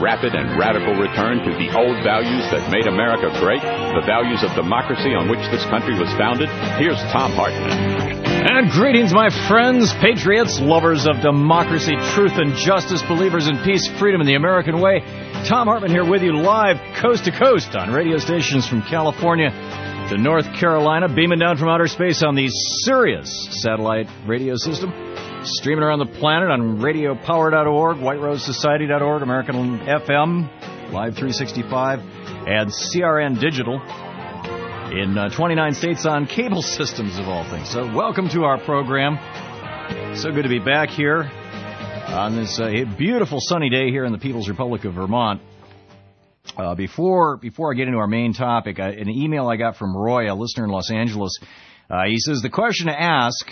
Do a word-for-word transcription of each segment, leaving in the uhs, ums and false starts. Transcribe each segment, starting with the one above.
rapid and radical return to the old values that made America great, the values of democracy on which this country was founded? Here's Thom Hartmann. And greetings, my friends, patriots, lovers of democracy, truth, and justice, believers in peace, freedom, and the American way. Thom Hartmann here with you live, coast to coast, on radio stations from California to North Carolina, beaming down from outer space on the Sirius satellite radio system, streaming around the planet on radio power dot org, white rose society dot org, American F M, Live three sixty-five, and C R N Digital in uh, twenty-nine states on cable systems, of all things. So welcome to our program. So good to be back here on this uh, beautiful sunny day here in the People's Republic of Vermont. Uh, before before I get into our main topic, I, an email I got from Roy, a listener in Los Angeles. Uh, he says, the question to ask,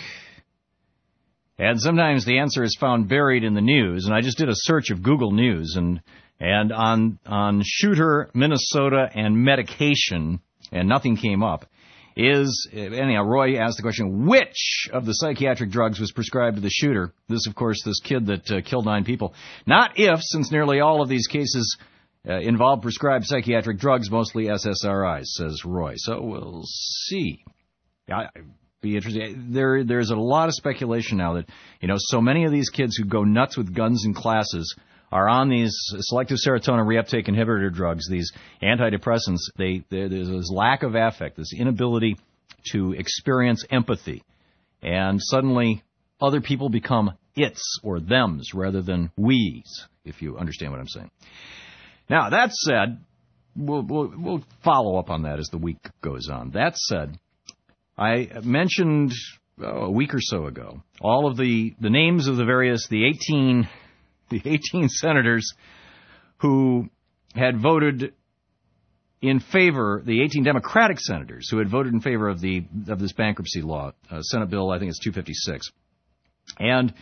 and sometimes the answer is found buried in the news, and I just did a search of Google News, and and on on shooter, Minnesota, and medication, and nothing came up, is, anyhow, Roy asked the question, which of the psychiatric drugs was prescribed to the shooter? This, of course, this kid that uh, killed nine people. Not if, since nearly all of these cases uh, involve prescribed psychiatric drugs, mostly S S R Is, says Roy. So we'll see. I, be interesting. There, there's a lot of speculation now that, you know, so many of these kids who go nuts with guns in classes are on these selective serotonin reuptake inhibitor drugs, these antidepressants. They, there's this lack of affect, this inability to experience empathy. And suddenly other people become its or thems rather than we's, if you understand what I'm saying. Now, that said, we'll, we'll, we'll follow up on that as the week goes on. That said, I mentioned oh, a week or so ago all of the, the names of the various, the eighteen... the eighteen senators who had voted in favor, the eighteen Democratic senators who had voted in favor of the of this bankruptcy law, uh, Senate Bill, I think it's two fifty-six. And,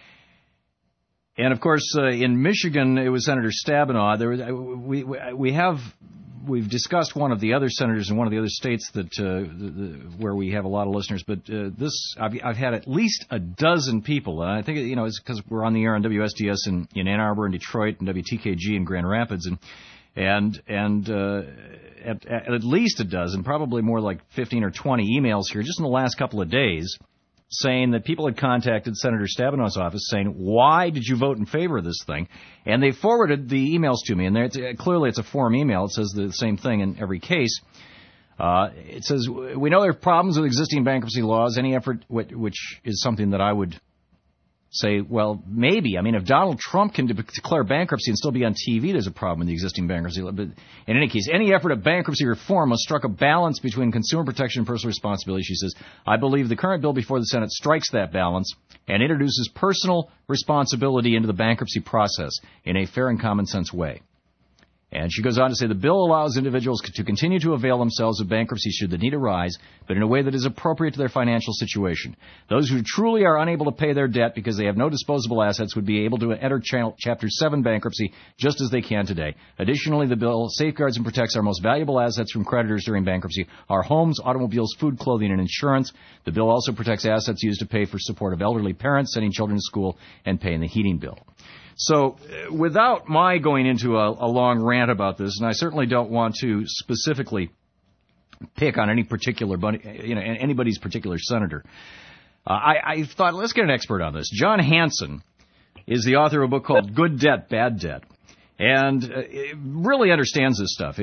and of course, uh, in Michigan, it was Senator Stabenow. There was, we, we have... We've discussed one of the other senators in one of the other states that uh, the, the, where we have a lot of listeners, but uh, this I've, I've had at least a dozen people, and I think you know it's because we're on the air on W S D S in, in Ann Arbor and Detroit and W T K G in Grand Rapids, and and and uh, at, at least a dozen, probably more like fifteen or twenty emails here just in the last couple of days, saying that people had contacted Senator Stabenow's office saying, why did you vote in favor of this thing? And they forwarded the emails to me, and it's, uh, clearly it's a form email. It says the same thing in every case. Uh, it says, we know there are problems with existing bankruptcy laws. Any effort, which is something that I would say, well, maybe. I mean, if Donald Trump can de- declare bankruptcy and still be on T V, there's a problem with the existing bankruptcy law. But in any case, any effort at bankruptcy reform must strike a balance between consumer protection and personal responsibility, she says. I believe the current bill before the Senate strikes that balance and introduces personal responsibility into the bankruptcy process in a fair and common sense way. And she goes on to say the bill allows individuals to continue to avail themselves of bankruptcy should the need arise, but in a way that is appropriate to their financial situation. Those who truly are unable to pay their debt because they have no disposable assets would be able to enter Chapter seven bankruptcy just as they can today. Additionally, the bill safeguards and protects our most valuable assets from creditors during bankruptcy, our homes, automobiles, food, clothing, and insurance. The bill also protects assets used to pay for support of elderly parents, sending children to school, and paying the heating bill. So without my going into a, a long rant about this, and I certainly don't want to specifically pick on any particular, you know, anybody's particular senator, uh, I, I thought, let's get an expert on this. John Hanson is the author of a book called Good Debt, Bad Debt, and uh, really understands this stuff.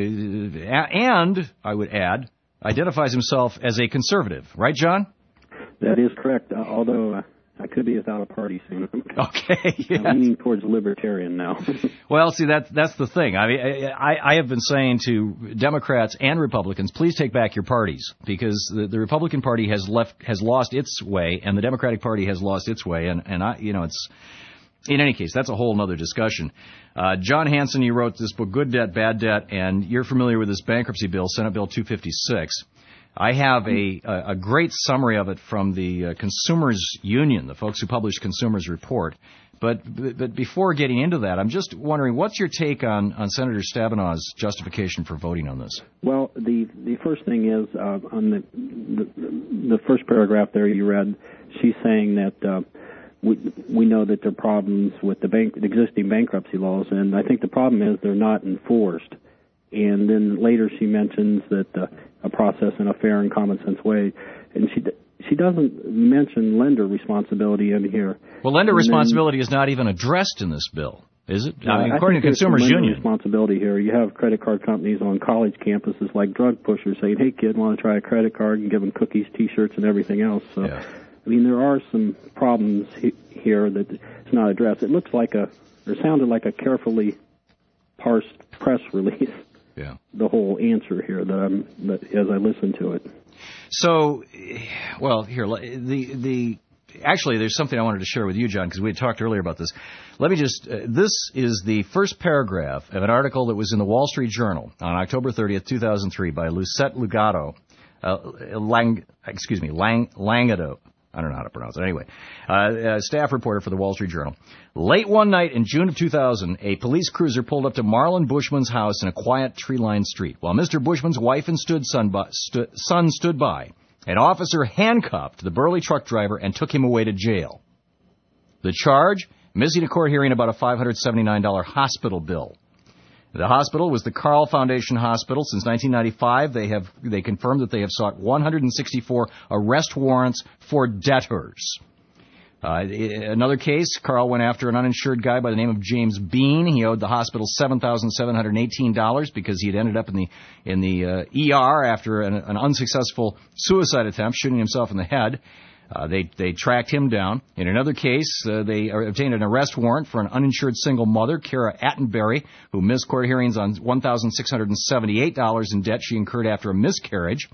And, I would add, identifies himself as a conservative. Right, John? That is correct, uh, although... Uh... I could be without a party soon. Okay. Yes. I'm leaning towards libertarian now. Well, see, that, that's the thing. I mean, I, I have been saying to Democrats and Republicans, please take back your parties, because the, the Republican Party has left, has lost its way, and the Democratic Party has lost its way. And, and I, you know, it's, in any case, that's a whole other discussion. Uh, John Hanson, you wrote this book, Good Debt, Bad Debt, and you're familiar with this bankruptcy bill, Senate Bill two fifty-six. I have a, a great summary of it from the uh, Consumers Union, the folks who published Consumers Report. But but before getting into that, I'm just wondering, what's your take on, on Senator Stabenow's justification for voting on this? Well, the the first thing is, uh, on the, the the first paragraph there you read, she's saying that uh, we we know that there are problems with the bank, the existing bankruptcy laws, and I think the problem is they're not enforced. And then later she mentions that uh, a process in a fair and common sense way, and she she doesn't mention lender responsibility in here. Well, lender and responsibility then, is not even addressed in this bill, is it? Uh, I mean, I according to think Consumers lender Union. responsibility here. You have credit card companies on college campuses like drug pushers saying, "Hey, kid, want to try a credit card?" and give them cookies, T-shirts, and everything else. So, Yeah. I mean, there are some problems he, here that it's not addressed. It looks like a, or sounded like a carefully parsed press release. Yeah. The whole answer here that I'm that as I listen to it. So, well, here the the actually there's something I wanted to share with you, John, because we had talked earlier about this. Let me just uh, this is the first paragraph of an article that was in the Wall Street Journal on October thirtieth, two thousand three, by Lucette Lugato, uh, Lang, excuse me, Lang Langado. I don't know how to pronounce it. Anyway, uh, a staff reporter for the Wall Street Journal. Late one night in June of two thousand, a police cruiser pulled up to Marlon Bushman's house in a quiet tree-lined street. While Mister Bushman's wife and stood son, by, stu- son stood by, an officer handcuffed the burly truck driver and took him away to jail. The charge? Missing a court hearing about a five hundred seventy-nine dollars hospital bill. The hospital was the Carle Foundation Hospital. Since nineteen ninety-five, they have they confirmed that they have sought one hundred sixty-four arrest warrants for debtors. Uh, another case, Carle went after an uninsured guy by the name of James Bean. He owed the hospital seven thousand seven hundred eighteen dollars because he had ended up in the in the uh, E R after an, an unsuccessful suicide attempt, shooting himself in the head. Uh, they they tracked him down. In another case, uh, they obtained an arrest warrant for an uninsured single mother, Kara Attenberry, who missed court hearings on one thousand six hundred seventy-eight dollars in debt she incurred after a miscarriage.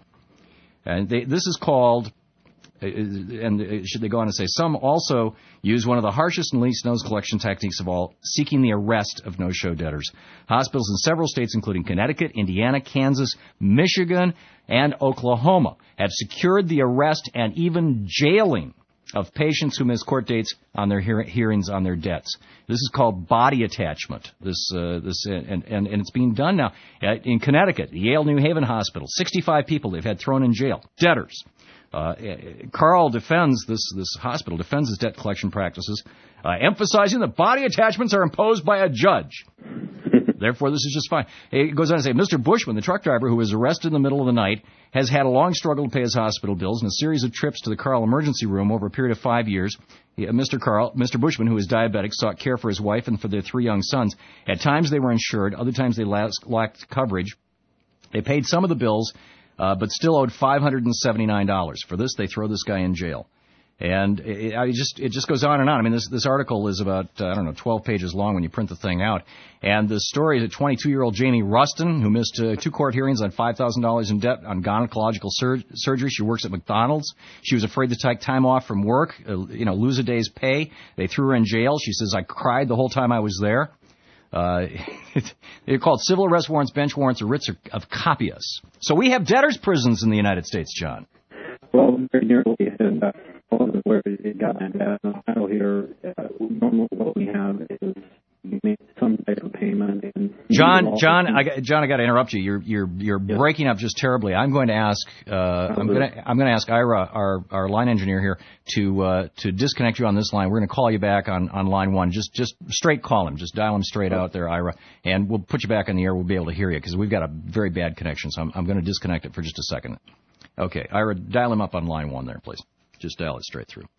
And they, this is called, uh, and should they go on to say, some also use one of the harshest and least known collection techniques of all, seeking the arrest of no-show debtors. Hospitals in several states, including Connecticut, Indiana, Kansas, Michigan, and Oklahoma, have secured the arrest and even jailing of patients who miss court dates on their hear- hearings on their debts. This is called body attachment. This, uh, this, uh, and, and, and it's being done now uh, in Connecticut, the Yale New Haven Hospital. sixty-five people they've had thrown in jail, debtors. Uh, Carle defends this this hospital defends his debt collection practices, uh, emphasizing that body attachments are imposed by a judge. Therefore, this is just fine. It goes on to say, Mister Bushman, the truck driver who was arrested in the middle of the night, has had a long struggle to pay his hospital bills and a series of trips to the Carle emergency room over a period of five years. He, uh, Mister Carle, Mister Bushman, who is diabetic, sought care for his wife and for their three young sons. At times they were insured, other times they lacked coverage. They paid some of the bills, uh, but still owed five hundred seventy-nine dollars. For this, they throw this guy in jail. And it, it just it just goes on and on. I mean, this this article is about, uh, I don't know, twelve pages long when you print the thing out. And the story is a twenty-two-year-old Jamie Rustin, who missed uh, two court hearings on five thousand dollars in debt on gynecological sur- surgery. She works at McDonald's. She was afraid to take time off from work, uh, you know, lose a day's pay. They threw her in jail. She says, I cried the whole time I was there. Uh, they're called civil arrest warrants, bench warrants, or writs of capias. So we have debtors' prisons in the United States, John. Well, very nearly. And, uh, where it got that title here, uh, normally what we have is you make some type of payment. And John, John, I got, John, I got to interrupt you. You're you're you're yes. breaking up just terribly. I'm going to ask uh, I'm going to I'm going to ask Ira, our our line engineer here, to uh, to disconnect you on this line. We're going to call you back on, on line one. Just just straight call him. Just dial him straight out there, Ira, and we'll put you back on the air. We'll be able to hear you because we've got a very bad connection. So I'm I'm going to disconnect it for just a second. Okay, Ira, dial him up on line one there, please. Just dial it straight through.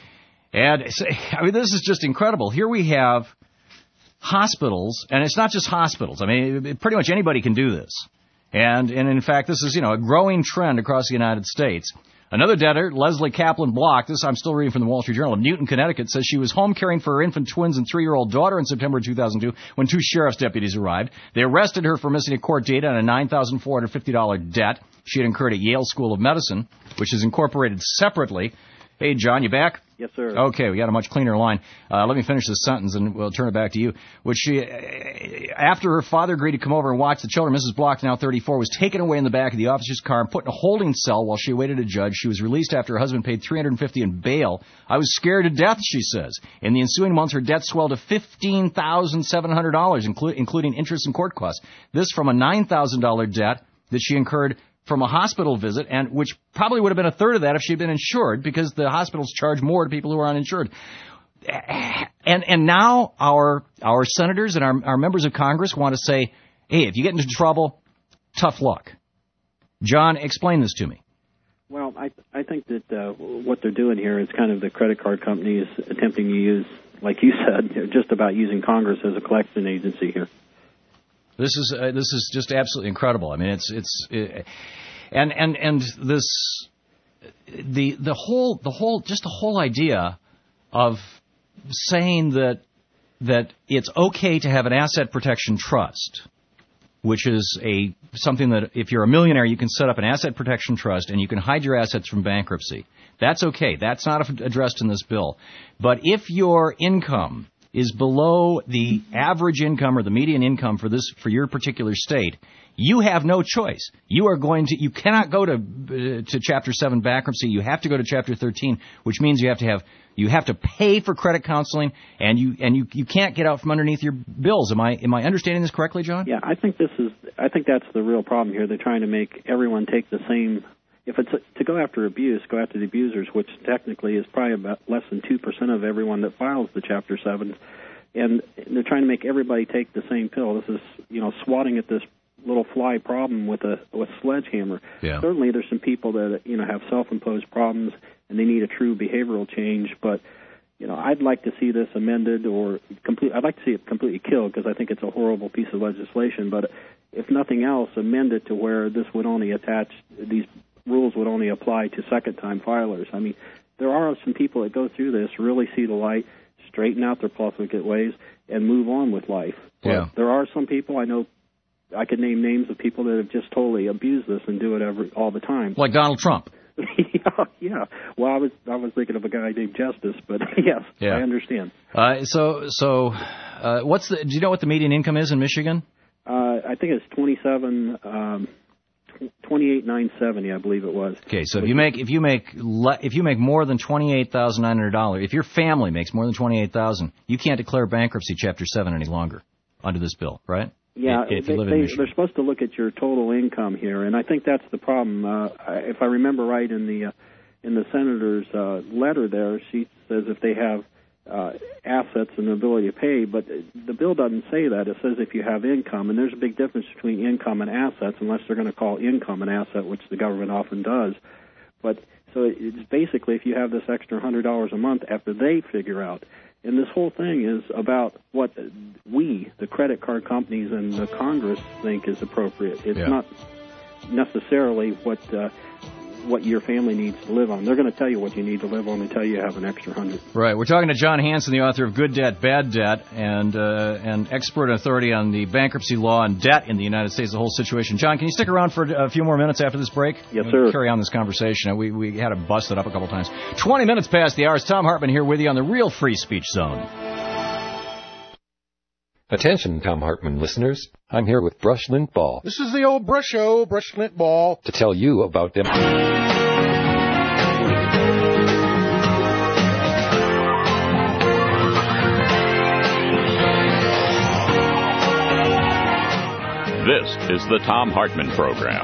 And, I mean, this is just incredible. Here we have hospitals, and it's not just hospitals. I mean, pretty much anybody can do this. And, and in fact, this is, you know, a growing trend across the United States. Another debtor, Leslie Kaplan Block, this I'm still reading from the Wall Street Journal of Newton, Connecticut, says she was home caring for her infant twins and three-year-old daughter in September two thousand two when two sheriff's deputies arrived. They arrested her for missing a court date on a nine thousand four hundred fifty dollars debt she had incurred at Yale School of Medicine, which is incorporated separately. Hey, John, you back? Yes, sir. Okay, we got a much cleaner line. Uh, let me finish this sentence, and we'll turn it back to you. Which she, after her father agreed to come over and watch the children, Missus Block, now thirty-four, was taken away in the back of the officer's car and put in a holding cell while she awaited a judge. She was released after her husband paid three hundred fifty dollars in bail. I was scared to death, she says. In the ensuing months, her debt swelled to fifteen thousand seven hundred dollars, inclu- including interest and court costs. This from a nine thousand dollars debt that she incurred from a hospital visit, and which probably would have been a third of that if she'd been insured, because the hospitals charge more to people who are uninsured. and and now our our senators and our, our members of Congress want to say, hey, if you get into trouble, tough luck. John, explain this to me. Well, I I think that uh, what they're doing here is kind of the credit card companies attempting to use, like you said, just about using Congress as a collection agency here. This is uh, this is just absolutely incredible. I mean, it's it's uh, and and and this the the whole the whole just the whole idea of saying that that it's okay to have an asset protection trust, which is a something that if you're a millionaire, you can set up an asset protection trust and you can hide your assets from bankruptcy. That's okay. That's not addressed in this bill. But if your income is below the average income or the median income for this for your particular state, you have no choice. You are going to you cannot go to uh, to Chapter seven bankruptcy. You have to go to Chapter thirteen, which means you have to have you have to pay for credit counseling, and you and you, you can't get out from underneath your bills. Am I am I understanding this correctly, John? Yeah, I think this is I think that's the real problem here. They're trying to make everyone take the same. If it's a, to go after abuse, go after the abusers, which technically is probably about less than two percent of everyone that files the Chapter sevens, and they're trying to make everybody take the same pill. This is, you know, swatting at this little fly problem with a with a sledgehammer. Yeah. Certainly, there's some people that, you know, have self-imposed problems and they need a true behavioral change. But, you know, I'd like to see this amended or complete. I'd like to see it completely killed because I think it's a horrible piece of legislation. But if nothing else, amend it to where this would only attach these rules would only apply to second-time filers. I mean, there are some people that go through this, really see the light, straighten out their profligate ways, and move on with life. But yeah. there are some people, I know, I could name names of people that have just totally abused this and do it every, all the time. Like Donald Trump. yeah, yeah. Well, I was I was thinking of a guy named Justice, but yes, yeah. I understand. Uh, so, so uh, what's the? Do you know what the median income is in Michigan? Uh, I think it's twenty-seven. Um, twenty-eight nine seventy, I believe it was. Okay, so if you make if you make le- if you make more than twenty-eight thousand nine hundred dollars, if your family makes more than twenty-eight thousand, you can't declare bankruptcy Chapter seven any longer under this bill, right? Yeah, if they, you live they, in Michigan. They're supposed to look at your total income here, and I think that's the problem. Uh, if I remember right in the uh, in the senator's uh, letter there, she says if they have uh, assets and the ability to pay, but the bill doesn't say that. It says if you have income, and there's a big difference between income and assets, unless they're going to call income an asset, which the government often does. But so it's basically if you have this extra one hundred dollars a month after they figure out. And this whole thing is about what we, the credit card companies and the Congress, think is appropriate. It's yeah. not necessarily what uh, what your family needs to live on. They're going to tell you what you need to live on and tell you you have an extra hundred. Right. We're talking to John Hanson, the author of Good Debt, Bad Debt, and uh, and expert authority on the bankruptcy law and debt in the United States, the whole situation. John, can you stick around for a few more minutes after this break? Yes, we'll sir. Carry on this conversation. We we had to bust it up a couple times. Twenty minutes past the hour. It's Tom Hartman here with you on the Real Free Speech Zone. Attention, Tom Hartman listeners. I'm here with Brush Lint Ball. This is the old Brusho, Brush Lint Ball. To tell you about them. This is the Tom Hartman Program.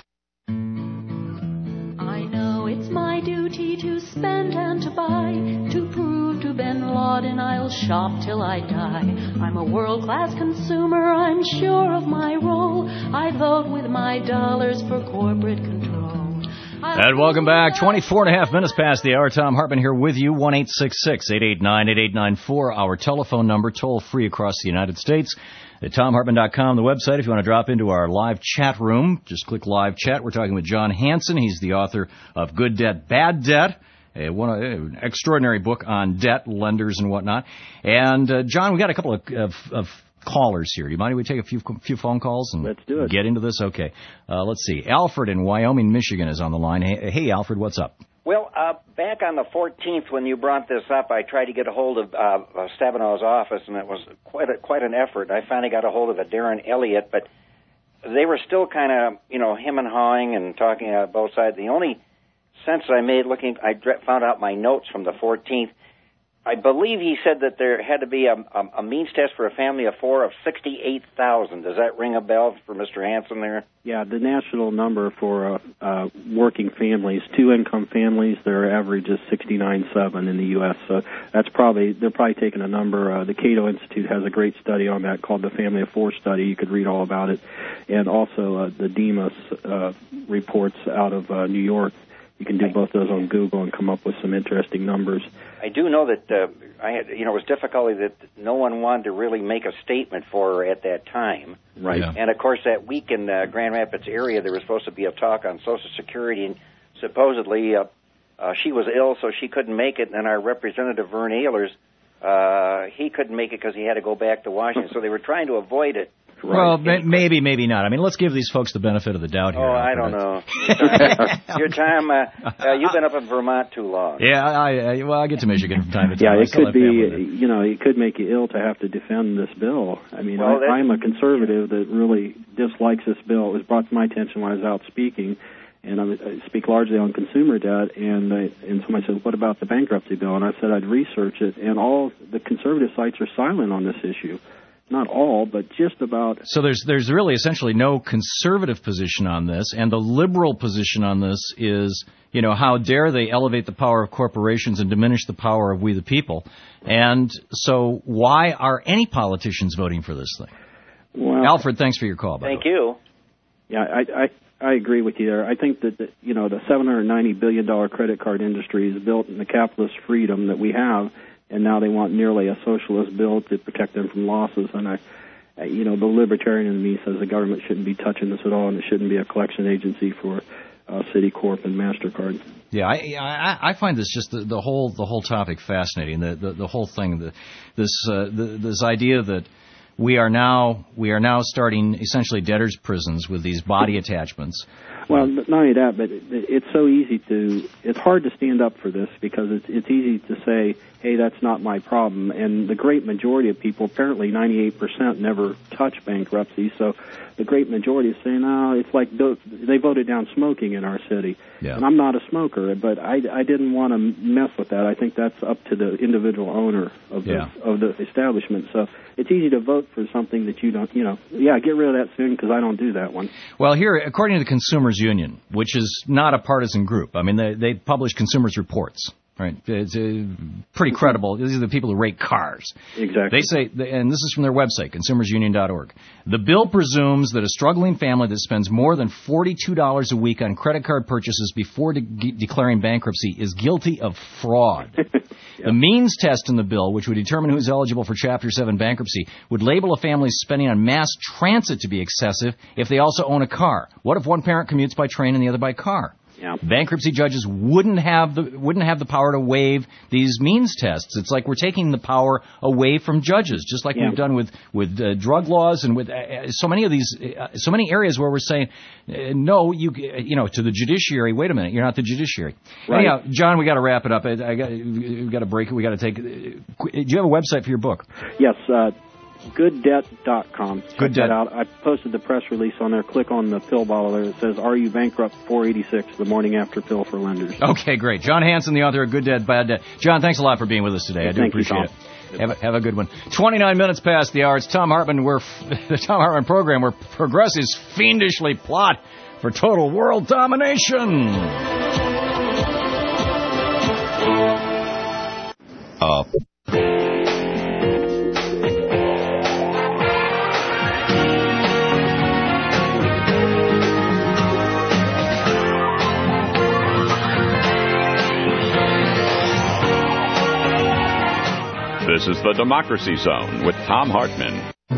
I know it's my duty to spend and to buy, to prove to Ben Laden I'll shop till I die. I'm a world-class consumer, I'm sure of my role. I vote with my dollars for corporate control. And welcome back. twenty-four and a half minutes past the hour. Tom Hartman here with you. one eight six six, eight eight nine, eight eight nine four, our telephone number, toll-free across the United States. At tom hartman dot com, the website, if you want to drop into our live chat room, just click live chat. We're talking with John Hanson. He's the author of Good Debt, Bad Debt, a, one, uh, an extraordinary book on debt, lenders, and whatnot. And, uh, John, we got a couple of, of, of callers here. Do you mind if we take a few few phone calls and Let's do it. get into this? Okay. Uh, let's see. Alfred in Wyoming, Michigan is on the line. Hey, hey Alfred, what's up? Well, uh, back on the fourteenth when you brought this up, I tried to get a hold of uh, Stabenow's office, and it was quite a, quite an effort. I finally got a hold of a Darren Elliott, but they were still kind of, you know, him and hawing and talking out both sides. The only sense I made looking, I found out my notes from the fourteenth. I believe he said that there had to be a, a, a means test for a family of four of sixty-eight thousand. Does that ring a bell for Mister Hansen there? Yeah, the national number for uh, uh, working families, two-income families, their average is sixty-nine point seven in the U S. So that's probably, they're probably taking a number. Uh, the Cato Institute has a great study on that called the Family of Four Study. You could read all about it. And also uh, the Demas uh, reports out of uh, New York. You can do both those on Google and come up with some interesting numbers. I do know that uh, I had, you know, it was difficulty that no one wanted to really make a statement for her at that time. Right. Yeah. And of course, that week in the Grand Rapids area, there was supposed to be a talk on Social Security, and supposedly uh, uh, she was ill, so she couldn't make it. And then our representative Vern Ehlers, uh, he couldn't make it because he had to go back to Washington. So they were trying to avoid it. Right. Well, may, maybe, maybe not. I mean, let's give these folks the benefit of the doubt here. Oh, I don't know. Your time, uh, uh, you've been up in Vermont too long. Yeah, I, I well, I get to Michigan from time to time. Yeah, it could be, you know, it could make you ill to have to defend this bill. I mean, well, I, I'm a conservative that really dislikes this bill. It was brought to my attention when I was out speaking, and I, I speak largely on consumer debt, and I, and somebody said, what about the bankruptcy bill? And I said I'd research it, and all the conservative sites are silent on this issue. Not all, but just about. So there's there's really essentially no conservative position on this, and the liberal position on this is, you know, how dare they elevate the power of corporations and diminish the power of we the people. And so why are any politicians voting for this thing? Well, Alfred, thanks for your call. By Thank the way. you. Yeah, I, I I agree with you there. I think that, the, you know, the seven hundred ninety billion dollars credit card industry is built in the capitalist freedom that we have, and now they want nearly a socialist bill to protect them from losses. And I, you know, the libertarian in me says the government shouldn't be touching this at all, and it shouldn't be a collection agency for uh, Citicorp and MasterCard. Yeah, I, I I find this just the, the whole the whole topic fascinating. The the, the whole thing, the, this uh, the, this idea that we are now we are now starting essentially debtors' prisons with these body attachments. Well, not only that, but it, it's so easy to, it's hard to stand up for this because it's, it's easy to say, hey, that's not my problem. And the great majority of people, apparently ninety-eight percent, never touch bankruptcy. So the great majority is saying, oh, it's like they voted down smoking in our city. Yeah. And I'm not a smoker, but I, I didn't want to mess with that. I think that's up to the individual owner of the, yeah. of the establishment. So it's easy to vote for something that you don't, you know, yeah, get rid of that soon because I don't do that one. Well, here, according to the Consumers Union, which is not a partisan group, I mean, they, they publish consumers' reports. Right, it's uh, pretty credible. These are the people who rate cars. Exactly. They say, and this is from their website, consumers union dot org. The bill presumes that a struggling family that spends more than forty-two dollars a week on credit card purchases before de- declaring bankruptcy is guilty of fraud. Yep. The means test in the bill, which would determine who is eligible for Chapter seven bankruptcy, would label a family's spending on mass transit to be excessive if they also own a car. What if one parent commutes by train and the other by car? Yeah. Bankruptcy judges wouldn't have the wouldn't have the power to waive these means tests. It's like we're taking the power away from judges, just like yeah. we've done with with uh, drug laws and with uh, so many of these, uh, so many areas where we're saying, uh, no, you you know, to the judiciary. Wait a minute, you're not the judiciary. Right. Anyhow, John, we got to wrap it up. I, I got we got to break it. We got to take. Uh, do you have a website for your book? Yes. Uh, good debt dot com. Check Good that debt. out. I posted the press release on there. Click on the pill bottle there. It says, "Are you bankrupt?" four eighty-six, the morning after pill for lenders. Okay, great. John Hansen, the author of Good Debt, Bad Debt. John, thanks a lot for being with us today. I do Thank appreciate you, it. Have a, have a good one. twenty-nine minutes past the hour. It's Tom Hartman. We're the Tom Hartman program where progressives fiendishly plot for total world domination. Uh. This is the Democracy Zone with Tom Hartman.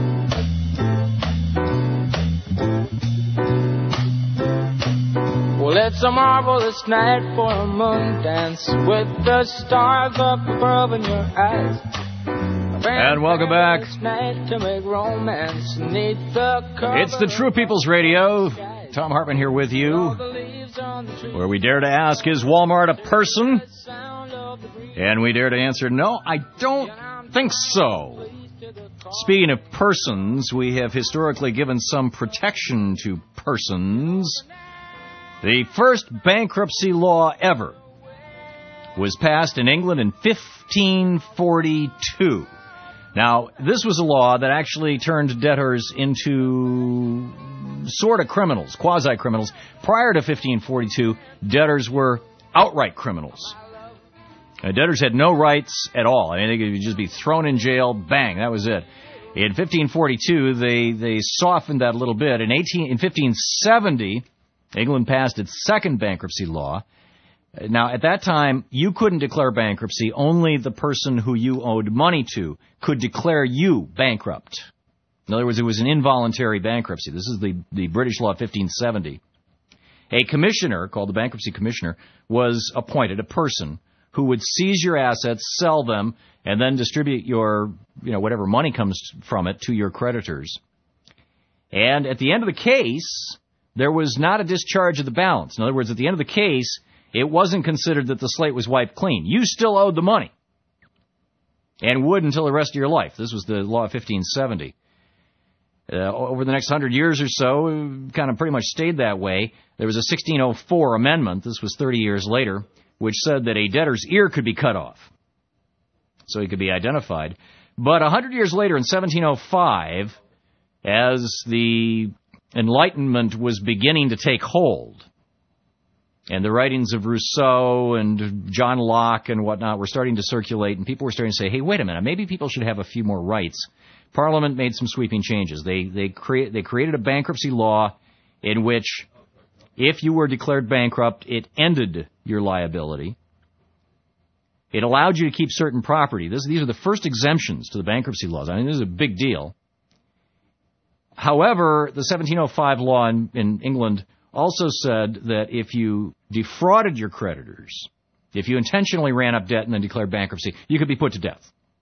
Well, it's a marvelous night for a moon dance with the stars up above in your eyes. And welcome back. To make romance the it's the True People's Radio. Tom Hartman here with you, where we dare to ask, is Walmart a person? And we dare to answer, no, I don't think so. Speaking of persons, we have historically given some protection to persons. The first bankruptcy law ever was passed in England in fifteen forty-two. Now, this was a law that actually turned debtors into sort of criminals, quasi-criminals. Prior to fifteen forty-two, debtors were outright criminals. Uh, debtors had no rights at all. I mean, they could just be thrown in jail, bang, that was it. In fifteen forty-two, they, they softened that a little bit. In, eighteen, in fifteen seventy, England passed its second bankruptcy law. Now, at that time, you couldn't declare bankruptcy. Only the person who you owed money to could declare you bankrupt. In other words, it was an involuntary bankruptcy. This is the, the British law of fifteen seventy. A commissioner, called the bankruptcy commissioner, was appointed, a person who would seize your assets, sell them, and then distribute your, you know, whatever money comes from it to your creditors. And at the end of the case, there was not a discharge of the balance. In other words, at the end of the case, it wasn't considered that the slate was wiped clean. You still owed the money and would until the rest of your life. This was the law of fifteen seventy. Uh, over the next hundred years or so, it kind of pretty much stayed that way. There was a sixteen oh four amendment, this was thirty years later, which said that a debtor's ear could be cut off so he could be identified. But a hundred years later, in seventeen oh five, as the Enlightenment was beginning to take hold, and the writings of Rousseau and John Locke and whatnot were starting to circulate, and people were starting to say, hey, wait a minute, maybe people should have a few more rights. Parliament made some sweeping changes. They they, crea- they created a bankruptcy law in which if you were declared bankrupt, it ended your liability. It allowed you to keep certain property. This, these are the first exemptions to the bankruptcy laws. I mean, this is a big deal. However, the seventeen oh five law in, in England also said that if you defrauded your creditors, if you intentionally ran up debt and then declared bankruptcy, you could be put to death.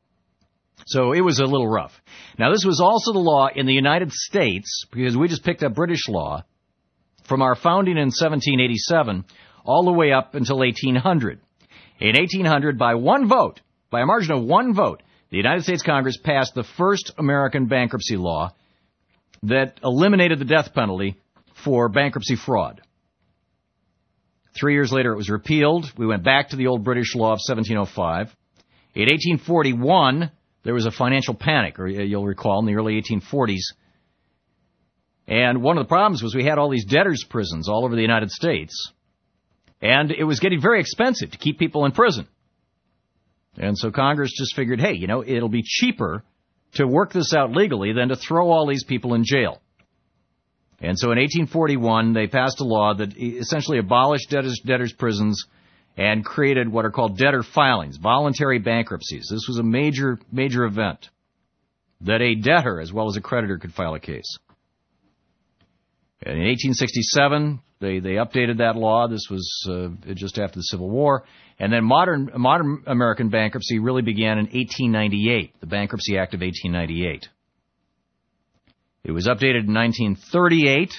So it was a little rough. Now, this was also the law in the United States, because we just picked up British law, from our founding in seventeen eighty-seven all the way up until eighteen hundred. In eighteen hundred, by one vote, by a margin of one vote, the United States Congress passed the first American bankruptcy law that eliminated the death penalty for bankruptcy fraud. Three years later, it was repealed. We went back to the old British law of seventeen oh five. In eighteen forty-one, there was a financial panic, or you'll recall, in the early eighteen forties. And one of the problems was we had all these debtors' prisons all over the United States. And it was getting very expensive to keep people in prison. And so Congress just figured, hey, you know, it'll be cheaper to work this out legally than to throw all these people in jail. And so in eighteen forty-one, they passed a law that essentially abolished debtors, debtors' prisons and created what are called debtor filings, voluntary bankruptcies. This was a major, major event that a debtor as well as a creditor could file a case. And in eighteen sixty-seven, they, they updated that law. This was uh, just after the Civil War. And then modern, modern American bankruptcy really began in eighteen ninety-eight, the Bankruptcy Act of eighteen ninety-eight. It was updated in nineteen thirty-eight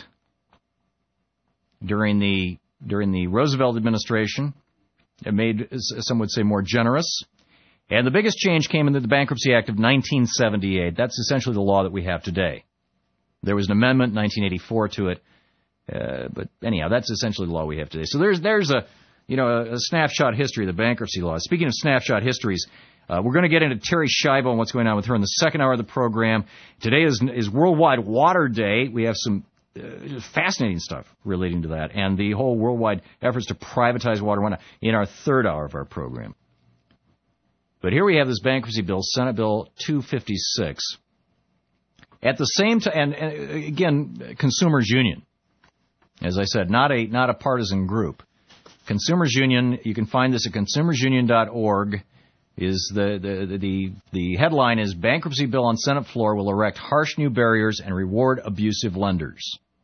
during the during the Roosevelt administration. It made, some would say, more generous. And the biggest change came in the Bankruptcy Act of nineteen seventy-eight. That's essentially the law that we have today. There was an amendment in nineteen eighty-four to it. Uh, but anyhow, that's essentially the law we have today. So there's there's a, you know, a, a snapshot history of the bankruptcy law. Speaking of snapshot histories, Uh, we're going to get into Terry Schiavo and what's going on with her in the second hour of the program. Today is, is Worldwide Water Day. We have some uh, fascinating stuff relating to that and the whole worldwide efforts to privatize water in our third hour of our program. But here we have this bankruptcy bill, Senate Bill two fifty-six. At the same time, and, and again, Consumers Union. As I said, not a not a partisan group. Consumers Union, you can find this at consumers union dot org. Is the, the the the headline is Bankruptcy Bill on Senate Floor Will Erect Harsh New Barriers and Reward Abusive Lenders.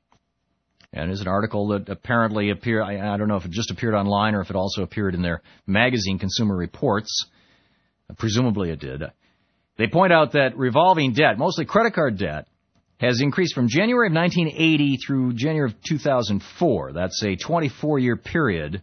And it's an article that apparently appeared, I, I don't know if it just appeared online or if it also appeared in their magazine, Consumer Reports. Presumably it did. They point out that revolving debt, mostly credit card debt, has increased from January of nineteen eighty through January of two thousand four. That's a twenty-four year period.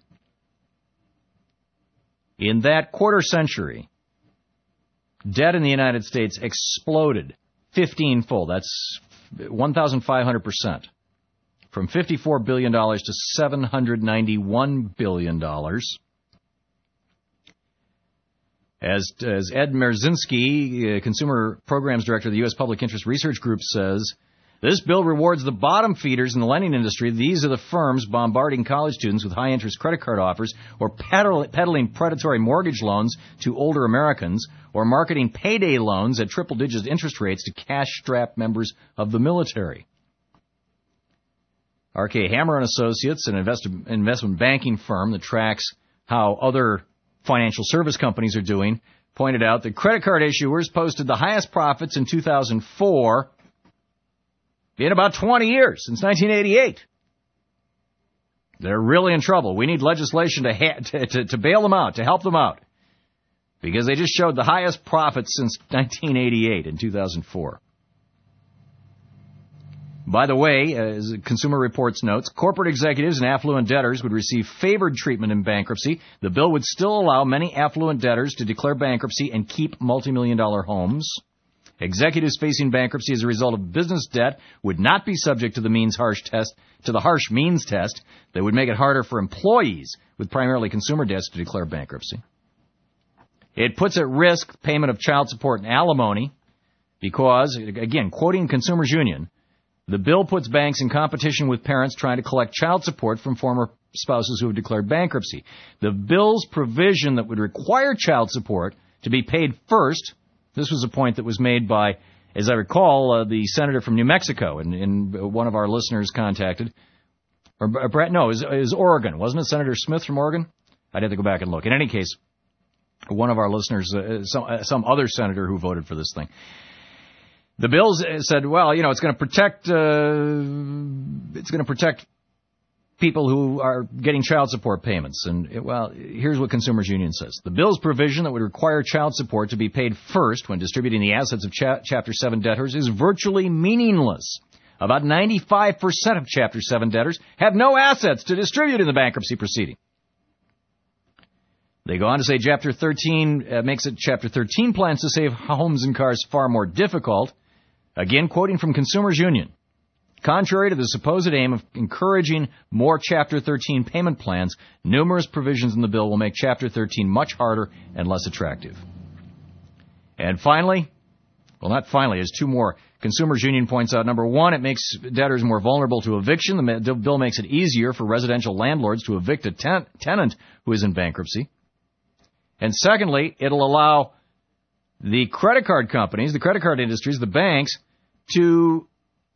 In that quarter century, debt in the United States exploded fifteen-fold. That's one thousand five hundred percent. From fifty-four billion dollars to seven hundred ninety-one billion dollars. As, as Ed Merzinski, uh, Consumer Programs Director of the U S Public Interest Research Group, says, this bill rewards the bottom feeders in the lending industry. These are the firms bombarding college students with high-interest credit card offers or peddling predatory mortgage loans to older Americans or marketing payday loans at triple-digit interest rates to cash-strapped members of the military. R K Hammer and Associates, an invest- investment banking firm that tracks how other financial service companies are doing, pointed out that credit card issuers posted the highest profits in two thousand four in about twenty years, since nineteen eighty-eight. They're really in trouble. We need legislation to, ha- to, to, to bail them out, to help them out, because they just showed the highest profits since nineteen eighty-eight in two thousand four. By the way, as Consumer Reports notes, corporate executives and affluent debtors would receive favored treatment in bankruptcy. The bill would still allow many affluent debtors to declare bankruptcy and keep multi-million dollar homes. Executives facing bankruptcy as a result of business debt would not be subject to the means harsh test, to the harsh means test that would make it harder for employees with primarily consumer debts to declare bankruptcy. It puts at risk payment of child support and alimony because, again, quoting Consumers Union, the bill puts banks in competition with parents trying to collect child support from former spouses who have declared bankruptcy. The bill's provision that would require child support to be paid first. This was a point that was made by, as I recall, uh, the senator from New Mexico, and, and one of our listeners contacted. Or, uh, Brett, no, it was, it was Oregon. Wasn't it Senator Smith from Oregon? I'd have to go back and look. In any case, one of our listeners, uh, some, uh, some other senator who voted for this thing. The bill said, well, you know, it's going to protect, uh, it's going to protect people who are getting child support payments. And, it, well, here's what Consumers Union says. The bill's provision that would require child support to be paid first when distributing the assets of cha- Chapter seven debtors is virtually meaningless. About ninety-five percent of Chapter seven debtors have no assets to distribute in the bankruptcy proceeding. They go on to say Chapter thirteen uh, makes it Chapter thirteen plans to save homes and cars far more difficult. Again, quoting from Consumers Union. Contrary to the supposed aim of encouraging more Chapter thirteen payment plans, numerous provisions in the bill will make Chapter thirteen much harder and less attractive. And finally, well, not finally, there's two more. Consumers Union points out, number one, it makes debtors more vulnerable to eviction. The bill makes it easier for residential landlords to evict a ten- tenant who is in bankruptcy. And secondly, it'll allow the credit card companies, the credit card industries, the banks, to,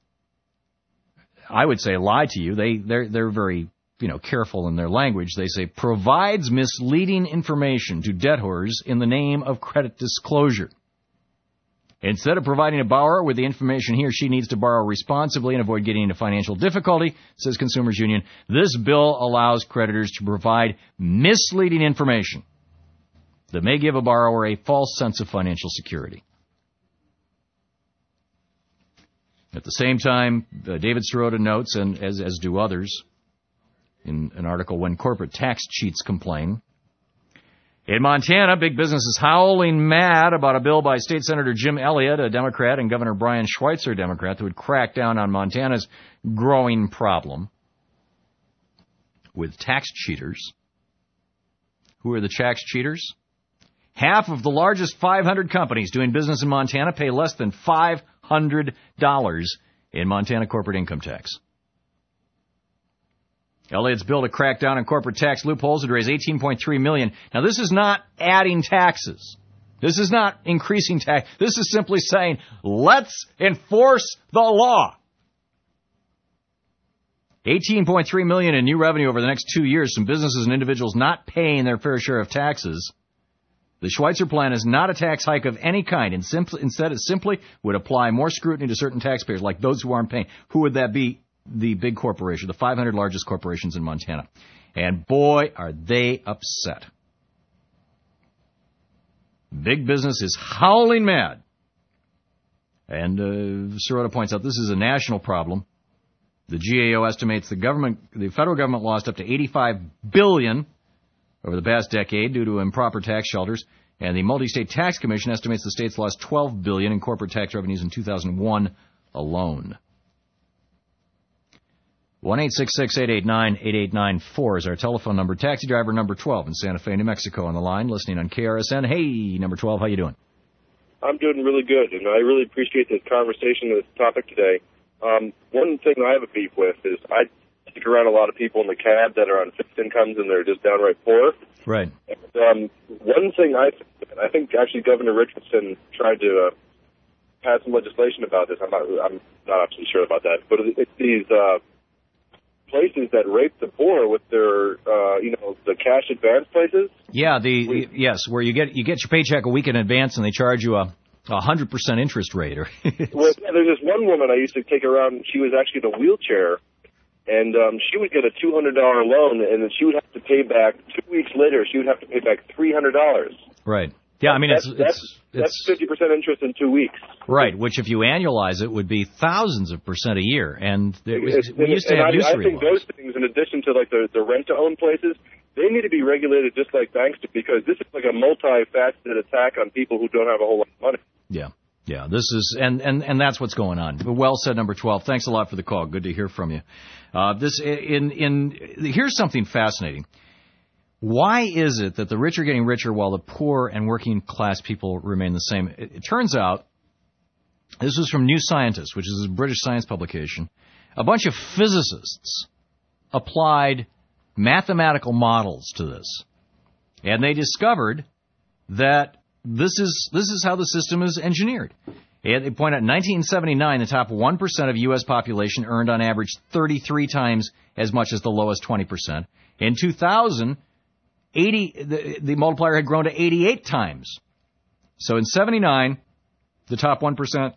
I would say, lie to you. They, they're, they're very, you know, careful in their language. They say, provides misleading information to debtors in the name of credit disclosure. Instead of providing a borrower with the information he or she needs to borrow responsibly and avoid getting into financial difficulty, says Consumers Union, this bill allows creditors to provide misleading information that may give a borrower a false sense of financial security. At the same time, uh, David Sirota notes, and as, as do others, in an article, When Corporate Tax Cheats Complain, in Montana, big business is howling mad about a bill by State Senator Jim Elliott, a Democrat, and Governor Brian Schweitzer, a Democrat, that would crack down on Montana's growing problem with tax cheaters. Who are the tax cheaters? Half of the largest five hundred companies doing business in Montana pay less than five hundred dollars in Montana corporate income tax. Elliott's bill to crack down on corporate tax loopholes would raise eighteen point three million dollars. Now, this is not adding taxes. This is not increasing tax. This is simply saying, let's enforce the law. eighteen point three million dollars in new revenue over the next two years from businesses and individuals not paying their fair share of taxes. The Schweitzer plan is not a tax hike of any kind, and simply, instead it simply would apply more scrutiny to certain taxpayers, like those who aren't paying. Who would that be? The big corporation, the five hundred largest corporations in Montana. And boy, are they upset. Big business is howling mad. And uh, Sirota points out this is a national problem. The G A O estimates the government, the federal government lost up to eighty-five billion dollars over the past decade due to improper tax shelters, and the Multi-State Tax Commission estimates the states lost twelve billion dollars in corporate tax revenues in two thousand one alone. one eight six six, eight eight nine, eight eight nine four is our telephone number. Taxi driver number twelve in Santa Fe, New Mexico on the line, listening on K R S N. Hey, number twelve, how you doing? I'm doing really good, and I really appreciate this conversation, this topic today. Um, one thing I have a beef with is I stick around a lot of people in the cab that are on fixed incomes and they're just downright poor. Right. And, um, one thing I I think actually Governor Richardson tried to uh, pass some legislation about this. I'm not I'm not absolutely sure about that, but it's these uh, places that rape the poor with their uh, you know the cash advance places. Yeah, the we, yes, where you get you get your paycheck a week in advance and they charge you a a hundred percent interest rate. Or well, yeah, there's this one woman I used to take around. She was actually in a wheelchair. And um, she would get a two hundred dollars loan, and then she would have to pay back, two weeks later, she would have to pay back three hundred dollars. Right. Yeah, I mean, that's, it's, that's, it's, that's fifty percent interest in two weeks. Right, which if you annualize it would be thousands of percent a year. And there, we, we used to and have I, usury I think laws. those things, in addition to like the, the rent-to-own places, they need to be regulated just like banks do, because this is like a multifaceted attack on people who don't have a whole lot of money. Yeah. Yeah, this is, and, and, and that's what's going on. Well said, number twelve. Thanks a lot for the call. Good to hear from you. Uh, this, in, in, here's something fascinating. Why is it that the rich are getting richer while the poor and working class people remain the same? It, it turns out, this was from New Scientist, which is a British science publication. A bunch of physicists applied mathematical models to this. And they discovered that This is this is how the system is engineered. And they point out in nineteen seventy-nine, the top one percent of U S population earned on average thirty-three times as much as the lowest twenty percent. In two thousand, eighty the, the multiplier had grown to eighty-eight times. So in seventy-nine, the top one percent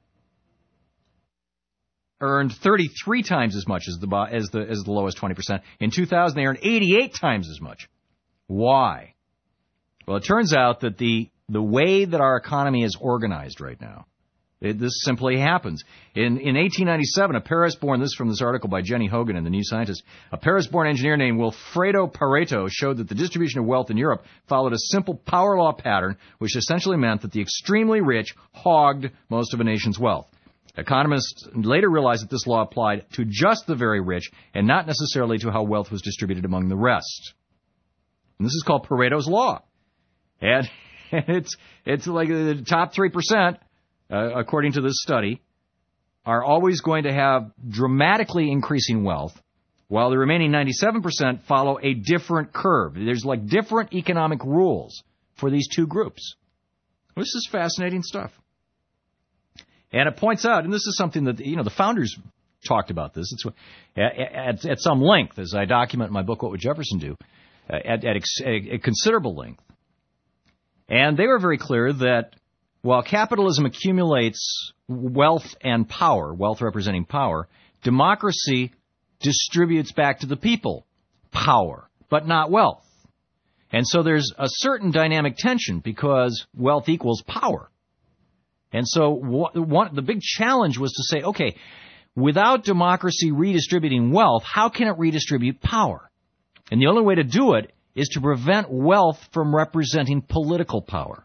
earned thirty-three times as much as the as the as the lowest twenty percent. In two thousand, they earned eighty-eight times as much. Why? Well, it turns out that the The way that our economy is organized right now, it, this simply happens. In, in eighteen ninety-seven, a Paris-born, this is from this article by Jenny Hogan in The New Scientist, a Paris-born engineer named Wilfredo Pareto showed that the distribution of wealth in Europe followed a simple power law pattern, which essentially meant that the extremely rich hogged most of a nation's wealth. Economists later realized that this law applied to just the very rich and not necessarily to how wealth was distributed among the rest. And this is called Pareto's Law. And it's it's like the top three percent, uh, according to this study, are always going to have dramatically increasing wealth, while the remaining ninety-seven percent follow a different curve. There's like different economic rules for these two groups. This is fascinating stuff. And it points out, and this is something that, you know, the founders talked about this. It's at, at some length, as I document in my book, What Would Jefferson Do, at, at a, a considerable length. And they were very clear that while capitalism accumulates wealth and power, wealth representing power, democracy distributes back to the people power, but not wealth. And so there's a certain dynamic tension because wealth equals power. And so one, the big challenge was to say, okay, without democracy redistributing wealth, how can it redistribute power? And the only way to do it is to prevent wealth from representing political power.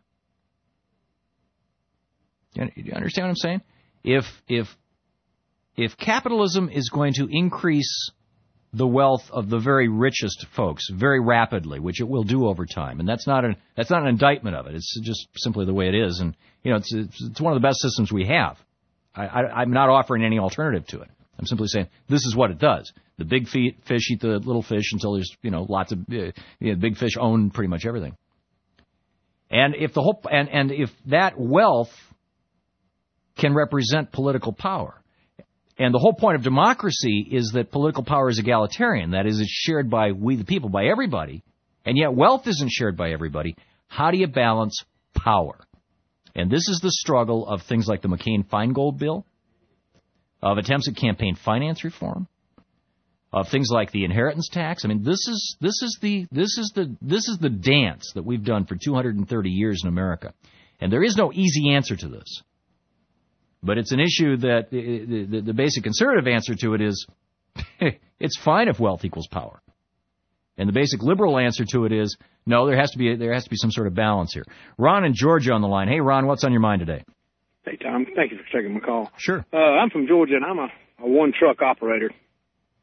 Do you understand what I'm saying? If if if capitalism is going to increase the wealth of the very richest folks very rapidly, which it will do over time, and that's not an that's not an indictment of it. It's just simply the way it is, and you know it's it's, it's one of the best systems we have. I, I, I'm not offering any alternative to it. I'm simply saying this is what it does. The big fish eat the little fish until there's you know lots of uh, you know, big fish own pretty much everything. And if the whole and and if that wealth can represent political power. And the whole point of democracy is that political power is egalitarian. That is, it's shared by we the people, by everybody. And yet wealth isn't shared by everybody. How do you balance power? And this is the struggle of things like the McCain-Feingold bill, of attempts at campaign finance reform, of things like the inheritance tax. I mean, this is this is the this is the this is the dance that we've done for two hundred thirty years in America. And there is no easy answer to this. But it's an issue that the, the, the basic conservative answer to it is it's fine if wealth equals power. And the basic liberal answer to it is no, there has to be there has to be some sort of balance here. Ron in Georgia on the line. Hey, Ron, what's on your mind today? Hey, Tom. Thank you for taking my call. Sure. Uh, I'm from Georgia, and I'm a, a one-truck operator.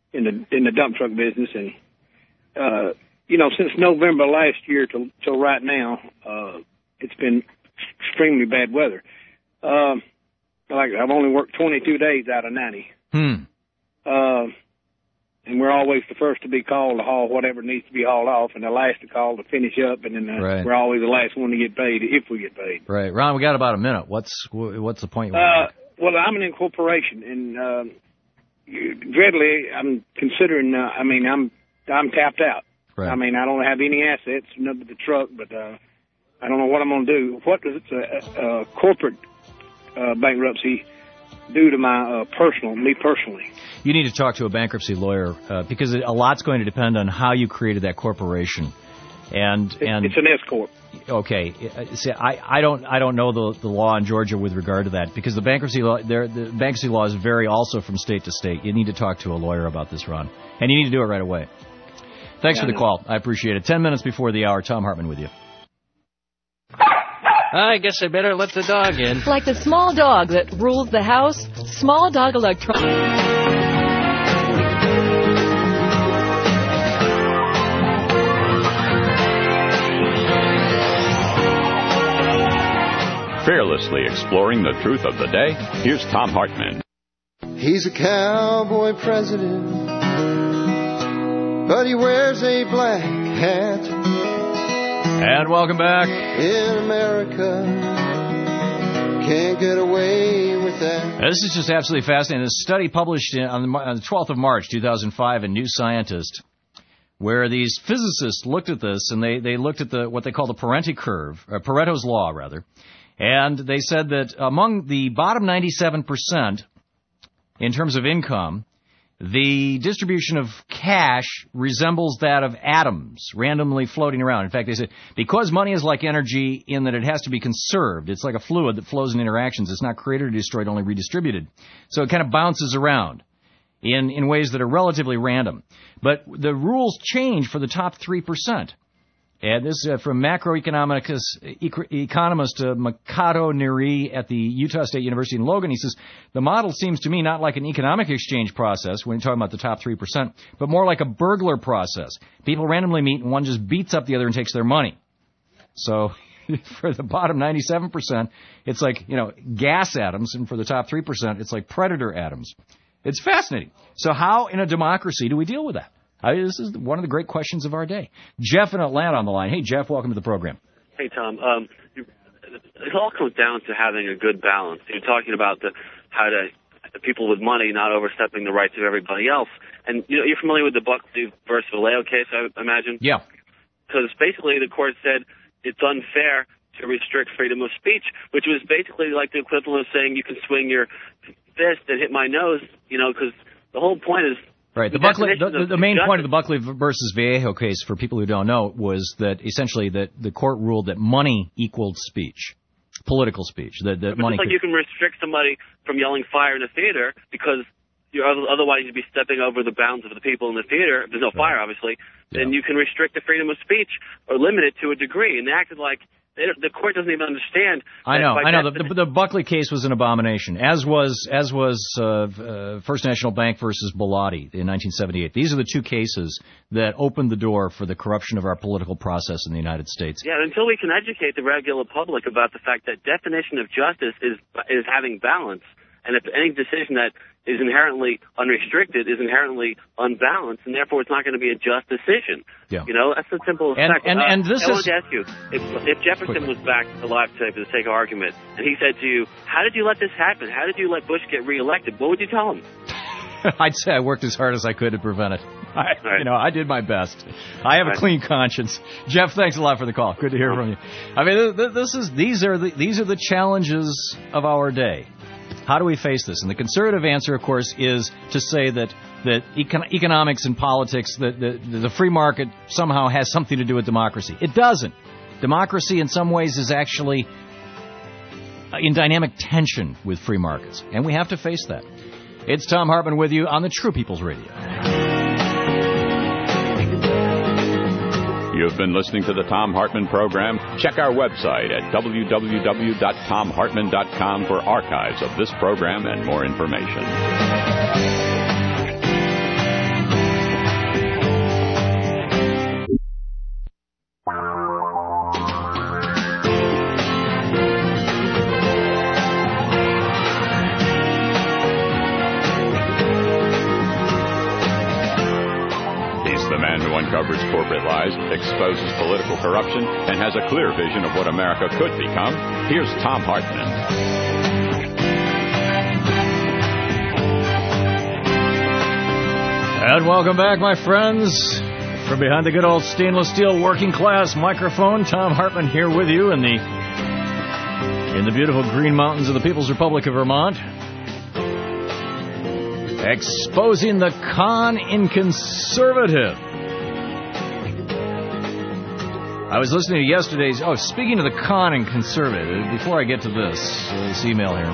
in the in the dump truck business, and uh, you know, since November last year till till right now, uh, it's been extremely bad weather. Um, like I've only worked twenty-two days out of ninety. Hmm. Uh, and we're always the first to be called to haul whatever needs to be hauled off, and the last to call to finish up, and then uh, right. we're always the last one to get paid if we get paid. Right, Ron. We got about a minute. What's what's the point? You uh, well, I'm an incorporation, and um, dreadly, I'm considering. Uh, I mean, I'm I'm tapped out. Right. I mean, I don't have any assets, none but the truck, but uh, I don't know what I'm going to do. What does a, a, a corporate uh, bankruptcy do to my uh, personal, me personally? You need to talk to a bankruptcy lawyer uh, because a lot's going to depend on how you created that corporation. And and it's an S corp. Okay, see, I, I don't I don't know the the law in Georgia with regard to that because the bankruptcy law there the bankruptcy laws vary also from state to state. You need to talk to a lawyer about this, Ron, and you need to do it right away. Thanks yeah, for the call. I appreciate it. Ten minutes before the hour, Tom Hartman with you. I guess I better let the dog in. Like the small dog that rules the house, Small Dog Electronics. Fearlessly exploring the truth of the day, here's Tom Hartman. He's a cowboy president, but he wears a black hat. And welcome back. In America, can't get away with that. Now, this is just absolutely fascinating. This study published in, on, the, on the twelfth of March, two thousand five in New Scientist, where these physicists looked at this, and they, they looked at the what they call the Parenti curve, or Pareto's law, rather. And they said that among the bottom ninety-seven percent, in terms of income, the distribution of cash resembles that of atoms randomly floating around. In fact, they said, because money is like energy in that it has to be conserved, it's like a fluid that flows in interactions. It's not created or destroyed, only redistributed. So it kind of bounces around in, in ways that are relatively random. But the rules change for the top three percent. And this is uh, from macroeconomist economist uh, Makoto Neri at the Utah State University in Logan. He says, the model seems to me not like an economic exchange process when you're talking about the top three percent, but more like a burglar process. People randomly meet and one just beats up the other and takes their money. So for the bottom ninety-seven percent, it's like, you know, gas atoms, and for the top three percent, it's like predator atoms. It's fascinating. So how in a democracy do we deal with that? I mean, this is one of the great questions of our day. Jeff in Atlanta on the line. Hey, Jeff, welcome to the program. Hey, Tom. Um, it all comes down to having a good balance. You're talking about the how to the people with money not overstepping the rights of everybody else. And you know, you're familiar with the Buckley versus Vallejo case, I imagine? Yeah. Because basically the court said it's unfair to restrict freedom of speech, which was basically like the equivalent of saying you can swing your fist and hit my nose, you know, because the whole point is Right. The, Buckley, the, the main point of the Buckley versus Vallejo case, for people who don't know, was that essentially that the court ruled that money equaled speech, political speech. That, that money just like could... you can restrict somebody from yelling fire in a theater because you're otherwise you'd be stepping over the bounds of the people in the theater. If there's no fire, obviously. Yeah. Then you can restrict the freedom of speech or limit it to a degree. And they acted like the court doesn't even understand. I know, I know. The, the, the Buckley case was an abomination, as was as was uh, uh, First National Bank versus Bellotti in nineteen seventy-eight. These are the two cases that opened the door for the corruption of our political process in the United States. Yeah, until we can educate the regular public about the fact that definition of justice is is having balance, and if any decision that is inherently unrestricted is inherently unbalanced, and therefore it's not going to be a just decision. Yeah. You know, that's the simple and, fact. and, uh, and this I is... wanted to ask you, if, if Jefferson was back alive today for the sake of argument, and he said to you, how did you let this happen? How did you let Bush get reelected? What would you tell him? I'd say I worked as hard as I could to prevent it. I, right. You know, I did my best. I have right. a clean conscience. Jeff, thanks a lot for the call. Good to hear from you. I mean, this is these are the these are the challenges of our day. How do we face this? And the conservative answer, of course, is to say that that econ- economics and politics, that the, the free market somehow has something to do with democracy. It doesn't. Democracy, in some ways, is actually in dynamic tension with free markets, and we have to face that. It's Tom Hartman with you on the True People's Radio. You've been listening to the Tom Hartman Program. Check our website at w w w dot tom hartman dot com for archives of this program and more information. The man who uncovers corporate lies, exposes political corruption, and has a clear vision of what America could become. Here's Thom Hartmann. And welcome back, my friends. From behind the good old stainless steel working class microphone, Thom Hartmann here with you in the in the beautiful Green Mountains of the People's Republic of Vermont. Exposing the con in conservative. I was listening to yesterday's... Oh, speaking of the con in conservative, before I get to this, this email here.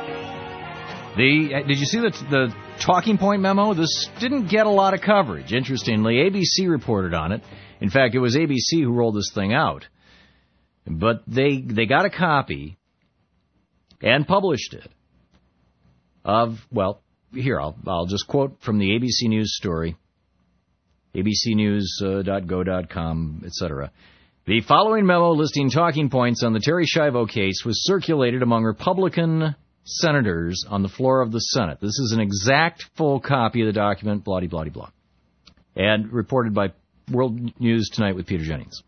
The, did you see the, the talking point memo? This didn't get a lot of coverage. Interestingly, A B C reported on it. In fact, it was A B C who rolled this thing out. But they they got a copy and published it of, well... Here, I'll, I'll just quote from the A B C News story, a b c news dot go dot com, et cetera. The following memo listing talking points on the Terri Schiavo case was circulated among Republican senators on the floor of the Senate. This is an exact full copy of the document, blah, blah, blah, blah, and reported by World News Tonight with Peter Jennings.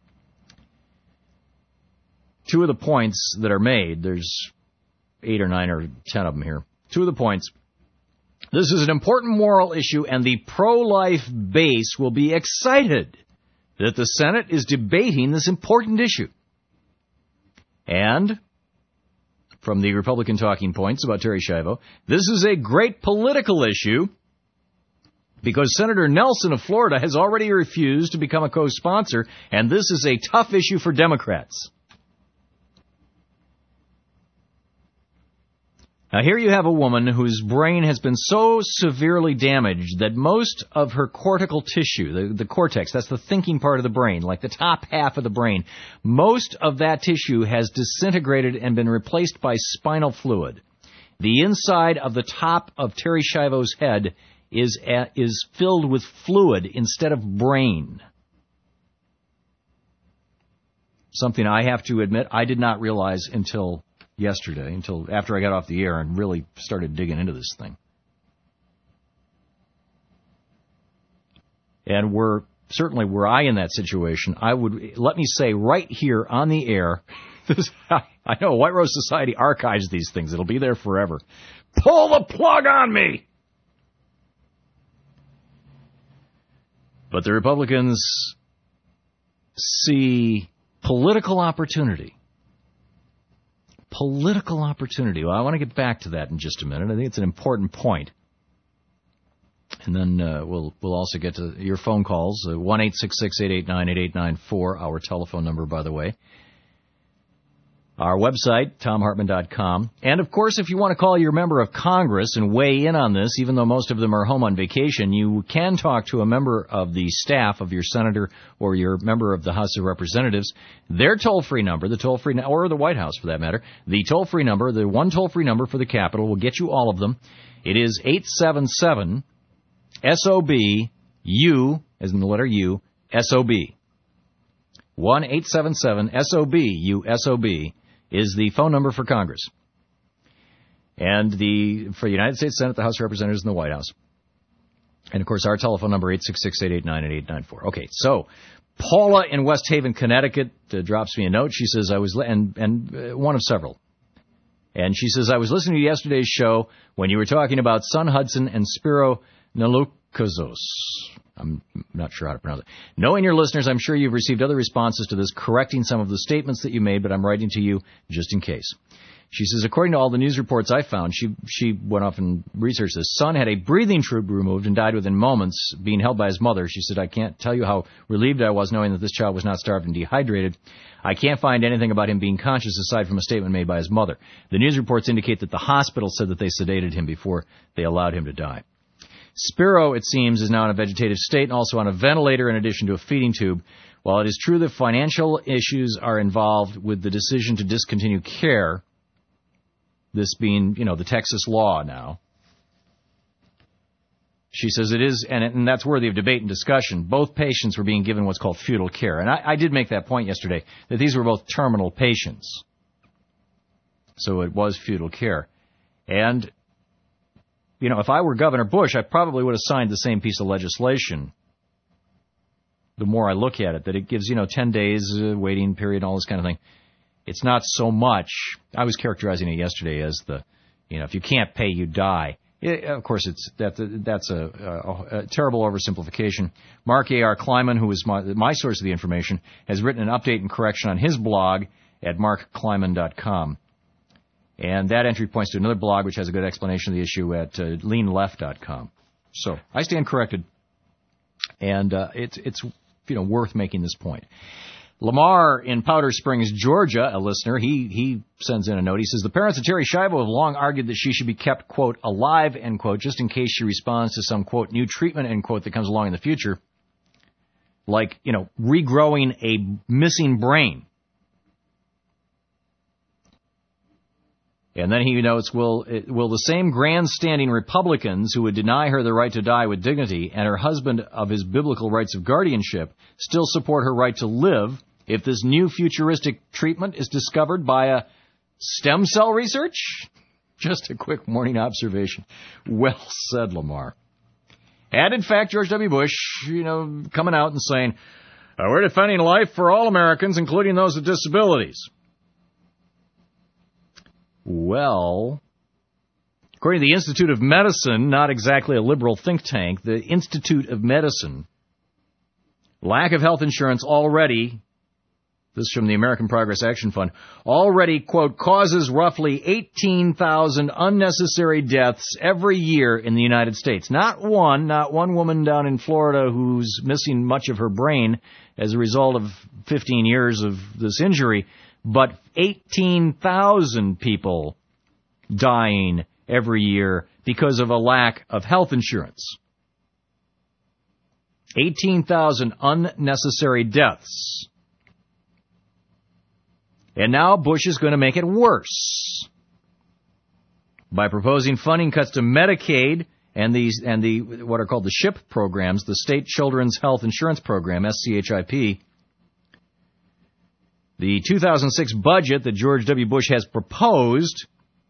Two of the points that are made, there's eight or nine or ten of them here. Two of the points. This is an important moral issue, and the pro-life base will be excited that the Senate is debating this important issue. And, from the Republican talking points about Terri Schiavo, this is a great political issue because Senator Nelson of Florida has already refused to become a co-sponsor, and this is a tough issue for Democrats. Now, here you have a woman whose brain has been so severely damaged that most of her cortical tissue, the, the cortex, that's the thinking part of the brain, like the top half of the brain, most of that tissue has disintegrated and been replaced by spinal fluid. The inside of the top of Terri Schiavo's head is, is filled with fluid instead of brain. Something I have to admit I did not realize until yesterday, until after I got off the air and really started digging into this thing. And we're certainly were I in that situation, I would, let me say right here on the air, this, I know White Rose Society archives these things. It'll be there forever. Pull the plug on me! But the Republicans see political opportunity. Political opportunity. Well, I want to get back to that in just a minute. I think it's an important point. And then uh, we'll we'll also get to your phone calls. Uh, one eight six six, eight eight nine, eight eight nine four, our telephone number, by the way. Our website, thom hartmann dot com. And, of course, if you want to call your member of Congress and weigh in on this, even though most of them are home on vacation, you can talk to a member of the staff of your senator or your member of the House of Representatives. Their toll-free number, the toll-free, or the White House for that matter, the toll-free number, the one toll-free number for the Capitol will get you all of them. It is eight seven seven S O B U, as in the letter U, S O B. one eight seven seven S O B U S O B. is the phone number for Congress. And the for the United States Senate, the House of Representatives, and the White House. And, of course, our telephone number, eight six six, eight eight nine, eight eight nine four. Okay, so Paula in West Haven, Connecticut, uh, drops me a note. She says, I was, li- and, and uh, one of several. And she says, I was listening to yesterday's show when you were talking about Sun Hudson and Spiro Naloukazos. I'm not sure how to pronounce it. Knowing your listeners, I'm sure you've received other responses to this, correcting some of the statements that you made, but I'm writing to you just in case. She says, according to all the news reports I found, she she went off and researched this. Son had a breathing tube removed and died within moments, being held by his mother. She said, I can't tell you how relieved I was knowing that this child was not starved and dehydrated. I can't find anything about him being conscious aside from a statement made by his mother. The news reports indicate that the hospital said that they sedated him before they allowed him to die. Spiro, it seems, is now in a vegetative state and also on a ventilator in addition to a feeding tube. While it is true that financial issues are involved with the decision to discontinue care, this being, you know, the Texas law now, she says it is, and, it, and that's worthy of debate and discussion. Both patients were being given what's called futile care. And I, I did make that point yesterday, that these were both terminal patients. So it was futile care. And, you know, if I were Governor Bush, I probably would have signed the same piece of legislation the more I look at it, that it gives, you know, ten days uh, waiting period, all this kind of thing. It's not so much. I was characterizing it yesterday as the, you know, if you can't pay, you die. It, of course, it's that that's a, a, a terrible oversimplification. Mark A R. Kleiman, who is my, my source of the information, has written an update and correction on his blog at mark kleiman dot com. And that entry points to another blog which has a good explanation of the issue at uh, lean left dot com. So I stand corrected, and uh, it's it's you know worth making this point. Lamar in Powder Springs, Georgia, a listener, he he sends in a note. He says, the parents of Terri Schiavo have long argued that she should be kept, quote, alive, end quote, just in case she responds to some, quote, new treatment, end quote, that comes along in the future, like, you know, regrowing a missing brain. And then he notes, will, will the same grandstanding Republicans who would deny her the right to die with dignity and her husband of his biblical rights of guardianship still support her right to live if this new futuristic treatment is discovered by a stem cell research? Just a quick morning observation. Well said, Lamar. And in fact, George W. Bush, you know, coming out and saying, uh, we're defending life for all Americans, including those with disabilities. Well, according to the Institute of Medicine, not exactly a liberal think tank, the Institute of Medicine, lack of health insurance already, this is from the American Progress Action Fund, already, quote, causes roughly eighteen thousand unnecessary deaths every year in the United States. Not one, not one woman down in Florida who's missing much of her brain as a result of fifteen years of this injury, but eighteen thousand people dying every year because of a lack of health insurance. eighteen thousand unnecessary deaths. And now Bush is going to make it worse by proposing funding cuts to Medicaid and these and the what are called the SHIP programs, the State Children's Health Insurance Program, S C H I P. The two thousand six budget that George W. Bush has proposed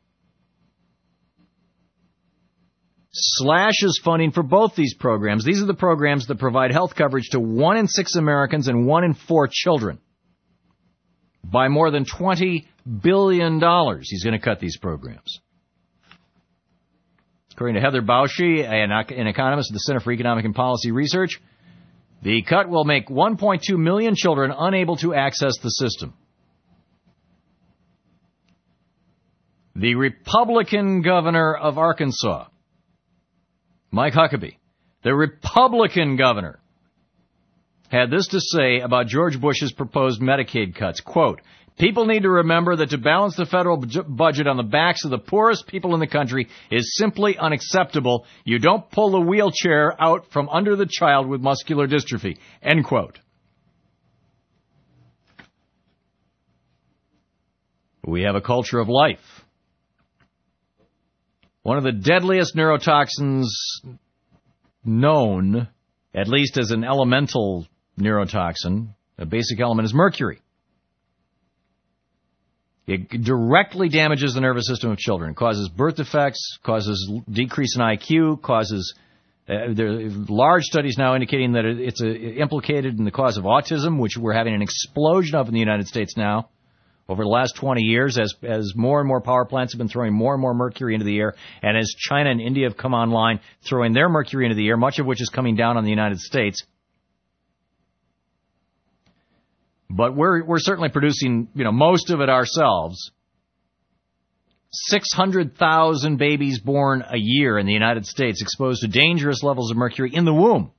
slashes funding for both these programs. These are the programs that provide health coverage to one in six Americans and one in four children. By more than twenty billion dollars, he's going to cut these programs. According to Heather Bauschy, an economist at the Center for Economic and Policy Research, the cut will make one point two million children unable to access the system. The Republican governor of Arkansas, Mike Huckabee, the Republican governor, had this to say about George Bush's proposed Medicaid cuts. Quote, people need to remember that to balance the federal budget on the backs of the poorest people in the country is simply unacceptable. You don't pull the wheelchair out from under the child with muscular dystrophy. End quote. We have a culture of life. One of the deadliest neurotoxins known, at least as an elemental neurotoxin, a basic element, is mercury. It directly damages the nervous system of children. It causes birth defects, causes decrease in I Q, causes... Uh, there are large studies now indicating that it's uh, implicated in the cause of autism, which we're having an explosion of in the United States now over the last twenty years as, as more and more power plants have been throwing more and more mercury into the air, and as China and India have come online throwing their mercury into the air, much of which is coming down on the United States. But we're we're certainly producing, you know, most of it ourselves. six hundred thousand babies born a year in the United States exposed to dangerous levels of mercury in the womb.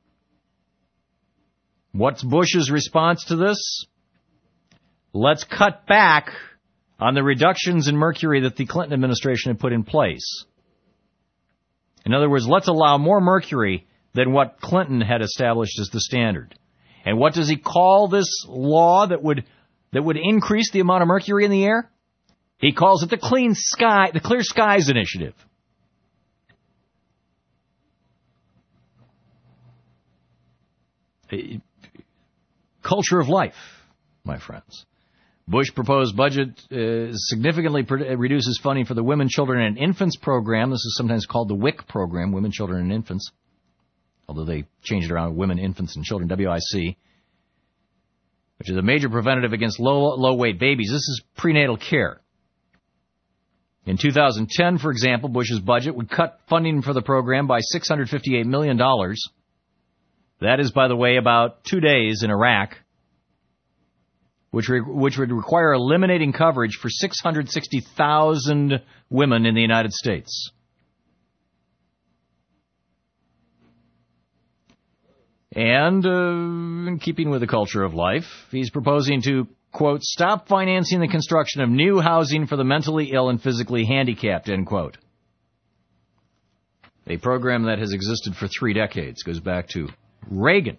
What's Bush's response to this? Let's cut back on the reductions in mercury that the Clinton administration had put in place. In other words, let's allow more mercury than what Clinton had established as the standard. And what does he call this law that would that would increase the amount of mercury in the air? He calls it the Clean Sky, the Clear Skies Initiative. A culture of life, my friends. Bush proposed budget uh, significantly pro- reduces funding for the Women, Children, and Infants program. This is sometimes called the W I C program, Women, Children, and Infants. although they changed it around women, infants, and children, W I C, which is a major preventative against low, low-weight babies. This is prenatal care. In two thousand ten, for example, Bush's budget would cut funding for the program by six hundred fifty-eight million dollars. That is, by the way, about two days in Iraq, which re- which would require eliminating coverage for six hundred sixty thousand women in the United States. And, uh, in keeping with the culture of life, he's proposing to, quote, stop financing the construction of new housing for the mentally ill and physically handicapped, end quote. A program that has existed for three decades, goes back to Reagan.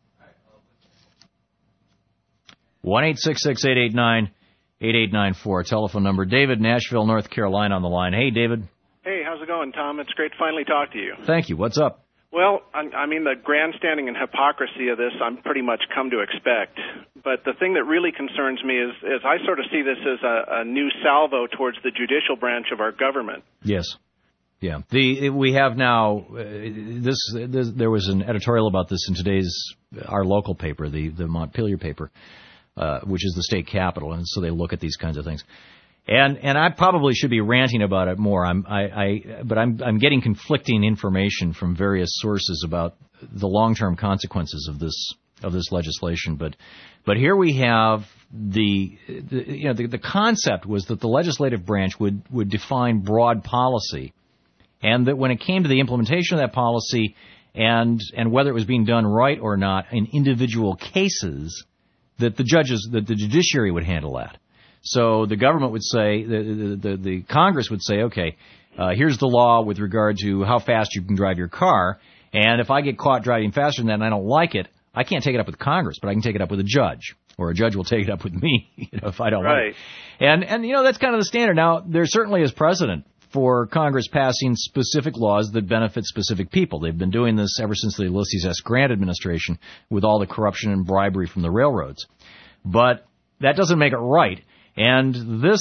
one eight six six, eight eight nine, eight eight nine four, telephone number. David, Nashville, North Carolina on the line. Hey, David. Hey, how's it going, Tom? It's great to finally talk to you. Thank you. What's up? Well, I mean, the grandstanding and hypocrisy of this, I'm pretty much come to expect. But the thing that really concerns me is, is I sort of see this as a, a new salvo towards the judicial branch of our government. Yes. Yeah. The we have now, uh, this, this, there was an editorial about this in today's, our local paper, the, the Montpelier paper, uh, which is the state capital, and so they look at these kinds of things. And and I probably should be ranting about it more. I'm I, I but I'm I'm getting conflicting information from various sources about the long-term consequences of this of this legislation. But but here we have the, the you know the, the concept was that the legislative branch would would define broad policy, and that when it came to the implementation of that policy and and whether it was being done right or not in individual cases, that the judges that the judiciary would handle that. So the government would say, the, the, the Congress would say, okay, uh, here's the law with regard to how fast you can drive your car, and if I get caught driving faster than that and I don't like it, I can't take it up with Congress, but I can take it up with a judge, or a judge will take it up with me, you know, if I don't right. like it. And, and, you know, that's kind of the standard. Now, there certainly is precedent for Congress passing specific laws that benefit specific people. They've been doing this ever since the Ulysses S. Grant administration with all the corruption and bribery from the railroads. But that doesn't make it right. And this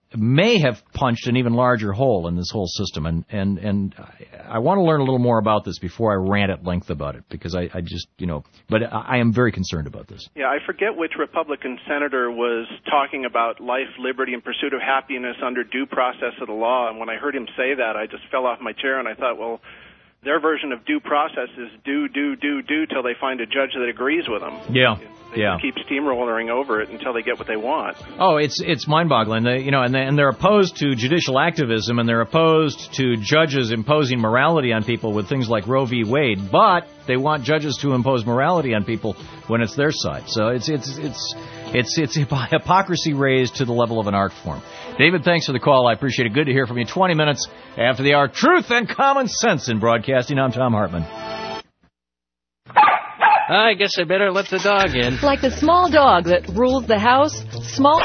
may have punched an even larger hole in this whole system. And, and, and I want to learn a little more about this before I rant at length about it, because I, I just, you know, but I am very concerned about this. Yeah, I forget which Republican senator was talking about life, liberty, and pursuit of happiness under due process of the law. And when I heard him say that, I just fell off my chair and I thought, well, their version of due process is do, do, do, do till they find a judge that agrees with them. Yeah, they yeah. just keep steamrolling over it until they get what they want. Oh, it's it's mind-boggling. They, you know, and they, and they're opposed to judicial activism, and they're opposed to judges imposing morality on people with things like Roe v. Wade. But they want judges to impose morality on people when it's their side. So it's it's it's it's it's hypocrisy raised to the level of an art form. David, thanks for the call. I appreciate it. Good to hear from you. twenty minutes after the hour. Truth and common sense in broadcasting. I'm Tom Hartman. I guess I better let the dog in. Like the small dog that rules the house, small...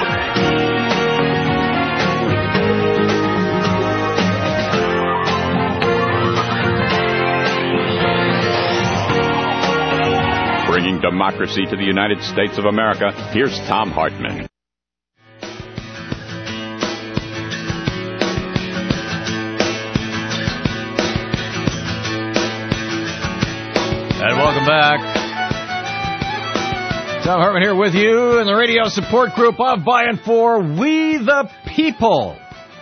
Bringing democracy to the United States of America, here's Tom Hartman. And welcome back. Tom Hartman here with you in the radio support group of, by, and for We the People.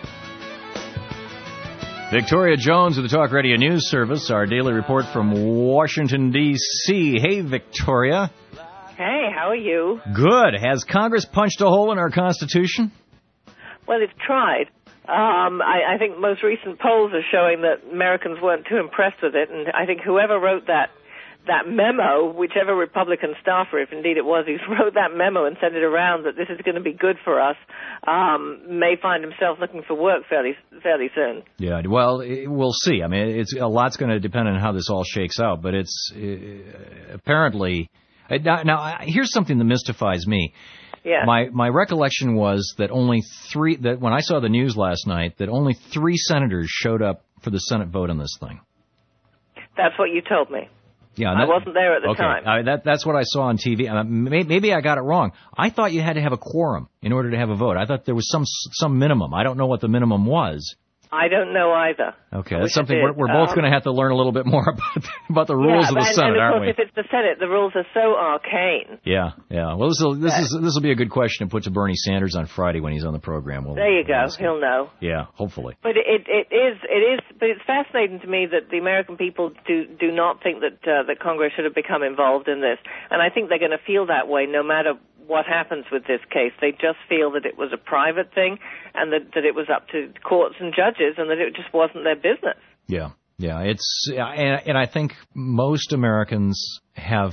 Victoria Jones of the Talk Radio News Service, our daily report from Washington, D C Hey, Victoria. Hey, how are you? Good. Has Congress punched a hole in our Constitution? Well, it's tried. Um, I, I think most recent polls are showing that Americans weren't too impressed with it, and I think whoever wrote that that memo, whichever Republican staffer, if indeed it was, who wrote that memo and sent it around that this is going to be good for us, um, may find himself looking for work fairly fairly soon. Yeah, well, it, we'll see. I mean, it's a lot's going to depend on how this all shakes out, but it's uh, apparently... Uh, now, now, here's something that mystifies me. Yeah. My my recollection was that only three, that when I saw the news last night, that only three senators showed up for the Senate vote on this thing. That's what you told me. Yeah, I that, wasn't there at the okay. time. Uh, that, that's what I saw on T V. Uh, may, maybe I got it wrong. I thought you had to have a quorum in order to have a vote. I thought there was some some minimum. I don't know what the minimum was. I don't know either. Okay, that's something we're, we're both um, going to have to learn a little bit more about about the rules yeah, of the and, Senate, and of aren't course, we? If it's the Senate, the rules are so arcane. Yeah, yeah. Well, this will this is this will be a good question to put to Bernie Sanders on Friday when he's on the program. We'll, there you we'll go. He'll know. Yeah, hopefully. But it it is it is. But it's fascinating to me that the American people do do not think that uh, that Congress should have become involved in this, and I think they're going to feel that way no matter what happens with this case. They just feel that it was a private thing and that, that it was up to courts and judges and that it just wasn't their business. Yeah, yeah. It's and, and I think most Americans have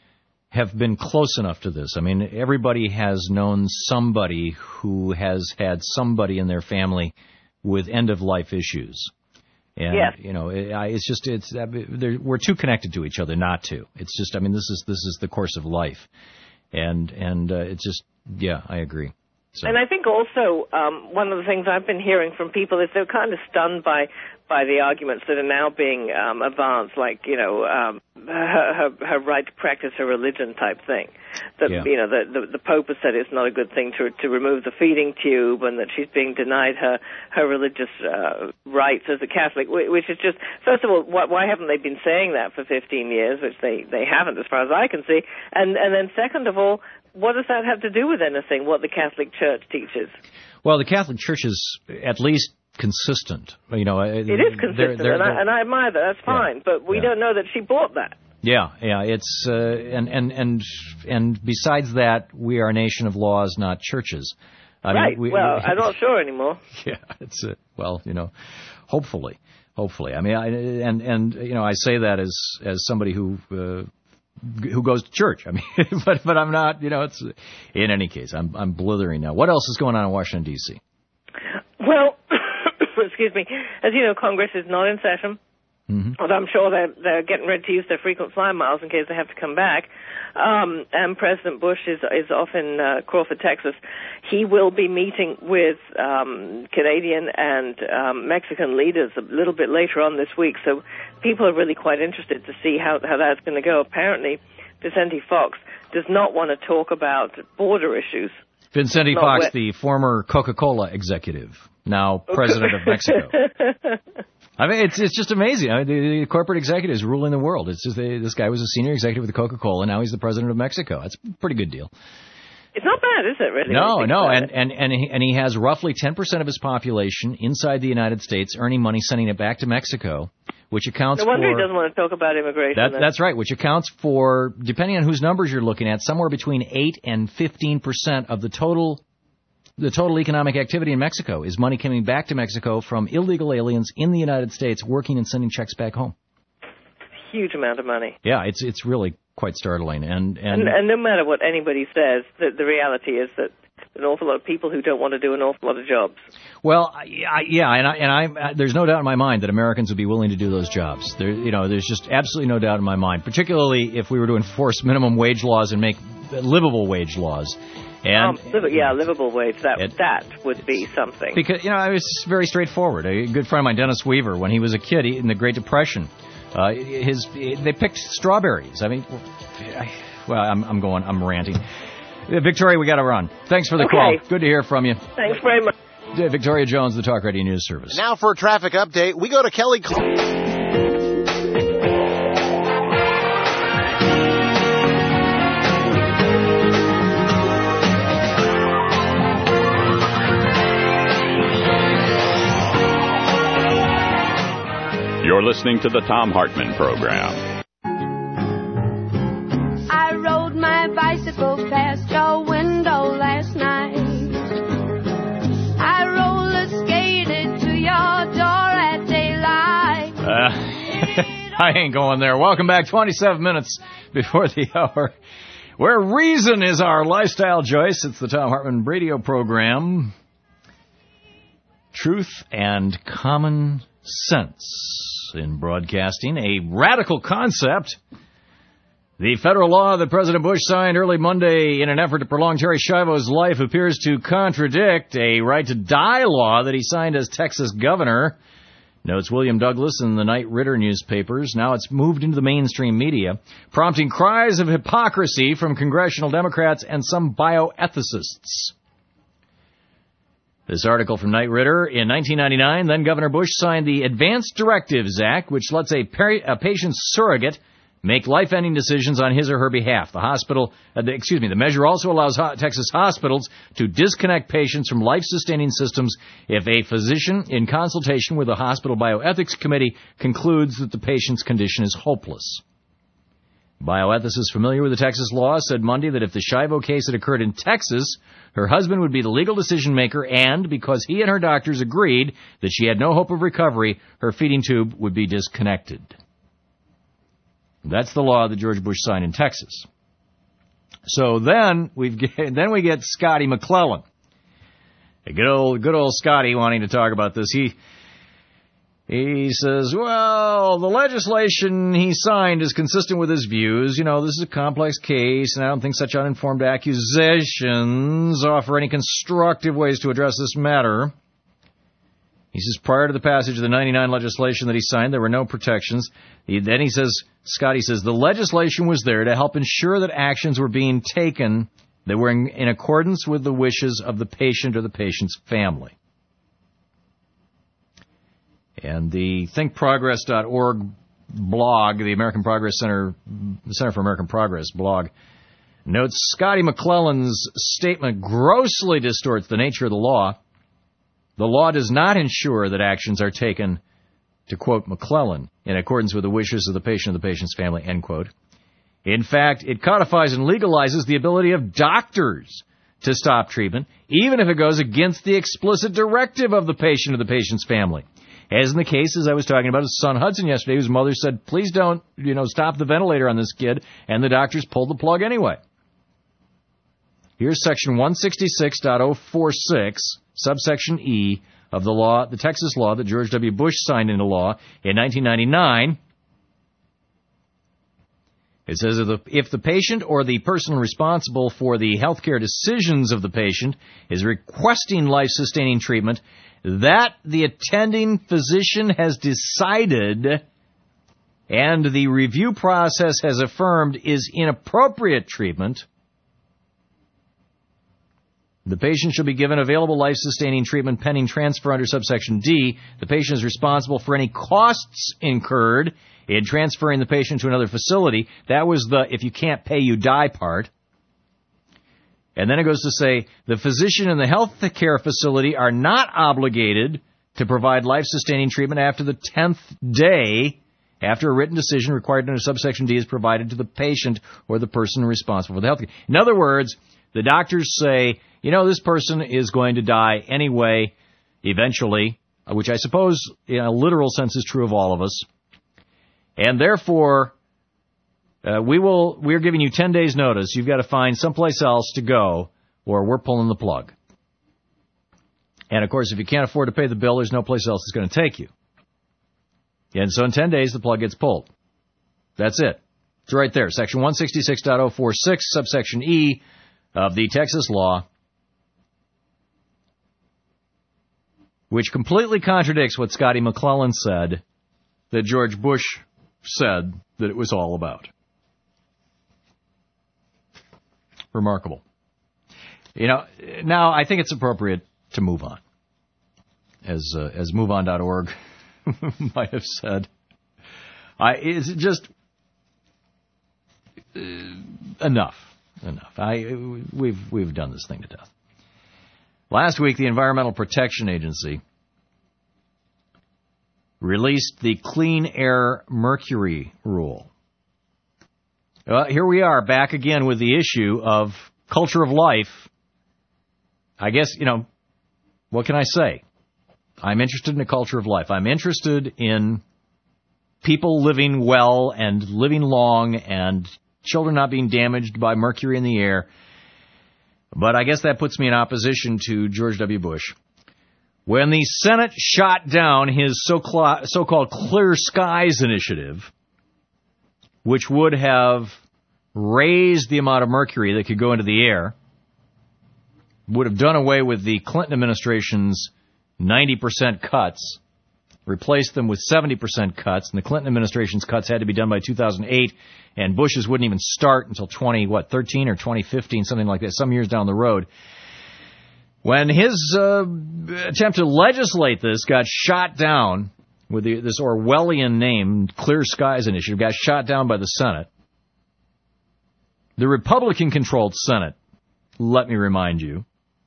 have been close enough to this. I mean, everybody has known somebody who has had somebody in their family with end-of-life issues. And, yes. you know, it, it's just, it's we're too connected to each other not to. It's just, I mean, this is this is the course of life. And and uh, it's just, yeah, I agree. So. And I think also um, one of the things I've been hearing from people is they're kind of stunned by by the arguments that are now being um, advanced, like, you know, um, her, her, her right to practice her religion type thing. That, yeah. you know, the, the, the Pope has said it's not a good thing to to remove the feeding tube and that she's being denied her, her religious uh, rights as a Catholic, which is just, first of all, why, why haven't they been saying that for fifteen years, which they, they haven't as far as I can see, and, and then second of all, what does that have to do with anything, what the Catholic Church teaches? Well, the Catholic Church is at least consistent. You know, it is consistent, they're, they're, and, I, and I admire that. That's fine, yeah, but we yeah. don't know that she bought that. Yeah, yeah. It's uh, and and and and besides that, we are a nation of laws, not churches. I right. mean, we, well, we, I'm not sure anymore. Yeah, it's uh, well, you know, hopefully, hopefully. I mean, I, and and you know, I say that as as somebody who. Uh, who goes to church. I mean, but but I'm not, you know, it's, in any case, I'm I'm blithering now. What else is going on in Washington, D C? Well, excuse me, as you know, Congress is not in session. Mm-hmm. Although I'm sure they're, they're getting ready to use their frequent flyer miles in case they have to come back. Um, and President Bush is is off in uh, Crawford, Texas. He will be meeting with um, Canadian and um, Mexican leaders a little bit later on this week. So people are really quite interested to see how, how that's going to go. Apparently, Vicente Fox does not want to talk about border issues. Vicente Fox, wet. the former Coca-Cola executive, now president of Mexico. I mean, it's it's just amazing. I mean, the, the corporate executives ruling the world. It's just they, this guy was a senior executive with Coca-Cola, now he's the president of Mexico. That's a pretty good deal. It's not bad, is it, really? No, no, and, and, and, he, and he has roughly ten percent of his population inside the United States earning money, sending it back to Mexico, which accounts for... No wonder for, he doesn't want to talk about immigration. That, that's right, which accounts for, depending on whose numbers you're looking at, somewhere between eight and fifteen percent of the total... The total economic activity in Mexico is money coming back to Mexico from illegal aliens in the United States working and sending checks back home. Huge amount of money. Yeah, it's it's really quite startling. And and, and, and no matter what anybody says, the, the reality is that an awful lot of people who don't want to do an awful lot of jobs. Well, I, yeah, and I, and I, there's no doubt in my mind that Americans would be willing to do those jobs. There, you know, there's just absolutely no doubt in my mind, particularly if we were to enforce minimum wage laws and make livable wage laws. And, um, yeah, livable wage, that it, that would be something. Because, you know, it was very straightforward. A good friend of mine, Dennis Weaver, when he was a kid in the Great Depression, uh, his they picked strawberries. I mean, well, I'm, I'm going, I'm ranting. Victoria, we got to run. Thanks for the okay. call. Good to hear from you. Thanks very much. Victoria Jones, the Talk Radio News Service. Now for a traffic update, we go to Kelly Cl- You're listening to the Thom Hartmann Program. I rode my bicycle past your window last night. I roller skated to your door at daylight. Uh, I ain't going there. Welcome back, twenty-seven minutes before the hour, where reason is our lifestyle choice. It's the Thom Hartmann radio program. Truth and common sense in broadcasting, a radical concept. The federal law that President Bush signed early Monday in an effort to prolong Terri Schiavo's life appears to contradict a right to die law that he signed as Texas governor, notes William Douglas in the Knight Ridder newspapers. Now it's moved into the mainstream media, prompting cries of hypocrisy from congressional Democrats and some bioethicists. This article from Knight Ridder. In nineteen ninety-nine, then Governor Bush signed the Advanced Directives Act, which lets a, peri- a patient's surrogate make life-ending decisions on his or her behalf. The hospital, uh, the, excuse me, the measure also allows ho- Texas hospitals to disconnect patients from life-sustaining systems if a physician, in consultation with a hospital bioethics committee, concludes that the patient's condition is hopeless. Bioethicists familiar with the Texas law said Monday that if the Shivo case had occurred in Texas, her husband would be the legal decision maker, and because he and her doctors agreed that she had no hope of recovery, her feeding tube would be disconnected. That's the law that George Bush signed in Texas. So then we then we get Scotty McClellan, a good old good old Scotty, wanting to talk about this. He. He says, well, the legislation he signed is consistent with his views. You know, this is a complex case, and I don't think such uninformed accusations offer any constructive ways to address this matter. He says prior to the passage of the ninety-nine legislation that he signed, there were no protections. He, then he says, Scotty says, the legislation was there to help ensure that actions were being taken that were in, in accordance with the wishes of the patient or the patient's family. And the think progress dot org blog, the American Progress Center, the Center for American Progress blog, notes Scotty McClellan's statement grossly distorts the nature of the law. The law does not ensure that actions are taken, to quote McClellan, in accordance with the wishes of the patient or the patient's family, end quote. In fact, it codifies and legalizes the ability of doctors to stop treatment, even if it goes against the explicit directive of the patient or the patient's family. As in the case, as I was talking about, his son Hudson yesterday, whose mother said, please don't, you know, stop the ventilator on this kid, and the doctors pulled the plug anyway. Here's section one sixty-six point oh forty-six, subsection E, of the law, the Texas law that George W. Bush signed into law in nineteen ninety-nine. It says if the, if the patient or the person responsible for the healthcare decisions of the patient is requesting life-sustaining treatment, that the attending physician has decided and the review process has affirmed is inappropriate treatment, the patient shall be given available life-sustaining treatment pending transfer under subsection D. The patient is responsible for any costs incurred in transferring the patient to another facility. That was the if you can't pay, you die part. And then it goes to say, the physician and the health care facility are not obligated to provide life-sustaining treatment after the tenth day after a written decision required under subsection D is provided to the patient or the person responsible for the health care. In other words, the doctors say, you know, this person is going to die anyway, eventually, which I suppose in a literal sense is true of all of us. And therefore, Uh, we will, we're giving you ten days notice. You've got to find someplace else to go or we're pulling the plug. And of course, if you can't afford to pay the bill, there's no place else that's going to take you. And so in ten days, the plug gets pulled. That's it. It's right there. Section one sixty-six point oh forty-six, subsection E of the Texas law, which completely contradicts what Scotty McClellan said that George Bush said that it was all about. Remarkable. You know, now I think it's appropriate to move on. As uh, as move on dot org might have said. I it's just uh, enough. Enough. I we've we've done this thing to death. Last week the Environmental Protection Agency released the Clean Air Mercury Rule. Well, here we are back again with the issue of culture of life. I guess, you know, what can I say? I'm interested in the culture of life. I'm interested in people living well and living long and children not being damaged by mercury in the air. But I guess that puts me in opposition to George W. Bush. When the Senate shot down his so-called Clear Skies initiative, which would have raised the amount of mercury that could go into the air, would have done away with the Clinton administration's ninety percent cuts, replaced them with seventy percent cuts, and the Clinton administration's cuts had to be done by two thousand eight, and Bush's wouldn't even start until twenty, what, thirteen or twenty fifteen, something like that, some years down the road. When his uh, attempt to legislate this got shot down with the, this Orwellian name, Clear Skies Initiative, got shot down by the Senate, the Republican-controlled Senate, let me remind you,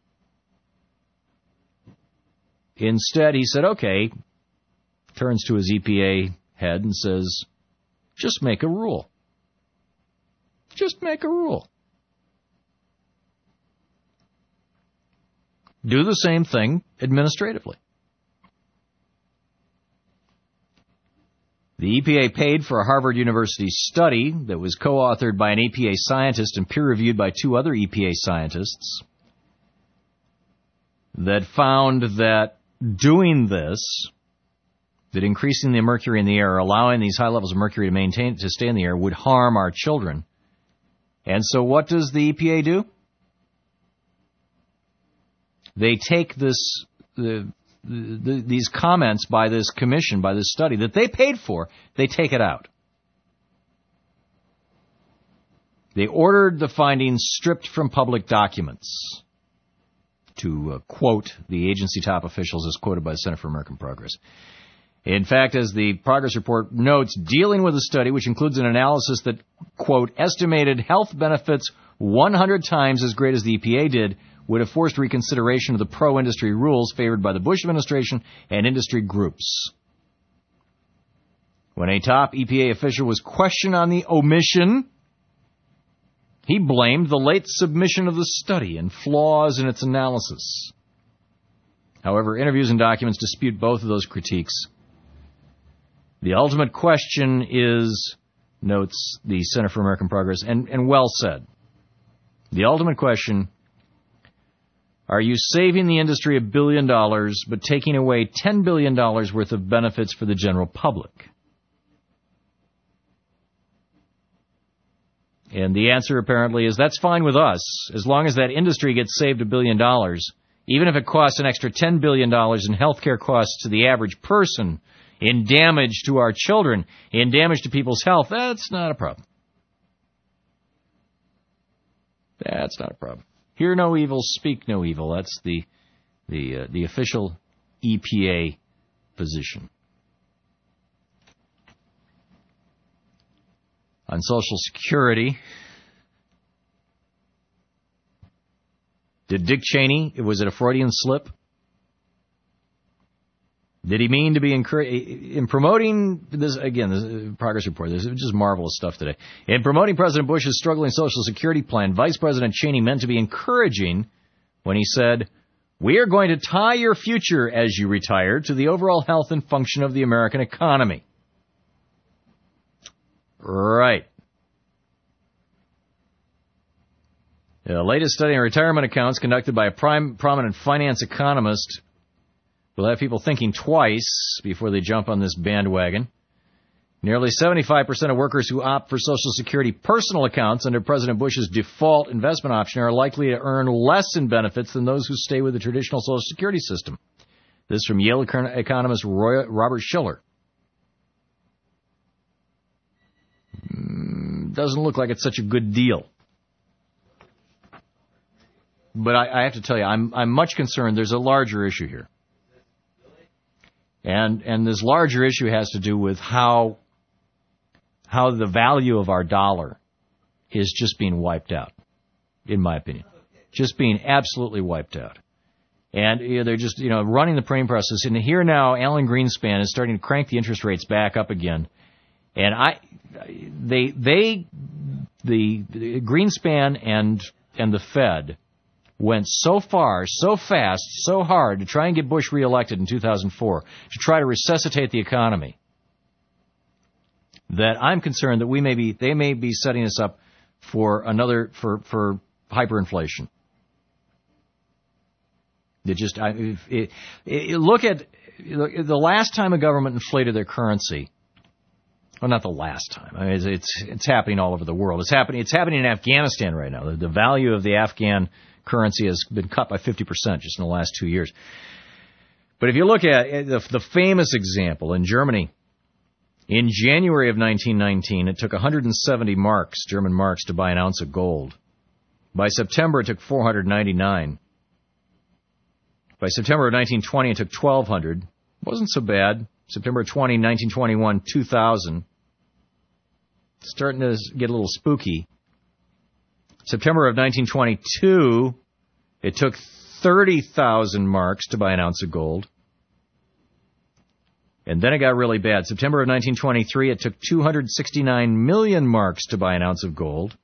instead he said, okay, turns to his E P A head and says, just make a rule. Just make a rule. Do the same thing administratively. The E P A paid for a Harvard University study that was co-authored by an E P A scientist and peer-reviewed by two other E P A scientists that found that doing this, that increasing the mercury in the air, allowing these high levels of mercury to maintain to stay in the air, would harm our children. And so what does the E P A do? They take this, the, the, these comments by this commission, by this study that they paid for, they take it out. They ordered the findings stripped from public documents, to uh, quote the agency top officials as quoted by the Center for American Progress. In fact, as the progress report notes, dealing with a study which includes an analysis that, quote, estimated health benefits one hundred times as great as the E P A did, would have forced reconsideration of the pro-industry rules favored by the Bush administration and industry groups. When a top E P A official was questioned on the omission, he blamed the late submission of the study and flaws in its analysis. However, interviews and documents dispute both of those critiques. The ultimate question is, notes the Center for American Progress, and, and well said, the ultimate question, are you saving the industry a billion dollars but taking away ten billion dollars worth of benefits for the general public? And the answer apparently is that's fine with us, as long as that industry gets saved a billion dollars, even if it costs an extra ten billion dollars in health care costs to the average person, in damage to our children, in damage to people's health, that's not a problem. That's not a problem. Hear no evil, speak no evil. That's the the uh, the official E P A position. On Social Security, did Dick Cheney, was it a Freudian slip? Did he mean to be encouraging, in promoting this, again, this progress report, this is just marvelous stuff today. In promoting President Bush's struggling Social Security plan, Vice President Cheney meant to be encouraging when he said, we are going to tie your future as you retire to the overall health and function of the American economy. Right. The latest study on retirement accounts conducted by a prime, prominent finance economist will have people thinking twice before they jump on this bandwagon. Nearly seventy-five percent of workers who opt for Social Security personal accounts under President Bush's default investment option are likely to earn less in benefits than those who stay with the traditional Social Security system. This from Yale economist Roy, Robert Schiller. Mm, doesn't look like it's such a good deal. But I, I have to tell you, I'm, I'm much concerned. There's a larger issue here. And and this larger issue has to do with how how the value of our dollar is just being wiped out, in my opinion. Just being absolutely wiped out. And you know, they're just, you know, running the printing process. And here now, Alan Greenspan is starting to crank the interest rates back up again. And I, they, they, the, the Greenspan and and the Fed went so far, so fast, so hard to try and get Bush reelected in two thousand four, to try to resuscitate the economy, that I'm concerned that we may be, they may be setting us up for another, for, for hyperinflation. It just, I, it, it, look at, look, the last time a government inflated their currency, well, not the last time. I mean, it's, it's, it's happening all over the world. It's happening, it's happening in Afghanistan right now. The, the value of the Afghan currency has been cut by fifty percent just in the last two years. But if you look at the, the famous example in Germany, in January of nineteen nineteen, it took one hundred seventy marks, German marks, to buy an ounce of gold. By September, it took four hundred ninety-nine. By September of nineteen twenty, it took twelve hundred. Wasn't so bad. September twentieth, nineteen twenty-one, two thousand. Starting to get a little spooky. September of nineteen twenty-two, it took thirty thousand marks to buy an ounce of gold. And then it got really bad. September of nineteen twenty-three, it took two hundred sixty-nine million marks to buy an ounce of gold.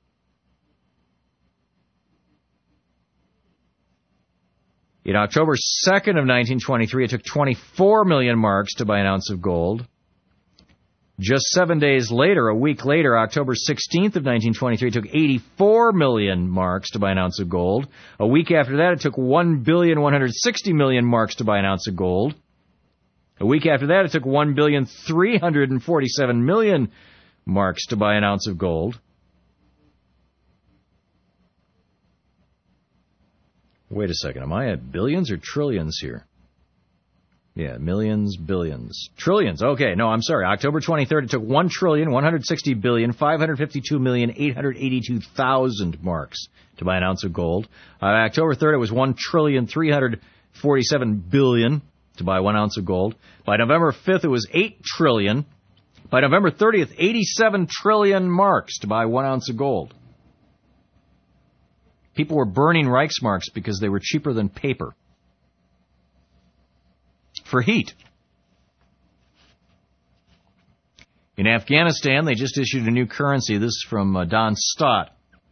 In October second of nineteen twenty-three, it took twenty-four million marks to buy an ounce of gold. Just seven days later, a week later, October sixteenth of nineteen twenty-three, it took eighty-four million marks to buy an ounce of gold. A week after that, it took one billion one hundred sixty million marks to buy an ounce of gold. A week after that, it took one billion three hundred forty-seven million marks to buy an ounce of gold. Wait a second, am I at billions or trillions here? Yeah, millions, billions, trillions. Okay, no, I'm sorry. October twenty-third, it took one trillion one hundred sixty billion five hundred fifty-two million eight hundred eighty-two thousand marks to buy an ounce of gold. Uh, October third, it was one trillion three hundred forty-seven billion to buy one ounce of gold. By November fifth, it was eight trillion. By November thirtieth, eighty-seven trillion marks to buy one ounce of gold. People were burning Reichsmarks because they were cheaper than paper. For heat. In Afghanistan, they just issued a new currency. This is from uh, Don Stott,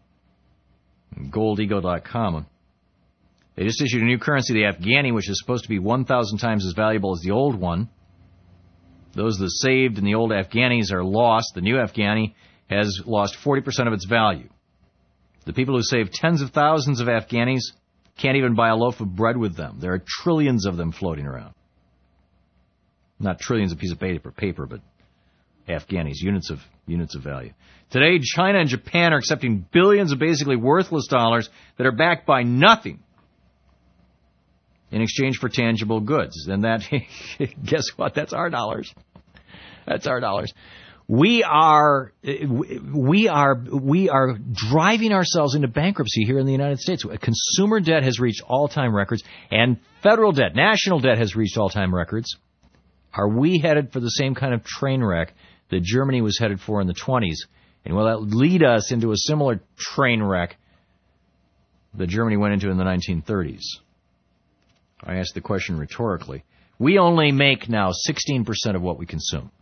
gold ego dot com. They just issued a new currency, the Afghani, which is supposed to be one thousand times as valuable as the old one. Those that saved in the old Afghanis are lost. The new Afghani has lost forty percent of its value. The people who saved tens of thousands of Afghanis can't even buy a loaf of bread with them. There are trillions of them floating around. Not trillions of pieces of paper, paper, but Afghanis, units of units of value. Today, China and Japan are accepting billions of basically worthless dollars that are backed by nothing in exchange for tangible goods. And that, guess what? That's our dollars. That's our dollars. We are, we are, we are driving ourselves into bankruptcy here in the United States. Consumer debt has reached all-time records, and federal debt, national debt has reached all-time records. Are we headed for the same kind of train wreck that Germany was headed for in the twenties? And will that lead us into a similar train wreck that Germany went into in the nineteen thirties? I asked the question rhetorically. We only make now sixteen percent of what we consume.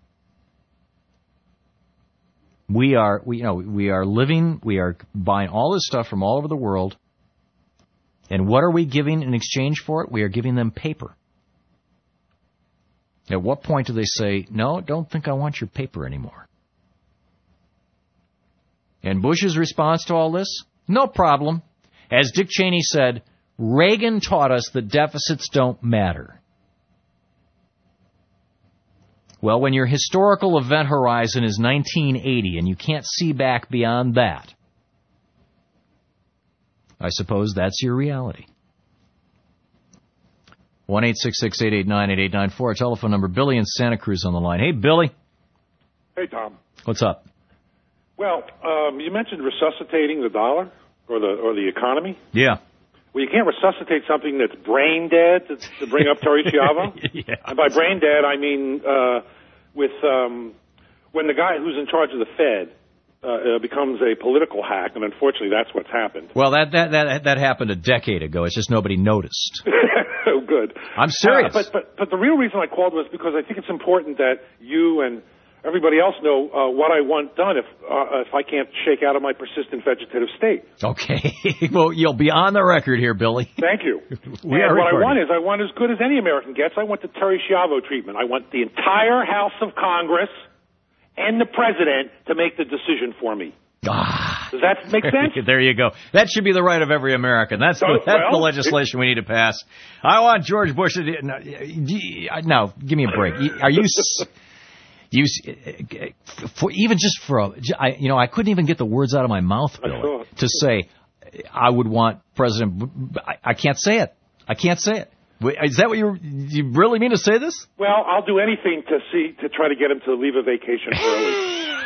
We are, we, you know, we are living, we are buying all this stuff from all over the world. And what are we giving in exchange for it? We are giving them paper. At what point do they say, no, don't think I want your paper anymore? And Bush's response to all this? No problem. As Dick Cheney said, Reagan taught us that deficits don't matter. Well, when your historical event horizon is nineteen eighty and you can't see back beyond that, I suppose that's your reality. one eight six six, eight eight nine, eight eight nine four, our telephone number. Billy in Santa Cruz on the line. Hey, Billy. Hey, Tom. What's up? Well, um, you mentioned resuscitating the dollar or the or the economy. Yeah. Well, you can't resuscitate something that's brain dead to, to bring up Terry Schiavo. Yeah. And by brain dead, I mean uh, with um, when the guy who's in charge of the Fed uh, uh, becomes a political hack, and unfortunately, that's what's happened. Well, that that that that happened a decade ago. It's just nobody noticed. Oh, good. I'm serious. Uh, but but but the real reason I called was because I think it's important that you and everybody else know uh, what I want done if uh, if I can't shake out of my persistent vegetative state. Okay. Well, you'll be on the record here, Billy. Thank you. we and are what recording. I want is I want as good as any American gets. I want the Terry Schiavo treatment. I want the entire House of Congress and the President to make the decision for me. Ah. Does that make sense? There you go. That should be the right of every American. That's, the, that's well, the legislation we need to pass. I want George Bush to... No, no give me a break. Are you... You, for, even just for a, I, you know, I couldn't even get the words out of my mouth, Billy, to say I would want President. I, I can't say it. I can't say it. Is that what you you really mean to say this? Well, I'll do anything to see to try to get him to leave a vacation early.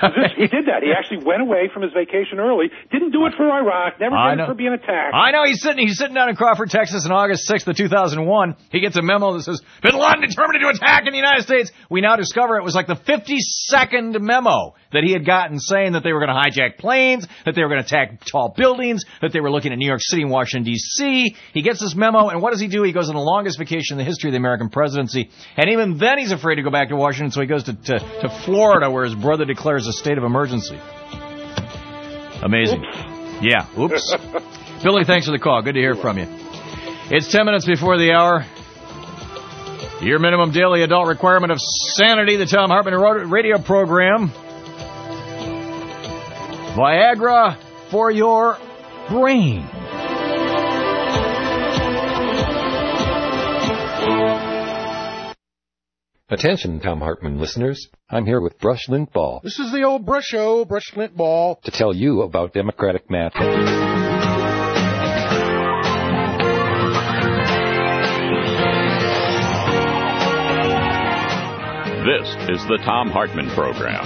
This, he did that. He actually went away from his vacation early. Didn't do it for Iraq. Never I did know. it for being attacked. I know. He's sitting. He's sitting down in Crawford, Texas, on August sixth of two thousand one. He gets a memo that says Bin Laden determined to attack in the United States. We now discover it was like the fifty-second memo that he had gotten saying that they were going to hijack planes, that they were going to attack tall buildings, that they were looking at New York City and Washington, D C He gets this memo, and what does he do? He goes on the longest vacation in the history of the American presidency, and even then he's afraid to go back to Washington, so he goes to, to, to Florida, where his brother declares a state of emergency. Amazing. Oops. Yeah, oops. Billy, thanks for the call. Good to hear from you. It's ten minutes before the hour. Your minimum daily adult requirement of sanity, the Thom Hartmann radio program. Viagra for your brain. Attention, Thom Hartmann listeners. I'm here with Brush Limbaugh This is the old Brush Show, Brush Limbaugh to tell you about Democratic math. This is the Thom Hartmann Program.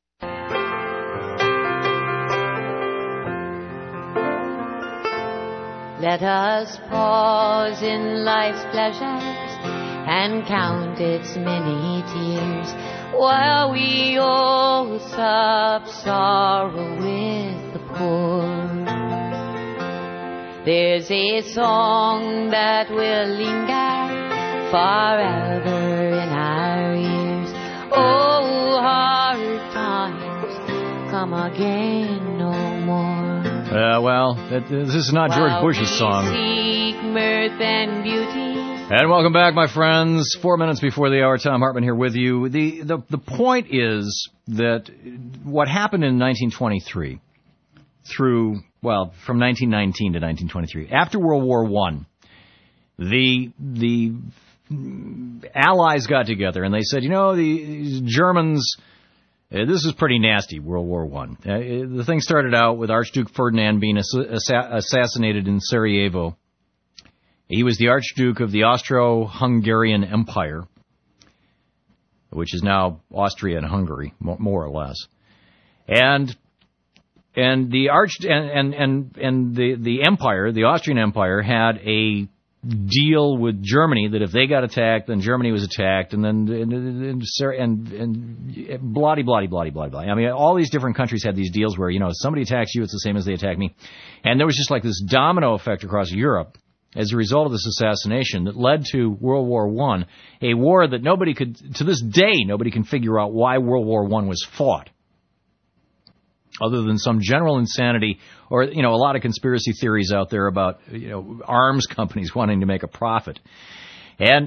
Let us pause in life's pleasures and count its many tears, while we all sup sorrow with the poor. There's a song that will linger forever in our ears. Oh, hard times come again no more. Uh, well, that, this is not George While Bush's song. Seek mirth and beauty. And welcome back, my friends. Four minutes before the hour, Thom Hartmann here with you. The, the the point is that what happened in nineteen twenty-three through, well, from nineteen nineteen to nineteen twenty-three, after World War One, the the Allies got together and they said, you know, the Germans, uh, this is pretty nasty, World War One. Uh, the thing started out with Archduke Ferdinand being ass- assassinated in Sarajevo. He was the Archduke of the Austro-Hungarian Empire, which is now Austria and Hungary, more or less. And and the arch and and and, and the, the empire, the Austrian Empire, had a deal with Germany that if they got attacked, then Germany was attacked, and then and and and, and bloody bloody bloody bloody bloody. I mean, all these different countries had these deals where, you know, if somebody attacks you, it's the same as they attack me, and there was just like this domino effect across Europe as a result of this assassination that led to World War One, a war that nobody could, to this day, nobody can figure out why World War One was fought, other than some general insanity or, you know, a lot of conspiracy theories out there about, you know, arms companies wanting to make a profit. And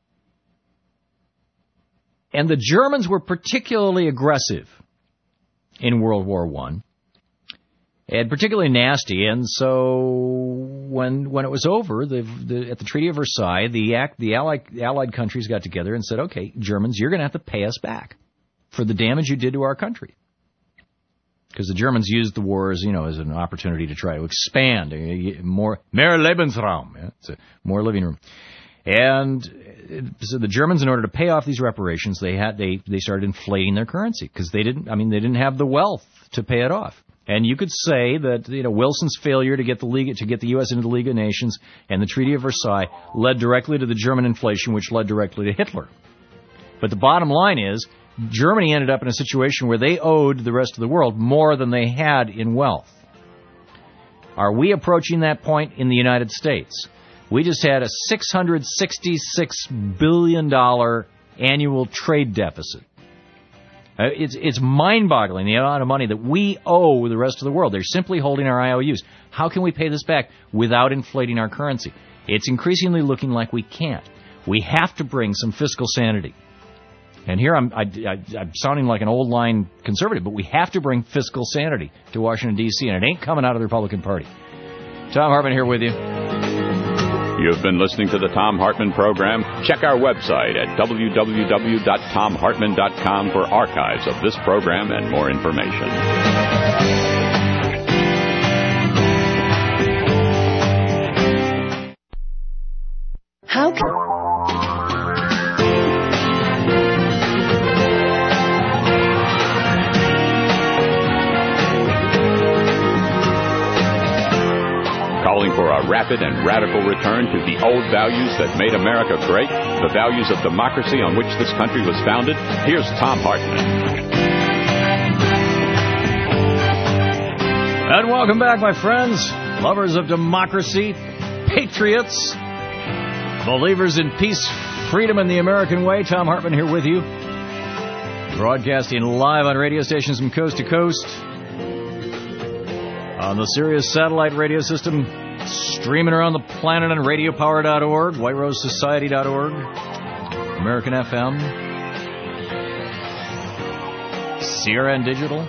and the Germans were particularly aggressive in World War One. And particularly nasty, and so when when it was over, the, the, at the Treaty of Versailles, the act, the allied, the allied countries got together and said, "Okay, Germans, you're going to have to pay us back for the damage you did to our country," because the Germans used the war as, you know, as an opportunity to try to expand more, mehr Lebensraum, yeah, it's a more living room, and so the Germans, in order to pay off these reparations, they had they they started inflating their currency because they didn't, I mean, they didn't have the wealth to pay it off. And you could say that, you know, Wilson's failure to get the League, to get the U S into the League of Nations and the Treaty of Versailles led directly to the German inflation, which led directly to Hitler. But the bottom line is, Germany ended up in a situation where they owed the rest of the world more than they had in wealth. Are we approaching that point in the United States? We just had a six hundred sixty-six billion dollars annual trade deficit. Uh, it's it's mind-boggling, the amount of money that we owe the rest of the world. They're simply holding our I O Us. How can we pay this back without inflating our currency? It's increasingly looking like we can't. We have to bring some fiscal sanity. And here I'm, I, I, I'm sounding like an old-line conservative, but we have to bring fiscal sanity to Washington, D C, and it ain't coming out of the Republican Party. Thom Hartmann here with you. You've been listening to the Thom Hartmann Program. Check our website at w w w dot thom hartmann dot com for archives of this program and more information. How can... calling for a rapid and radical return to the old values that made America great, the values of democracy on which this country was founded. Here's Thom Hartmann. And welcome back, my friends, lovers of democracy, patriots, believers in peace, freedom, and the American way. Thom Hartmann here with you, broadcasting live on radio stations from coast to coast, on the Sirius satellite radio system, streaming around the planet on radio power dot org, white rose society dot org, American F M, Sierra and Digital.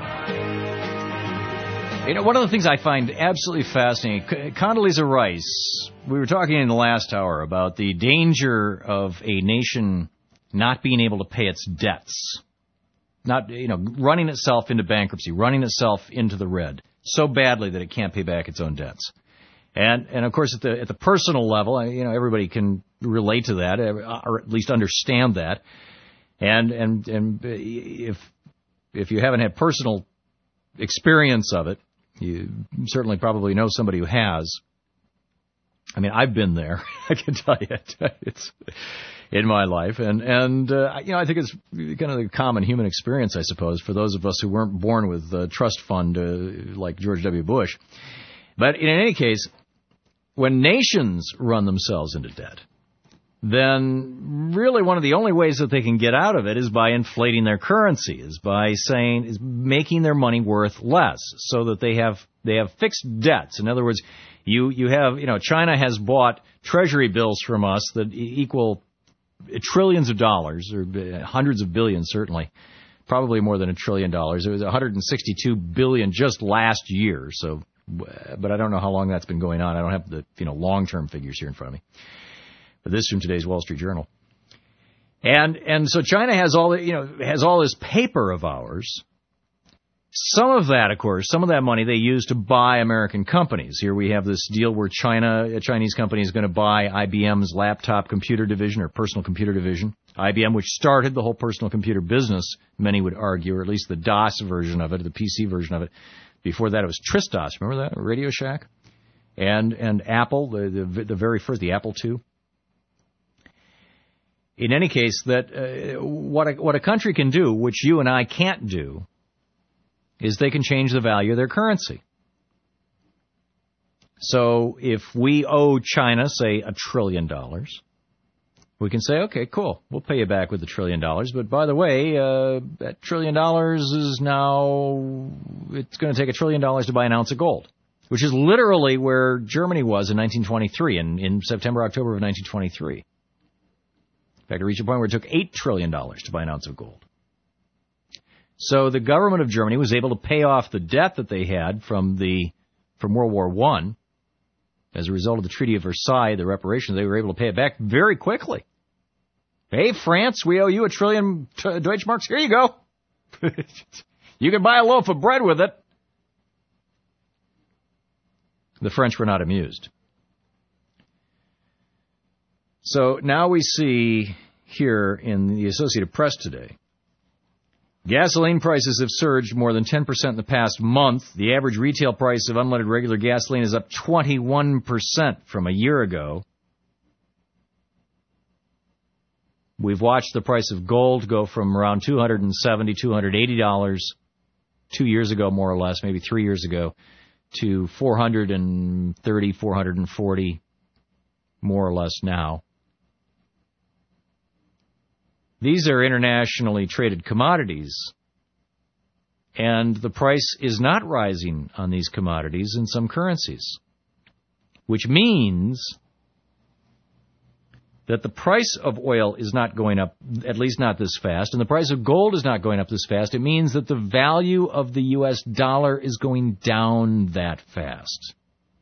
You know, one of the things I find absolutely fascinating, Condoleezza Rice, we were talking in the last hour about the danger of a nation not being able to pay its debts, not, you know, running itself into bankruptcy, running itself into the red so badly that it can't pay back its own debts. And, and of course, at the, at the personal level, you know, everybody can relate to that, or at least understand that. And, and, and if, if you haven't had personal experience of it, you certainly probably know somebody who has. I mean, I've been there. I can tell you, it's in my life, and and uh, you know, I think it's kind of the common human experience, I suppose, for those of us who weren't born with a trust fund uh, like George W. Bush. But in any case, when nations run themselves into debt, then really one of the only ways that they can get out of it is by inflating their currency, is by saying, is making their money worth less, so that they have they have fixed debts. In other words, you you have, you know, China has bought treasury bills from us that equal trillions of dollars, or hundreds of billions certainly, probably more than a trillion dollars. It was one hundred sixty-two billion just last year. So, but I don't know how long that's been going on. I don't have the, you know, long-term figures here in front of me. But this is from today's Wall Street Journal. And and so China has all the, you know, has all this paper of ours. Some of that, of course, some of that money they use to buy American companies. Here we have this deal where China, a Chinese company is going to buy I B M's laptop computer division, or personal computer division. I B M, which started the whole personal computer business, many would argue, or at least the DOS version of it, the P C version of it. Before that, it was Tristos. Remember that? Radio Shack? And and Apple, the the, the very first, the Apple two. In any case, that uh, what a, what a country can do, which you and I can't do, is they can change the value of their currency. So if we owe China, say, a trillion dollars, we can say, okay, cool, we'll pay you back with a trillion dollars. But by the way, uh, that trillion dollars is now, it's going to take a trillion dollars to buy an ounce of gold, which is literally where Germany was in nineteen twenty-three, in, in September, October of nineteen twenty-three. In fact, it reached a point where it took eight trillion dollars to buy an ounce of gold. So the government of Germany was able to pay off the debt that they had from the from World War One. As a result of the Treaty of Versailles, the reparations, they were able to pay it back very quickly. Hey, France, we owe you a trillion Deutschmarks. Here you go. You can buy a loaf of bread with it. The French were not amused. So now we see here in the Associated Press today, gasoline prices have surged more than ten percent in the past month. The average retail price of unleaded regular gasoline is up twenty-one percent from a year ago. We've watched the price of gold go from around two hundred seventy dollars, two hundred eighty dollars two years ago, more or less, maybe three years ago, to four hundred thirty dollars, four hundred forty dollars, more or less now. These are internationally traded commodities, and the price is not rising on these commodities in some currencies, which means that the price of oil is not going up, at least not this fast, and the price of gold is not going up this fast. It means that the value of the U S dollar is going down that fast.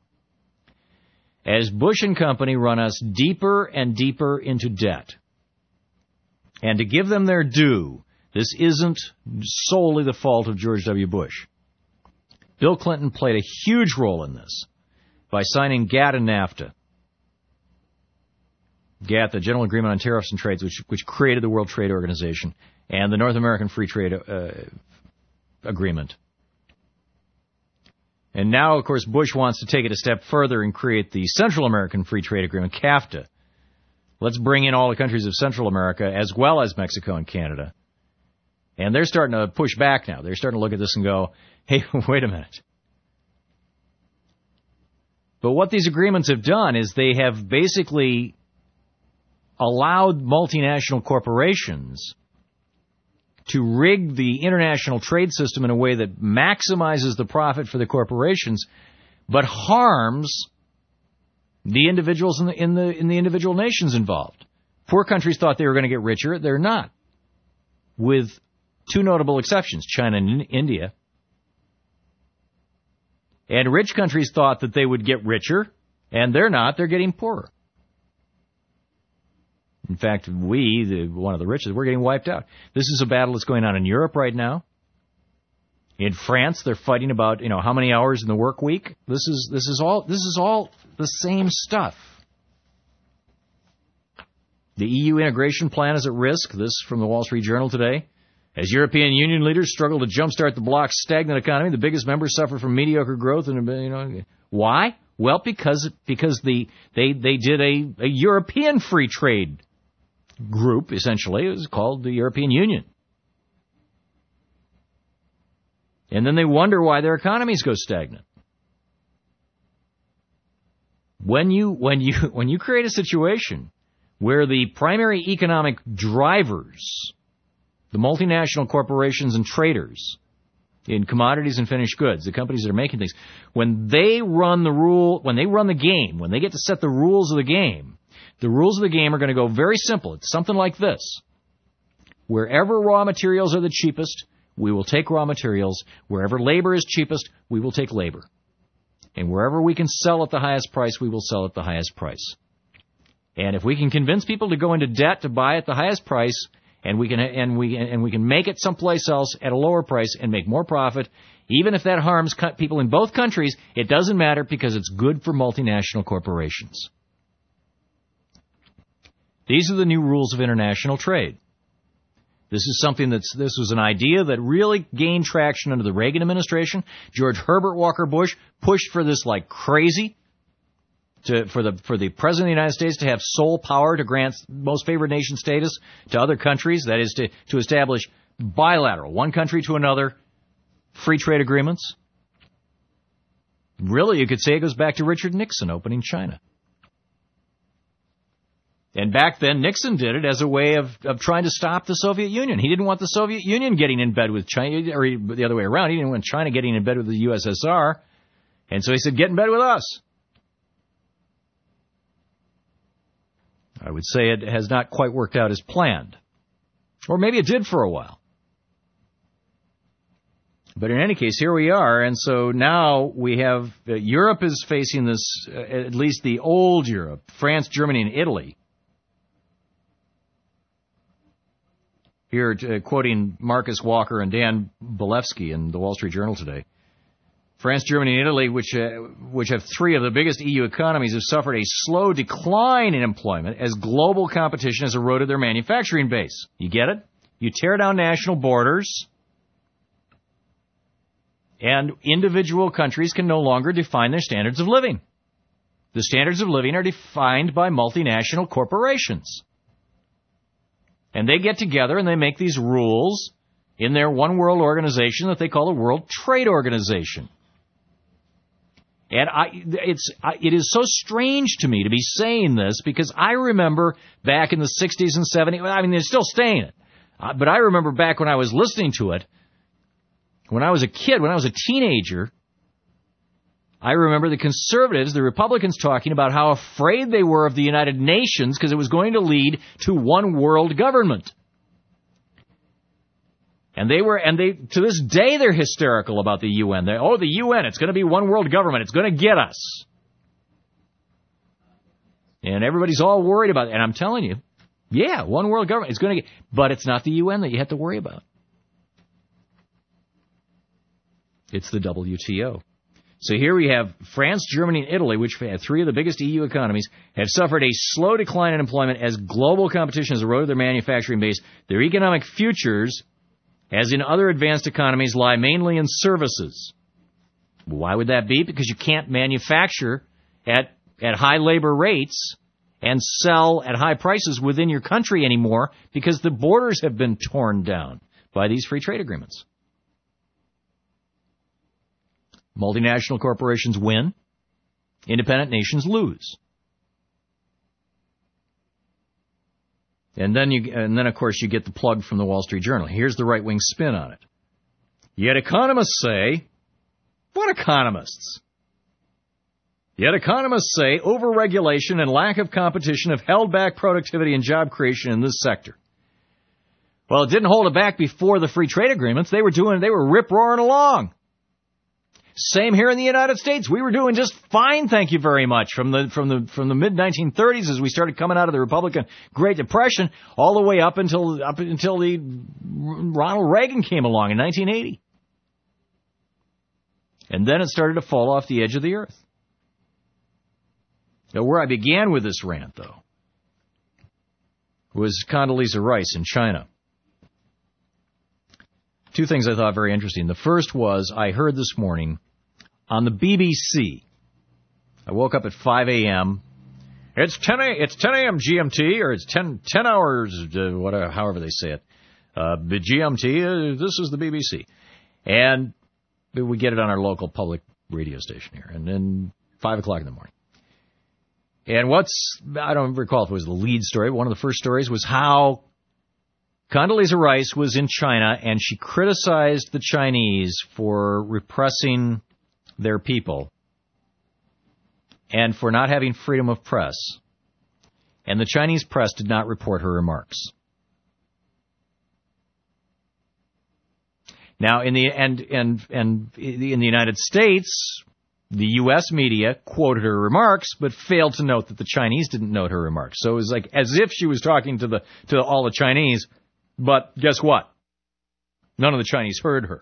As Bush and company run us deeper and deeper into debt. And to give them their due, this isn't solely the fault of George W. Bush. Bill Clinton played a huge role in this by signing GATT and NAFTA. GATT, the General Agreement on Tariffs and Trades, which, which created the World Trade Organization, and the North American Free Trade uh, Agreement. And now, of course, Bush wants to take it a step further and create the Central American Free Trade Agreement, CAFTA. Let's bring in all the countries of Central America as well as Mexico and Canada. And they're starting to push back now. They're starting to look at this and go, hey, wait a minute. But what these agreements have done is they have basically allowed multinational corporations to rig the international trade system in a way that maximizes the profit for the corporations, but harms the individuals in the in the in the individual nations involved. Poor countries thought they were going to get richer. They're not, with two notable exceptions, China and India. And rich countries thought that they would get richer, and they're not. They're getting poorer. In fact, we, the, one of the richest, we're getting wiped out. This is a battle that's going on in Europe right now. In France, they're fighting about, you know, how many hours in the work week. This is this is all this is all the same stuff. The E U integration plan is at risk. This from the Wall Street Journal today. As European Union leaders struggle to jumpstart the bloc's stagnant economy, the biggest members suffer from mediocre growth. And you know why? Well, because because the they they did a, a European free trade group, essentially. It was called the European Union. And then they wonder why their economies go stagnant. When you when you when you create a situation where the primary economic drivers, the multinational corporations and traders in commodities and finished goods, the companies that are making things, when they run the rule, when they run the game, when they get to set the rules of the game, the rules of the game are going to go very simple. It's something like this. Wherever raw materials are the cheapest, we will take raw materials. Wherever labor is cheapest, we will take labor. And wherever we can sell at the highest price, we will sell at the highest price. And if we can convince people to go into debt to buy at the highest price, and we can and we and we can make it someplace else at a lower price and make more profit, even if that harms people in both countries, it doesn't matter because it's good for multinational corporations. These are the new rules of international trade. This is something that's, this was an idea that really gained traction under the Reagan administration. George Herbert Walker Bush pushed for this like crazy, to, for the, for the President of the United States to have sole power to grant most favored nation status to other countries. That is to, to establish bilateral, one country to another, free trade agreements. Really, you could say it goes back to Richard Nixon opening China. And back then, Nixon did it as a way of, of trying to stop the Soviet Union. He didn't want the Soviet Union getting in bed with China, or the other way around. He didn't want China getting in bed with the U S S R. And so he said, get in bed with us. I would say it has not quite worked out as planned. Or maybe it did for a while. But in any case, here we are, and so now we have, uh, Europe is facing this, uh, at least the old Europe, France, Germany, and Italy. Here, uh, quoting Marcus Walker and Dan Bilevsky in the Wall Street Journal today. France, Germany, and Italy, which uh, which have three of the biggest E U economies, have suffered a slow decline in employment as global competition has eroded their manufacturing base. You get it? You tear down national borders, and individual countries can no longer define their standards of living. The standards of living are defined by multinational corporations. And they get together and they make these rules in their one world organization that they call the World Trade Organization. And I, it's, it is so strange to me to be saying this because I remember back in the sixties and seventies, I mean, they're still saying it, uh, but I remember back when I was listening to it, when I was a kid, when I was a teenager, I remember the conservatives, the Republicans, talking about how afraid they were of the United Nations because it was going to lead to one world government. And they were, and they, to this day, they're hysterical about the U N. They, oh, the U N, it's going to be one world government. It's going to get us. And everybody's all worried about it. And I'm telling you, yeah, one world government. It's going to get, but it's not the U N that you have to worry about. It's the W T O. So here we have France, Germany, and Italy, which have three of the biggest E U economies, have suffered a slow decline in employment as global competition has eroded their manufacturing base. Their economic futures, as in other advanced economies, lie mainly in services. Why would that be? Because you can't manufacture at at high labor rates and sell at high prices within your country anymore because the borders have been torn down by these free trade agreements. Multinational corporations win. Independent nations lose. And then, you, and then, of course, you get the plug from the Wall Street Journal. Here's the right-wing spin on it. Yet economists say, what economists? Yet economists say overregulation and lack of competition have held back productivity and job creation in this sector. Well, it didn't hold it back before the free trade agreements. They were doing, they were rip-roaring along. Same here in the United States. We were doing just fine, thank you very much, from the from the from the mid nineteen thirties as we started coming out of the Republican Great Depression, all the way up until up until the Ronald Reagan came along in nineteen eighty. And then it started to fall off the edge of the earth. Now, where I began with this rant, though, was Condoleezza Rice in China. Two things I thought very interesting. The first was I heard this morning on the B B C. I woke up at five a.m. It's ten a.m. It's ten a.m. G M T, or it's ten, ten hours, uh, whatever, however they say it. Uh, the G M T, uh, this is the B B C. And we get it on our local public radio station here. And then five o'clock in the morning. And what's, I don't recall if it was the lead story, but one of the first stories was how Condoleezza Rice was in China and she criticized the Chinese for repressing their people and for not having freedom of press. And the Chinese press did not report her remarks. Now, in the and and and in the United States, the U S media quoted her remarks, but failed to note that the Chinese didn't note her remarks. So it was like as if she was talking to the to all the Chinese, but guess what? None of the Chinese heard her.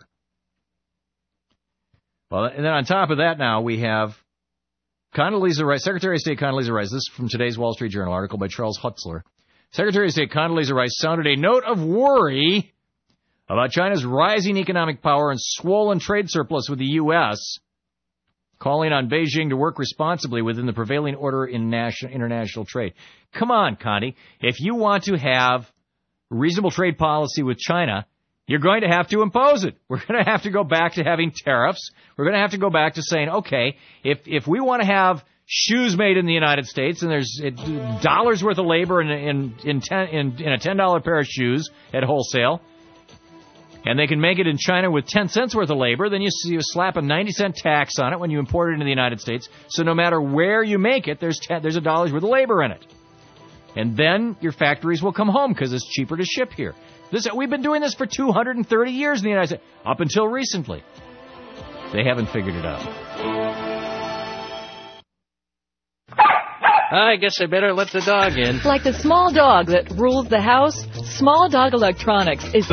Well, and then on top of that, now we have Condoleezza Rice, Secretary of State Condoleezza Rice. This is from today's Wall Street Journal article by Charles Hutzler. Secretary of State Condoleezza Rice sounded a note of worry about China's rising economic power and swollen trade surplus with the U S, calling on Beijing to work responsibly within the prevailing order in national, international trade. Come on, Condi. If you want to have reasonable trade policy with China, you're going to have to impose it. We're going to have to go back to having tariffs. We're going to have to go back to saying, okay, if if we want to have shoes made in the United States and there's dollars worth of labor in in in, ten, in, in a ten dollar pair of shoes at wholesale, and they can make it in China with ten cents worth of labor, then you, you slap a ninety cent tax on it when you import it into the United States. So no matter where you make it, there's ten, there's a dollar's worth of labor in it. And then your factories will come home because it's cheaper to ship here. This, we've been doing this for two hundred thirty years in the United States, up until recently. They haven't figured it out. I guess I better let the dog in. Like the small dog that rules the house, Small Dog Electronics is...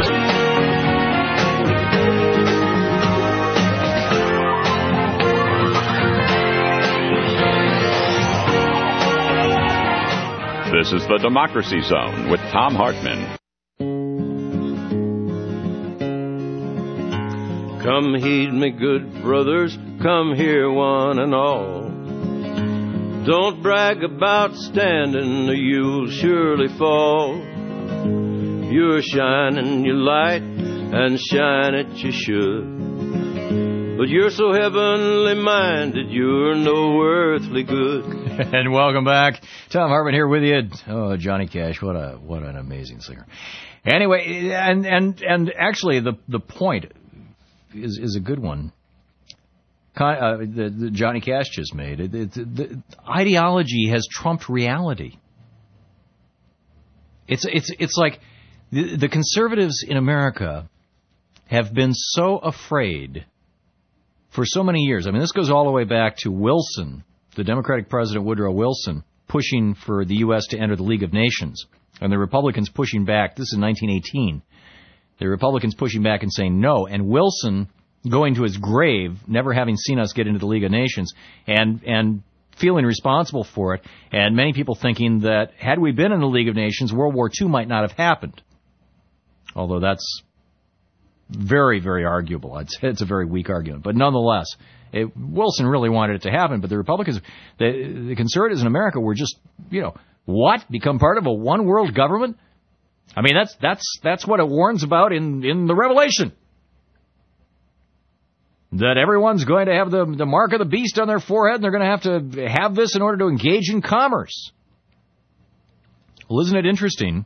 This is the Democracy Zone with Thom Hartmann. Come heed me, good brothers, come hear one and all. Don't brag about standing, or you'll surely fall. You're shining your light, and shine it you should. But you're so heavenly minded, you're no earthly good. And welcome back. Thom Hartmann here with you. Oh, Johnny Cash, what a what an amazing singer. Anyway, and and and actually the the point is is a good one. Uh, the, the Johnny Cash just made it. it the ideology has trumped reality. It's it's it's like the, the conservatives in America have been so afraid for so many years. I mean, this goes all the way back to Wilson, the Democratic President Woodrow Wilson, pushing for the U S to enter the League of Nations, and the Republicans pushing back. This is nineteen eighteen. The Republicans pushing back and saying no, and Wilson going to his grave, never having seen us get into the League of Nations, and and feeling responsible for it, and many people thinking that had we been in the League of Nations, World War Two might not have happened. Although that's very, very arguable. I'd say it's a very weak argument. But nonetheless, it, Wilson really wanted it to happen, but the Republicans, the, the conservatives in America were just, you know, what? Become part of a one-world government? I mean, that's that's that's what it warns about in, in the Revelation. That everyone's going to have the, the mark of the beast on their forehead, and they're going to have to have this in order to engage in commerce. Well, isn't it interesting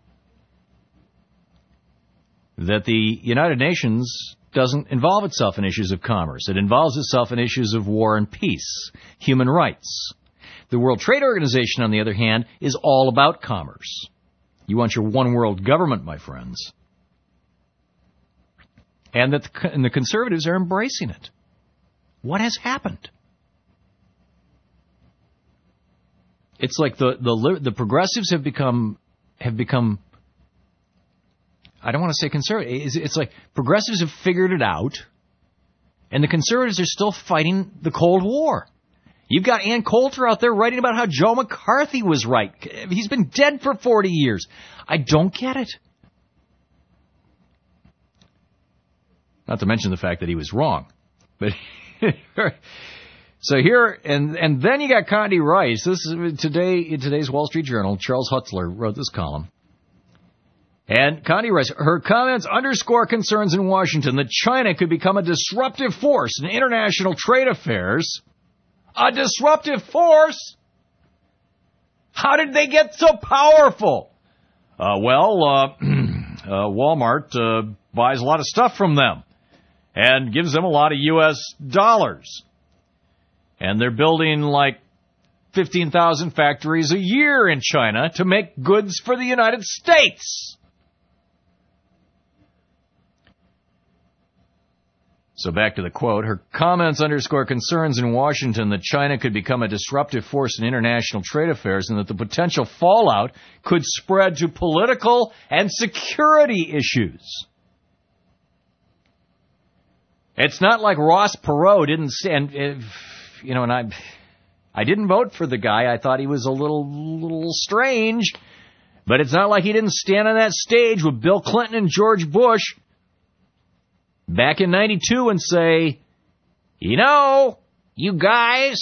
that the United Nations doesn't involve itself in issues of commerce? It involves itself in issues of war and peace, human rights. The World Trade Organization, on the other hand, is all about commerce. You want your one-world government, my friends. And that the, and the conservatives are embracing it. What has happened? It's like the the the progressives have become have become. I don't want to say conservative. It's, it's like progressives have figured it out, and the conservatives are still fighting the Cold War. You've got Ann Coulter out there writing about how Joe McCarthy was right. He's been dead for forty years. I don't get it. Not to mention the fact that he was wrong. But so here, and and then you got Condi Rice. This is today in today's Wall Street Journal. Charles Hutzler wrote this column. And Condi Rice, her comments underscore concerns in Washington that China could become a disruptive force in international trade affairs. A disruptive force? How did they get so powerful? Uh, well, uh, uh, Walmart uh, buys a lot of stuff from them and gives them a lot of U S dollars. And they're building like fifteen thousand factories a year in China to make goods for the United States. So back to the quote. Her comments underscore concerns in Washington that China could become a disruptive force in international trade affairs and that the potential fallout could spread to political and security issues. It's not like Ross Perot didn't stand, you know, and I I didn't vote for the guy. I thought he was a little, little strange. But it's not like he didn't stand on that stage with Bill Clinton and George Bush back in ninety-two and say, you know, you guys,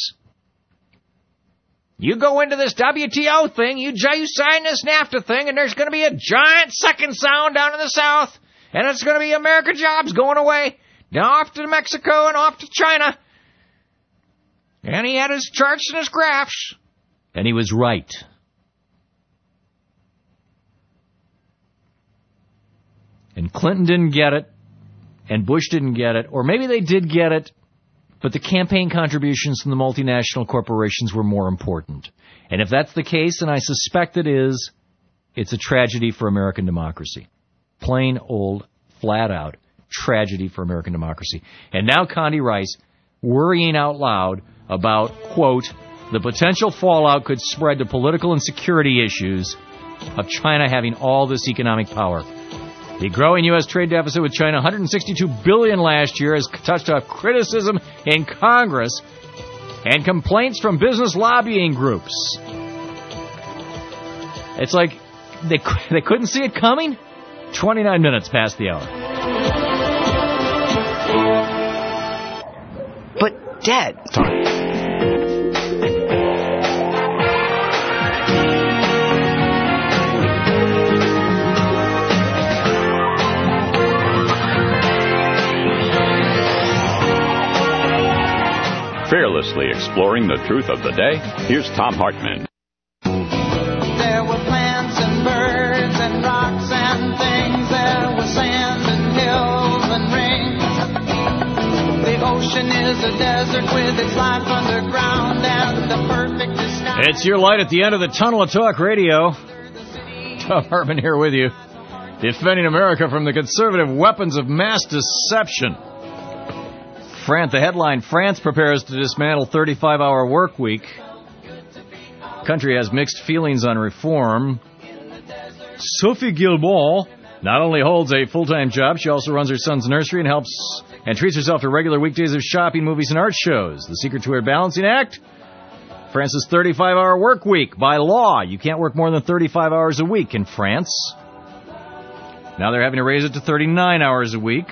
you go into this W T O thing, you, you sign this NAFTA thing, and there's going to be a giant second sound down in the South, and it's going to be American jobs going away, now off to Mexico and off to China. And he had his charts and his graphs, and he was right. And Clinton didn't get it. And Bush didn't get it, or maybe they did get it, but the campaign contributions from the multinational corporations were more important. And if that's the case, and I suspect it is, it's a tragedy for American democracy. Plain old, flat out tragedy for American democracy. And now Condi Rice worrying out loud about, quote, the potential fallout could spread to political and security issues of China having all this economic power. The growing U S trade deficit with China, one hundred sixty-two billion dollars last year, has touched off criticism in Congress and complaints from business lobbying groups. It's like they they couldn't see it coming. twenty-nine minutes past the hour. But, Dad... Sorry. Fearlessly exploring the truth of the day, here's Tom Hartman. There were plants and birds and rocks and things. There was sand and hills and rings. The ocean is a desert with its life underground and the perfect disguise. It's your light at the end of the tunnel of talk radio. Tom Hartman here with you, defending America from the conservative weapons of mass deception. France, the headline, France prepares to dismantle thirty-five hour work week. Country has mixed feelings on reform. Sophie Gilbon not only holds a full-time job, she also runs her son's nursery and helps and treats herself to regular weekdays of shopping, movies, and art shows. The secret to her balancing act? France's thirty-five hour work week. By law, you can't work more than thirty-five hours a week in France. Now they're having to raise it to thirty-nine hours a week.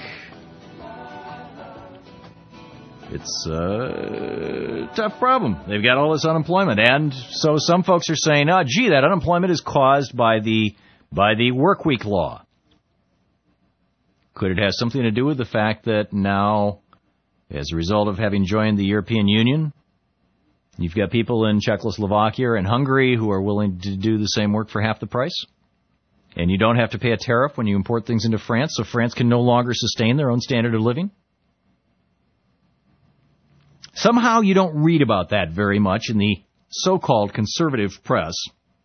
It's a tough problem. They've got all this unemployment, and so some folks are saying, "Oh, gee, that unemployment is caused by the by the work week law." Could it have something to do with the fact that now, as a result of having joined the European Union, you've got people in Czechoslovakia and Hungary who are willing to do the same work for half the price? And you don't have to pay a tariff when you import things into France, so France can no longer sustain their own standard of living? Somehow you don't read about that very much in the so-called conservative press.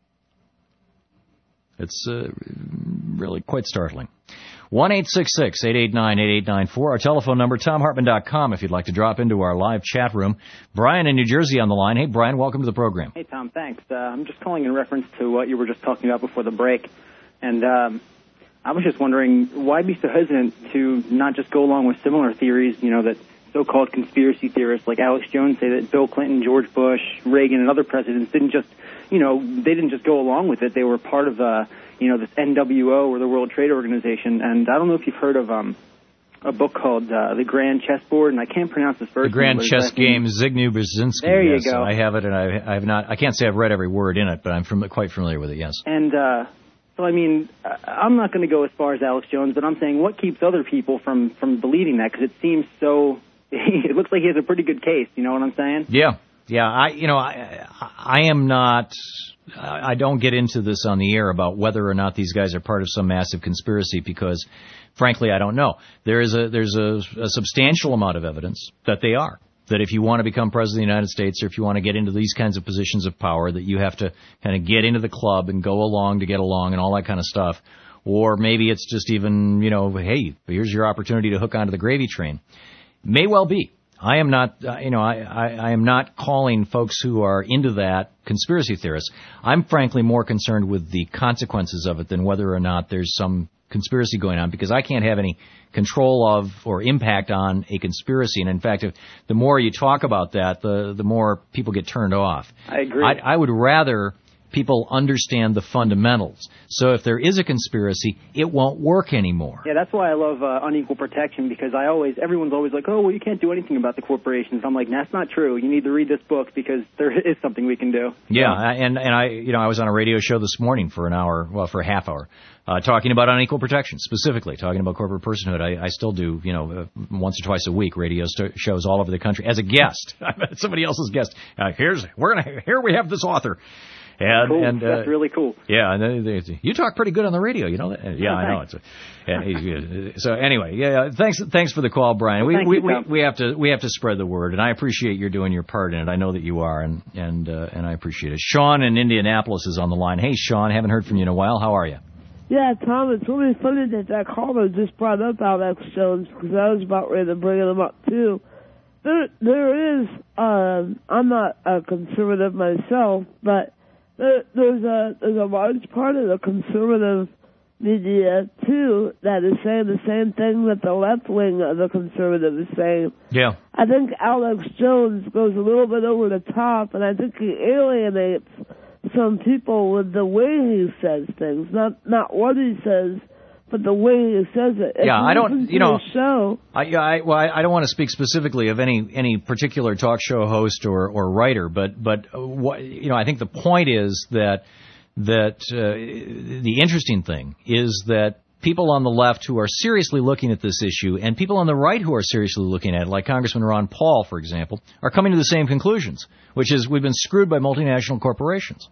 It's uh, really quite startling. one eight six six, eight eight nine, eight eight nine four. Our telephone number, tom hartman dot com, if you'd like to drop into our live chat room. Brian in New Jersey on the line. Hey, Brian, welcome to the program. Hey, Tom, thanks. Uh, I'm just calling in reference to what you were just talking about before the break. And um, I was just wondering, why be so hesitant to not just go along with similar theories, you know, that so-called conspiracy theorists like Alex Jones say that Bill Clinton, George Bush, Reagan, and other presidents didn't just, you know, they didn't just go along with it. They were part of, uh, you know, this N W O or the World Trade Organization. And I don't know if you've heard of um, a book called uh, The Grand Chessboard, and I can't pronounce this first The Grand name, Chess Game, Zbigniew Brzezinski. There you yes, go. I have it, and I, I have not. I can't say I've read every word in it, but I'm from, quite familiar with it. Yes. And uh, so, I mean, I'm not going to go as far as Alex Jones, but I'm saying what keeps other people from from believing that? Because it seems so. It looks like he has a pretty good case. You know what I'm saying? Yeah, yeah. I, you know, I, I am not. I don't get into this on the air about whether or not these guys are part of some massive conspiracy because, frankly, I don't know. There is a there's a, a substantial amount of evidence that they are. That if you want to become president of the United States or if you want to get into these kinds of positions of power, that you have to kind of get into the club and go along to get along and all that kind of stuff. Or maybe it's just even, you know, hey, here's your opportunity to hook onto the gravy train. May well be. I am not, uh, you know, I, I, I am not calling folks who are into that conspiracy theorists. I'm frankly more concerned with the consequences of it than whether or not there's some conspiracy going on, because I can't have any control of or impact on a conspiracy. And in fact, if the more you talk about that, the the more people get turned off. I agree. I, I would rather people understand the fundamentals. So if there is a conspiracy, it won't work anymore. Yeah, that's why I love uh, unequal protection, because I always, everyone's always like, oh, well, you can't do anything about the corporations. I'm like, that's not true. You need to read this book because there is something we can do. Yeah, and and I, you know, I was on a radio show this morning for an hour, well, for a half hour, uh, talking about unequal protection, specifically talking about corporate personhood. I, I still do, you know, uh, once or twice a week radio st- shows all over the country as a guest. Somebody else's guest. Uh, here's we're gonna here we have this author. And, cool. and, uh, That's really cool. Yeah, and they, they, you talk pretty good on the radio, you know that? Yeah, I know. It's a, and he, so anyway, yeah, thanks, thanks for the call, Brian. Well, we thank we, you, we Tom. we have to we have to spread the word, and I appreciate you're doing your part in it. I know that you are, and and uh, and I appreciate it. Sean in Indianapolis is on the line. Hey, Sean, haven't heard from you in a while. How are you? Yeah, Tom, it's really funny that that caller just brought up Alex Jones, because I was about ready to bring him up too. There, there is. Uh, I'm not a conservative myself, but There, there's a there's a large part of the conservative media too that is saying the same thing that the left wing of the conservative is saying. Yeah. I think Alex Jones goes a little bit over the top, and I think he alienates some people with the way he says things, not not what he says, but the way he says it. If Yeah, you I don't, listen to you know, the show, I, I, well, I, I don't want to speak specifically of any, any particular talk show host or, or writer, but, but, uh, what, you know, I think the point is that, that, uh, the interesting thing is that people on the left who are seriously looking at this issue and people on the right who are seriously looking at it, like Congressman Ron Paul, for example, are coming to the same conclusions, which is we've been screwed by multinational corporations.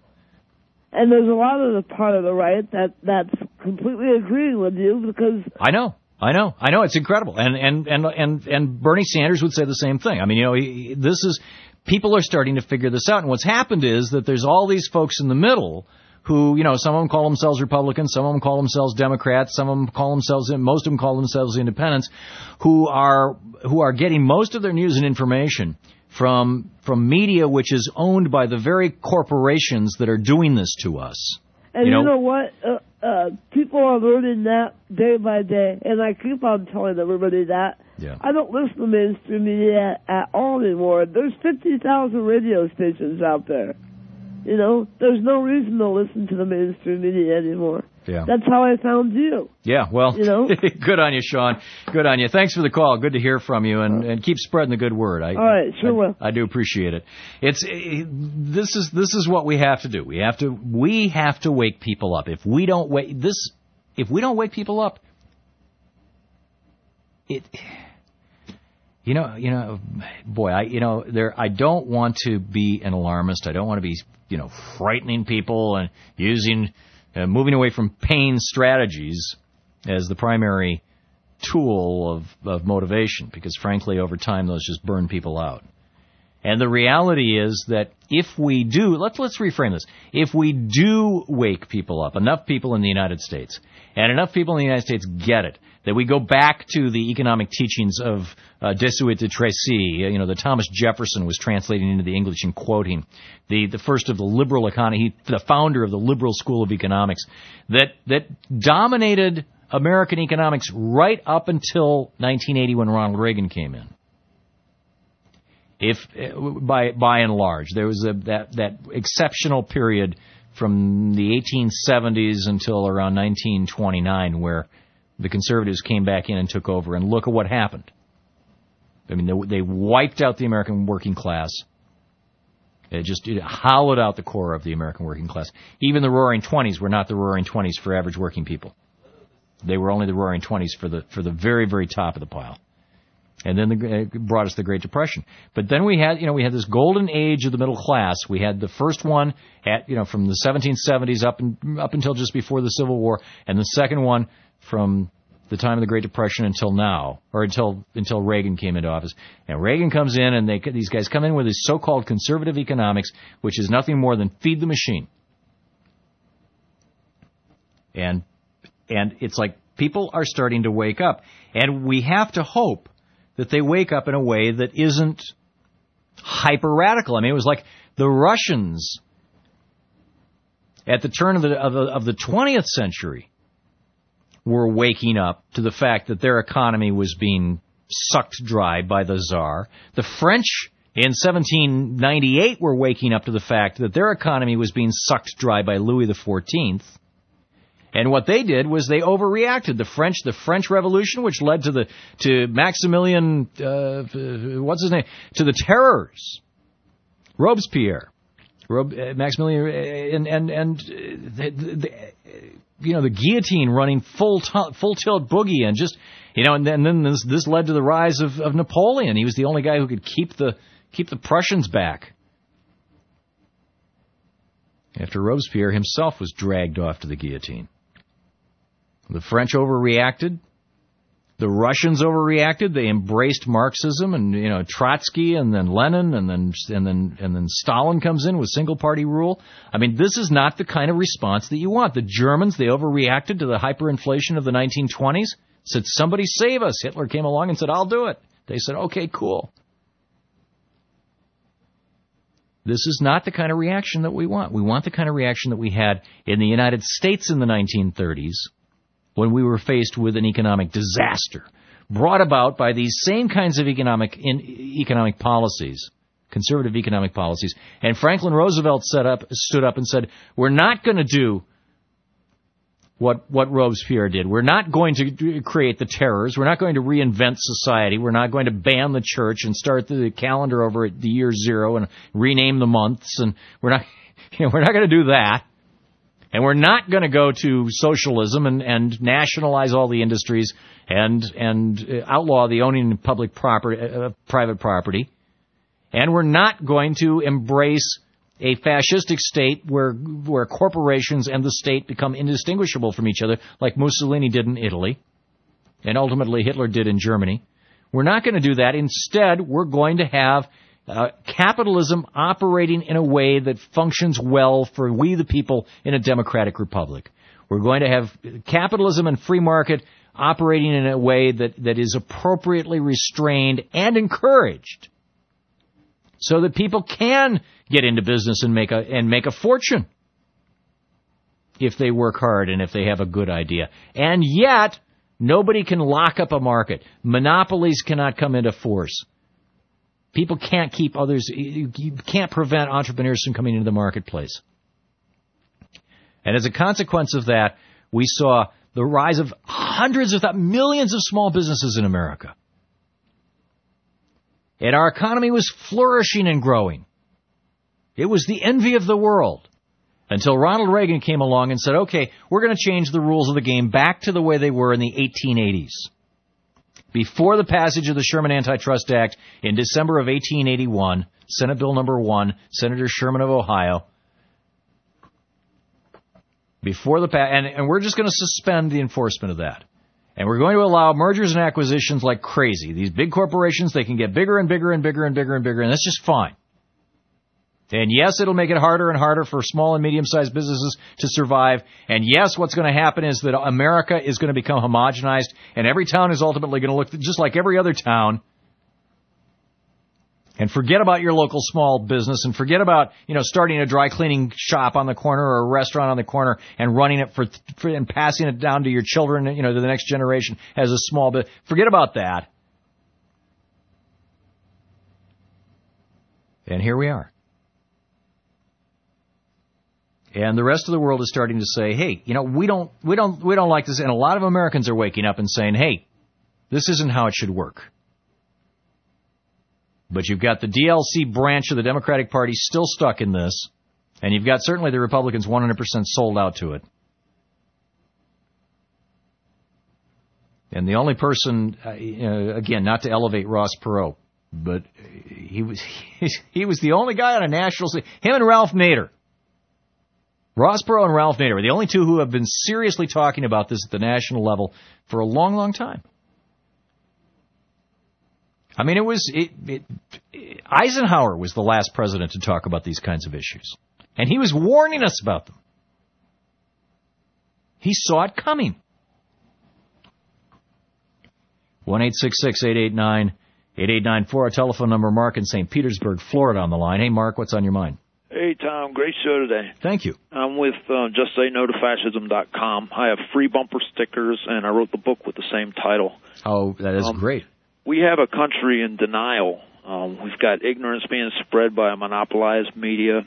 and there's a lot of the part of the right that that's completely agreeing with you, because I know. I know, I know, it's incredible, and and and and and Bernie Sanders would say the same thing. I mean, you know, he, this is people are starting to figure this out, and what's happened is that there's all these folks in the middle who, you know, some of them call themselves Republicans, some of them call themselves Democrats, some of them call themselves, most of them call themselves Independents, who are who are getting most of their news and information from from media which is owned by the very corporations that are doing this to us. And you know, you know what? Uh, uh, people are learning that day by day, and I keep on telling everybody that. Yeah. I don't listen to mainstream media at all anymore. There's fifty thousand radio stations out there. You know, there's no reason to listen to the mainstream media anymore. Yeah. That's how I found you. Yeah, well, You know? good on you, Sean. Good on you. Thanks for the call. Good to hear from you, and, and keep spreading the good word. I, All right, sure I, will. I do appreciate it. It's it, this is this is what we have to do. We have to we have to wake people up. If we don't wake this, if we don't wake people up, it. You know, you know, boy, I, you know, there, I don't want to be an alarmist. I don't want to be, you know, frightening people and using, uh, moving away from pain strategies as the primary tool of, of motivation, because frankly, over time, those just burn people out. And the reality is that if we do, let's, let's reframe this. If we do wake people up, enough people in the United States, and enough people in the United States get it, that we go back to the economic teachings of uh, Desuet de Tracy, you know, that Thomas Jefferson was translating into the English and quoting, the, the first of the liberal economy, the founder of the liberal school of economics, that, that dominated American economics right up until nineteen eighty when Ronald Reagan came in. If by by and large, there was a, that that exceptional period from the eighteen seventies until around nineteen twenty-nine where the conservatives came back in and took over, and look at what happened. I mean, they, they wiped out the American working class. It just it hollowed out the core of the American working class. Even the Roaring Twenties were not the Roaring Twenties for average working people. They were only the Roaring Twenties for the for the very very top of the pile. And then the, it brought us the Great Depression. But then we had, you know, we had this golden age of the middle class. We had the first one at, you know, from the seventeen seventies up and up until just before the Civil War, and the second one from the time of the Great Depression until now, or until until Reagan came into office. And Reagan comes in, and they these guys come in with this so-called conservative economics, which is nothing more than feed the machine. And and it's like people are starting to wake up, and we have to hope that they wake up in a way that isn't hyper-radical. I mean, it was like the Russians at the turn of the, of the of the twentieth century were waking up to the fact that their economy was being sucked dry by the Tsar. The French in seventeen ninety-eight were waking up to the fact that their economy was being sucked dry by Louis the fourteenth. And what they did was they overreacted. The French, the French Revolution, which led to the to Maximilian, uh, what's his name, to the terrors, Robespierre, Rob, uh, Maximilian, and and and the, the, you know the guillotine running full t- full tilt boogie, and just you know, and then, and then this this led to the rise of, of Napoleon. He was the only guy who could keep the keep the Prussians back. After Robespierre himself was dragged off to the guillotine. The French overreacted. The Russians overreacted. They embraced Marxism, and you know Trotsky, and then Lenin, and then and then and then Stalin comes in with single party rule. I mean, this is not the kind of response that you want. The Germans, they overreacted to the hyperinflation of the nineteen twenties. Said, "Somebody save us." Hitler came along and said, "I'll do it." They said, "Okay, cool." This is not the kind of reaction that we want. We want the kind of reaction that we had in the United States in the nineteen thirties. When we were faced with an economic disaster brought about by these same kinds of economic in, economic policies, conservative economic policies. And Franklin Roosevelt set up, stood up and said, we're not going to do what, what Robespierre did. We're not going to create the terrors. We're not going to reinvent society. We're not going to ban the church and start the calendar over at the year zero and rename the months. And we're not, you know, we're not going to do that. And we're not going to go to socialism and, and nationalize all the industries and and outlaw the owning of public property, uh, private property. And we're not going to embrace a fascistic state where where corporations and the state become indistinguishable from each other, like Mussolini did in Italy, and ultimately Hitler did in Germany. We're not going to do that. Instead, we're going to have Uh, capitalism operating in a way that functions well for we the people in a democratic republic. We're going to have capitalism and free market operating in a way that, that is appropriately restrained and encouraged so that people can get into business and make a, and make a fortune if they work hard and if they have a good idea. And yet, nobody can lock up a market. Monopolies cannot come into force. People can't keep others, you can't prevent entrepreneurs from coming into the marketplace. And as a consequence of that, we saw the rise of hundreds of th- millions of small businesses in America. And our economy was flourishing and growing. It was the envy of the world. Until Ronald Reagan came along and said, okay, we're going to change the rules of the game back to the way they were in the eighteen eighties. Before the passage of the Sherman Antitrust Act in December of eighteen eighty-one, Senate Bill number one, Senator Sherman of Ohio, before the pa- and, and we're just going to suspend the enforcement of that. And we're going to allow mergers and acquisitions like crazy. These big corporations, they can get bigger and bigger and bigger and bigger and bigger, and that's just fine. And yes, it'll make it harder and harder for small and medium-sized businesses to survive. And yes, what's going to happen is that America is going to become homogenized, and every town is ultimately going to look just like every other town. And forget about your local small business, and forget about, you know, starting a dry cleaning shop on the corner or a restaurant on the corner and running it for, for and passing it down to your children, you know, to the next generation as a small business. Forget about that. And here we are. And the rest of the world is starting to say, hey, you know, we don't, we don't, we don't like this. And a lot of Americans are waking up and saying, hey, this isn't how it should work. But you've got the D L C branch of the Democratic Party still stuck in this. And you've got certainly the Republicans one hundred percent sold out to it. And the only person, uh, again, not to elevate Ross Perot, but he was, he was the only guy on a national stage. Him and Ralph Nader. Ross Perot and Ralph Nader are the only two who have been seriously talking about this at the national level for a long, long time. I mean, it was it, it, Eisenhower was the last president to talk about these kinds of issues, and he was warning us about them. He saw it coming. one eight six six, eight eight nine, eight eight nine four, our telephone number. Mark in Saint Petersburg, Florida on the line. Hey, Mark, what's on your mind? Hey, Tom, great show today. Thank you. I'm with uh, just say no to fascism dot com. I have free bumper stickers, and I wrote the book with the same title. Oh, that is um, great. We have a country in denial. Um, we've got ignorance being spread by a monopolized media,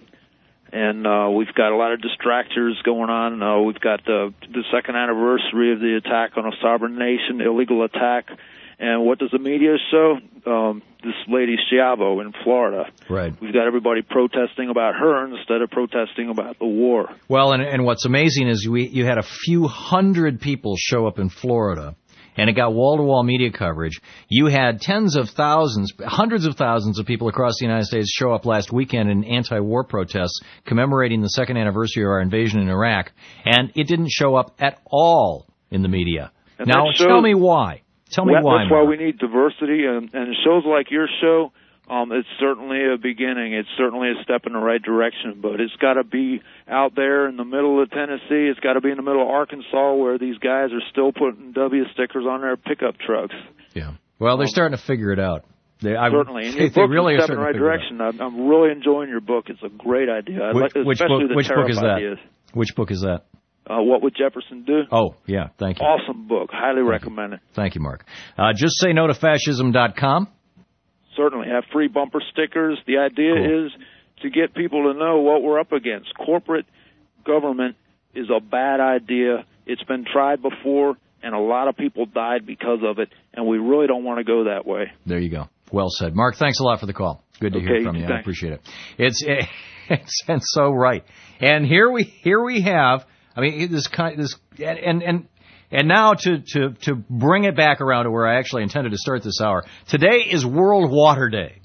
and uh, we've got a lot of distractors going on. Uh, we've got uh, the second anniversary of the attack on a sovereign nation, illegal attack. And what does the media show? Um, this lady Schiavo in Florida. Right. We've got everybody protesting about her instead of protesting about the war. Well, and, and what's amazing is we you had a few hundred people show up in Florida, and it got wall-to-wall media coverage. You had tens of thousands, hundreds of thousands of people across the United States show up last weekend in anti-war protests commemorating the second anniversary of our invasion in Iraq, and it didn't show up at all in the media. And now, shows, tell me why. Tell me well, why. That's Mark. why we need diversity, and, and shows like your show, um, it's certainly a beginning. It's certainly a step in the right direction, but it's got to be out there in the middle of Tennessee. It's got to be in the middle of Arkansas, where these guys are still putting W stickers on their pickup trucks. Yeah. Well, they're um, starting to figure it out. They, I, certainly. And they, your they book really is a are step in the right to direction. I'm, I'm really enjoying your book. It's a great idea. Which, like, which especially book? the Which book is that? Ideas. Which book is that? Uh, What Would Jefferson Do? Oh, yeah, thank you. Awesome book. Highly thank recommend you. it. Thank you, Mark. Uh, just say no to fascism dot com. Certainly. Have free bumper stickers. The idea cool. is to get people to know what we're up against. Corporate government is a bad idea. It's been tried before, and a lot of people died because of it, and we really don't want to go that way. There you go. Well said. Mark, thanks a lot for the call. Good to okay, hear from you. Thanks. I appreciate it. It's, it's, it's so right. And here we here we have... I mean, this kind, this, and and and now to, to to bring it back around to where I actually intended to start this hour. Today is World Water Day.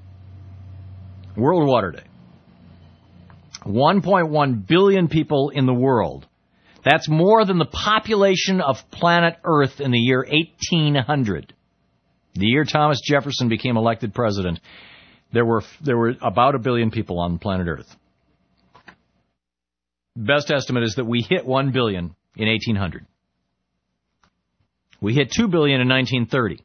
World Water Day. one point one billion people in the world. That's more than the population of planet Earth in the year eighteen hundred. The year Thomas Jefferson became elected president. There were there were about a billion people on planet Earth. Best estimate is that we hit one billion in eighteen hundred. We hit two billion in nineteen thirty.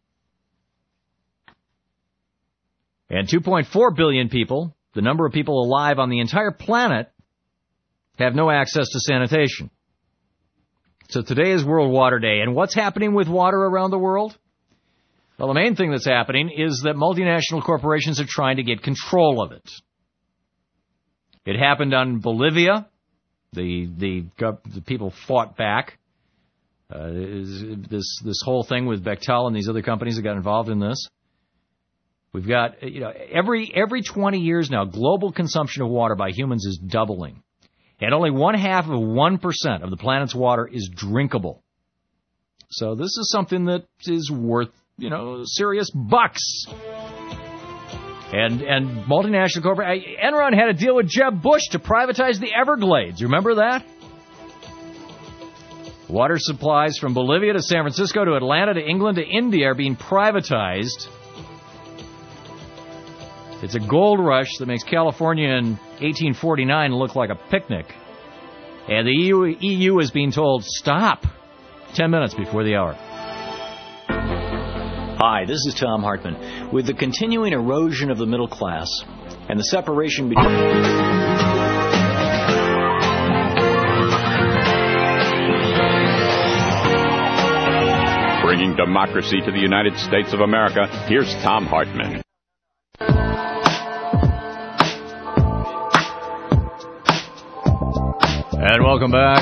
And two point four billion people, the number of people alive on the entire planet, have no access to sanitation. So today is World Water Day. And what's happening with water around the world? Well, the main thing that's happening is that multinational corporations are trying to get control of it. It happened on Bolivia. The the, gov- the people fought back. Uh, this this whole thing with Bechtel and these other companies that got involved in this. We've got, you know, every every twenty years now, global consumption of water by humans is doubling. And only one half of one percent of the planet's water is drinkable. So this is something that is worth, you know, serious bucks. And and multinational corporate Enron had a deal with Jeb Bush to privatize the Everglades. You remember that? Water supplies from Bolivia to San Francisco to Atlanta to England to India are being privatized. It's a gold rush that makes California in eighteen forty-nine look like a picnic. And the E U, E U is being told, stop, ten minutes before the hour. Hi, this is Tom Hartman. With the continuing erosion of the middle class and the separation between... Bringing democracy to the United States of America, here's Tom Hartman. And welcome back.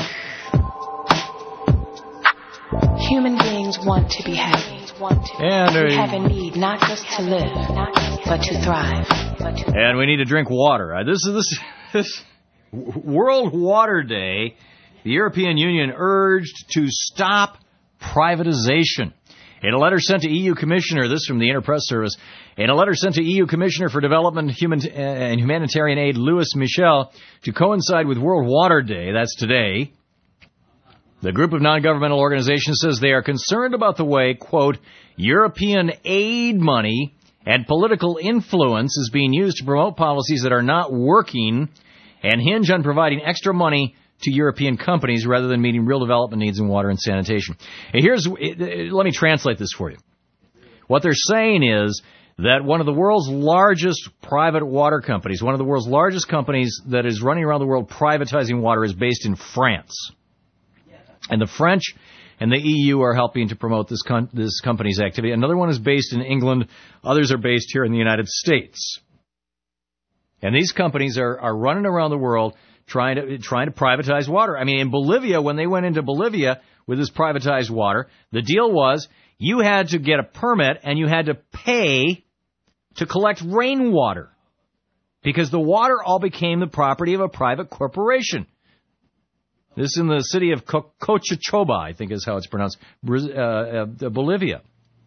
Human beings want to be happy. Want to and, uh, we have a need not just to live, but to thrive. But to and we need to drink water. Uh, this is this, this World Water Day. The European Union urged to stop privatization. In a letter sent to E U Commissioner, this from the Interpress Service, in a letter sent to E U Commissioner for Development Human, uh, and Humanitarian Aid, Louis Michel, to coincide with World Water Day, that's today, the group of non-governmental organizations says they are concerned about the way, quote, European aid money and political influence is being used to promote policies that are not working and hinge on providing extra money to European companies rather than meeting real development needs in water and sanitation. And here's, let me translate this for you. What they're saying is that one of the world's largest private water companies, one of the world's largest companies that is running around the world privatizing water, is based in France. And the French and the E U are helping to promote this con- this company's activity. Another one is based in England. Others are based here in the United States. And these companies are, are running around the world trying to trying to privatize water. I mean, in Bolivia, when they went into Bolivia with this privatized water, the deal was you had to get a permit and you had to pay to collect rainwater because the water all became the property of a private corporation. This is in the city of Co- Cochabamba, I think is how it's pronounced, uh, uh, Bolivia.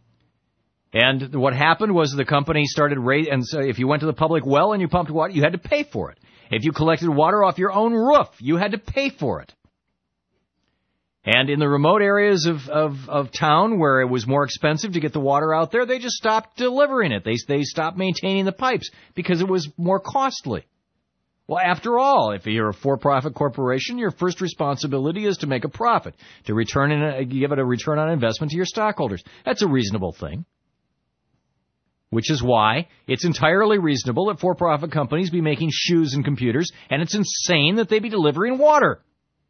And what happened was the company started raising, and so if you went to the public well and you pumped water, you had to pay for it. If you collected water off your own roof, you had to pay for it. And in the remote areas of, of, of town where it was more expensive to get the water out there, they just stopped delivering it. They, they stopped maintaining the pipes because it was more costly. Well, after all, if you're a for-profit corporation, your first responsibility is to make a profit, to return in a, give it a return on investment to your stockholders. That's a reasonable thing. Which is why it's entirely reasonable that for-profit companies be making shoes and computers, and it's insane that they be delivering water.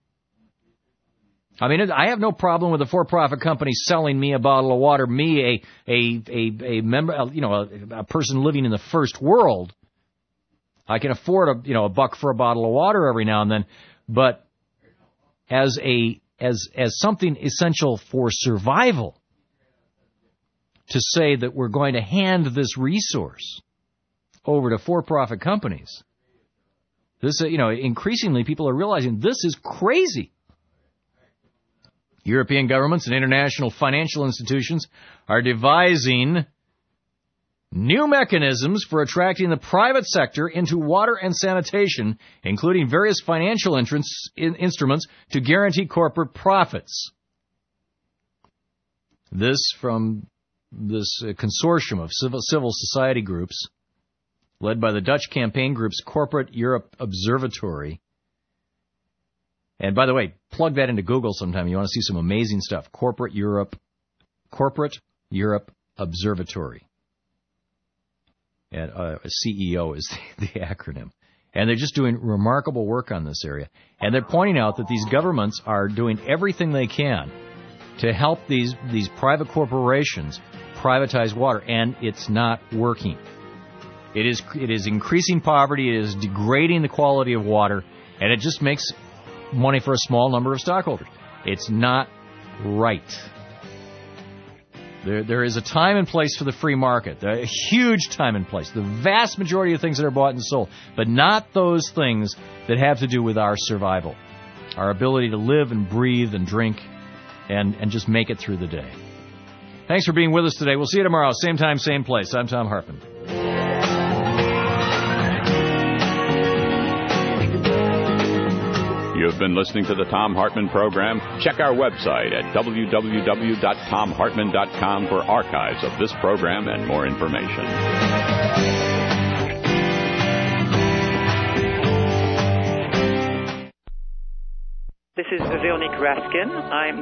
I mean, I have no problem with a for-profit company selling me a bottle of water, me, a a a, a member, you know, a, a person living in the first world. I can afford a you know a buck for a bottle of water every now and then, but as a as as something essential for survival, to say that we're going to hand this resource over to for-profit companies, this you know increasingly people are realizing this is crazy. European governments and international financial institutions are devising new mechanisms for attracting the private sector into water and sanitation, including various financial entrance in instruments to guarantee corporate profits. This from this uh, consortium of civil, civil society groups led by the Dutch campaign group's Corporate Europe Observatory. And by the way, plug that into Google sometime. You want to see some amazing stuff. Corporate Europe, Corporate Europe Observatory. And uh, C E O is the, the acronym. And they're just doing remarkable work on this area. And they're pointing out that these governments are doing everything they can to help these, these private corporations privatize water, and it's not working. It is, it is increasing poverty, it is degrading the quality of water, and it just makes money for a small number of stockholders. It's not right. There, there is a time and place for the free market, a huge time and place. The vast majority of things that are bought and sold, but not those things that have to do with our survival, our ability to live and breathe and drink and, and just make it through the day. Thanks for being with us today. We'll see you tomorrow, same time, same place. I'm Thom Hartmann. You've been listening to the Thom Hartmann Program. Check our website at w w w dot tom hartmann dot com for archives of this program and more information. This is Veronique Raskin. I'm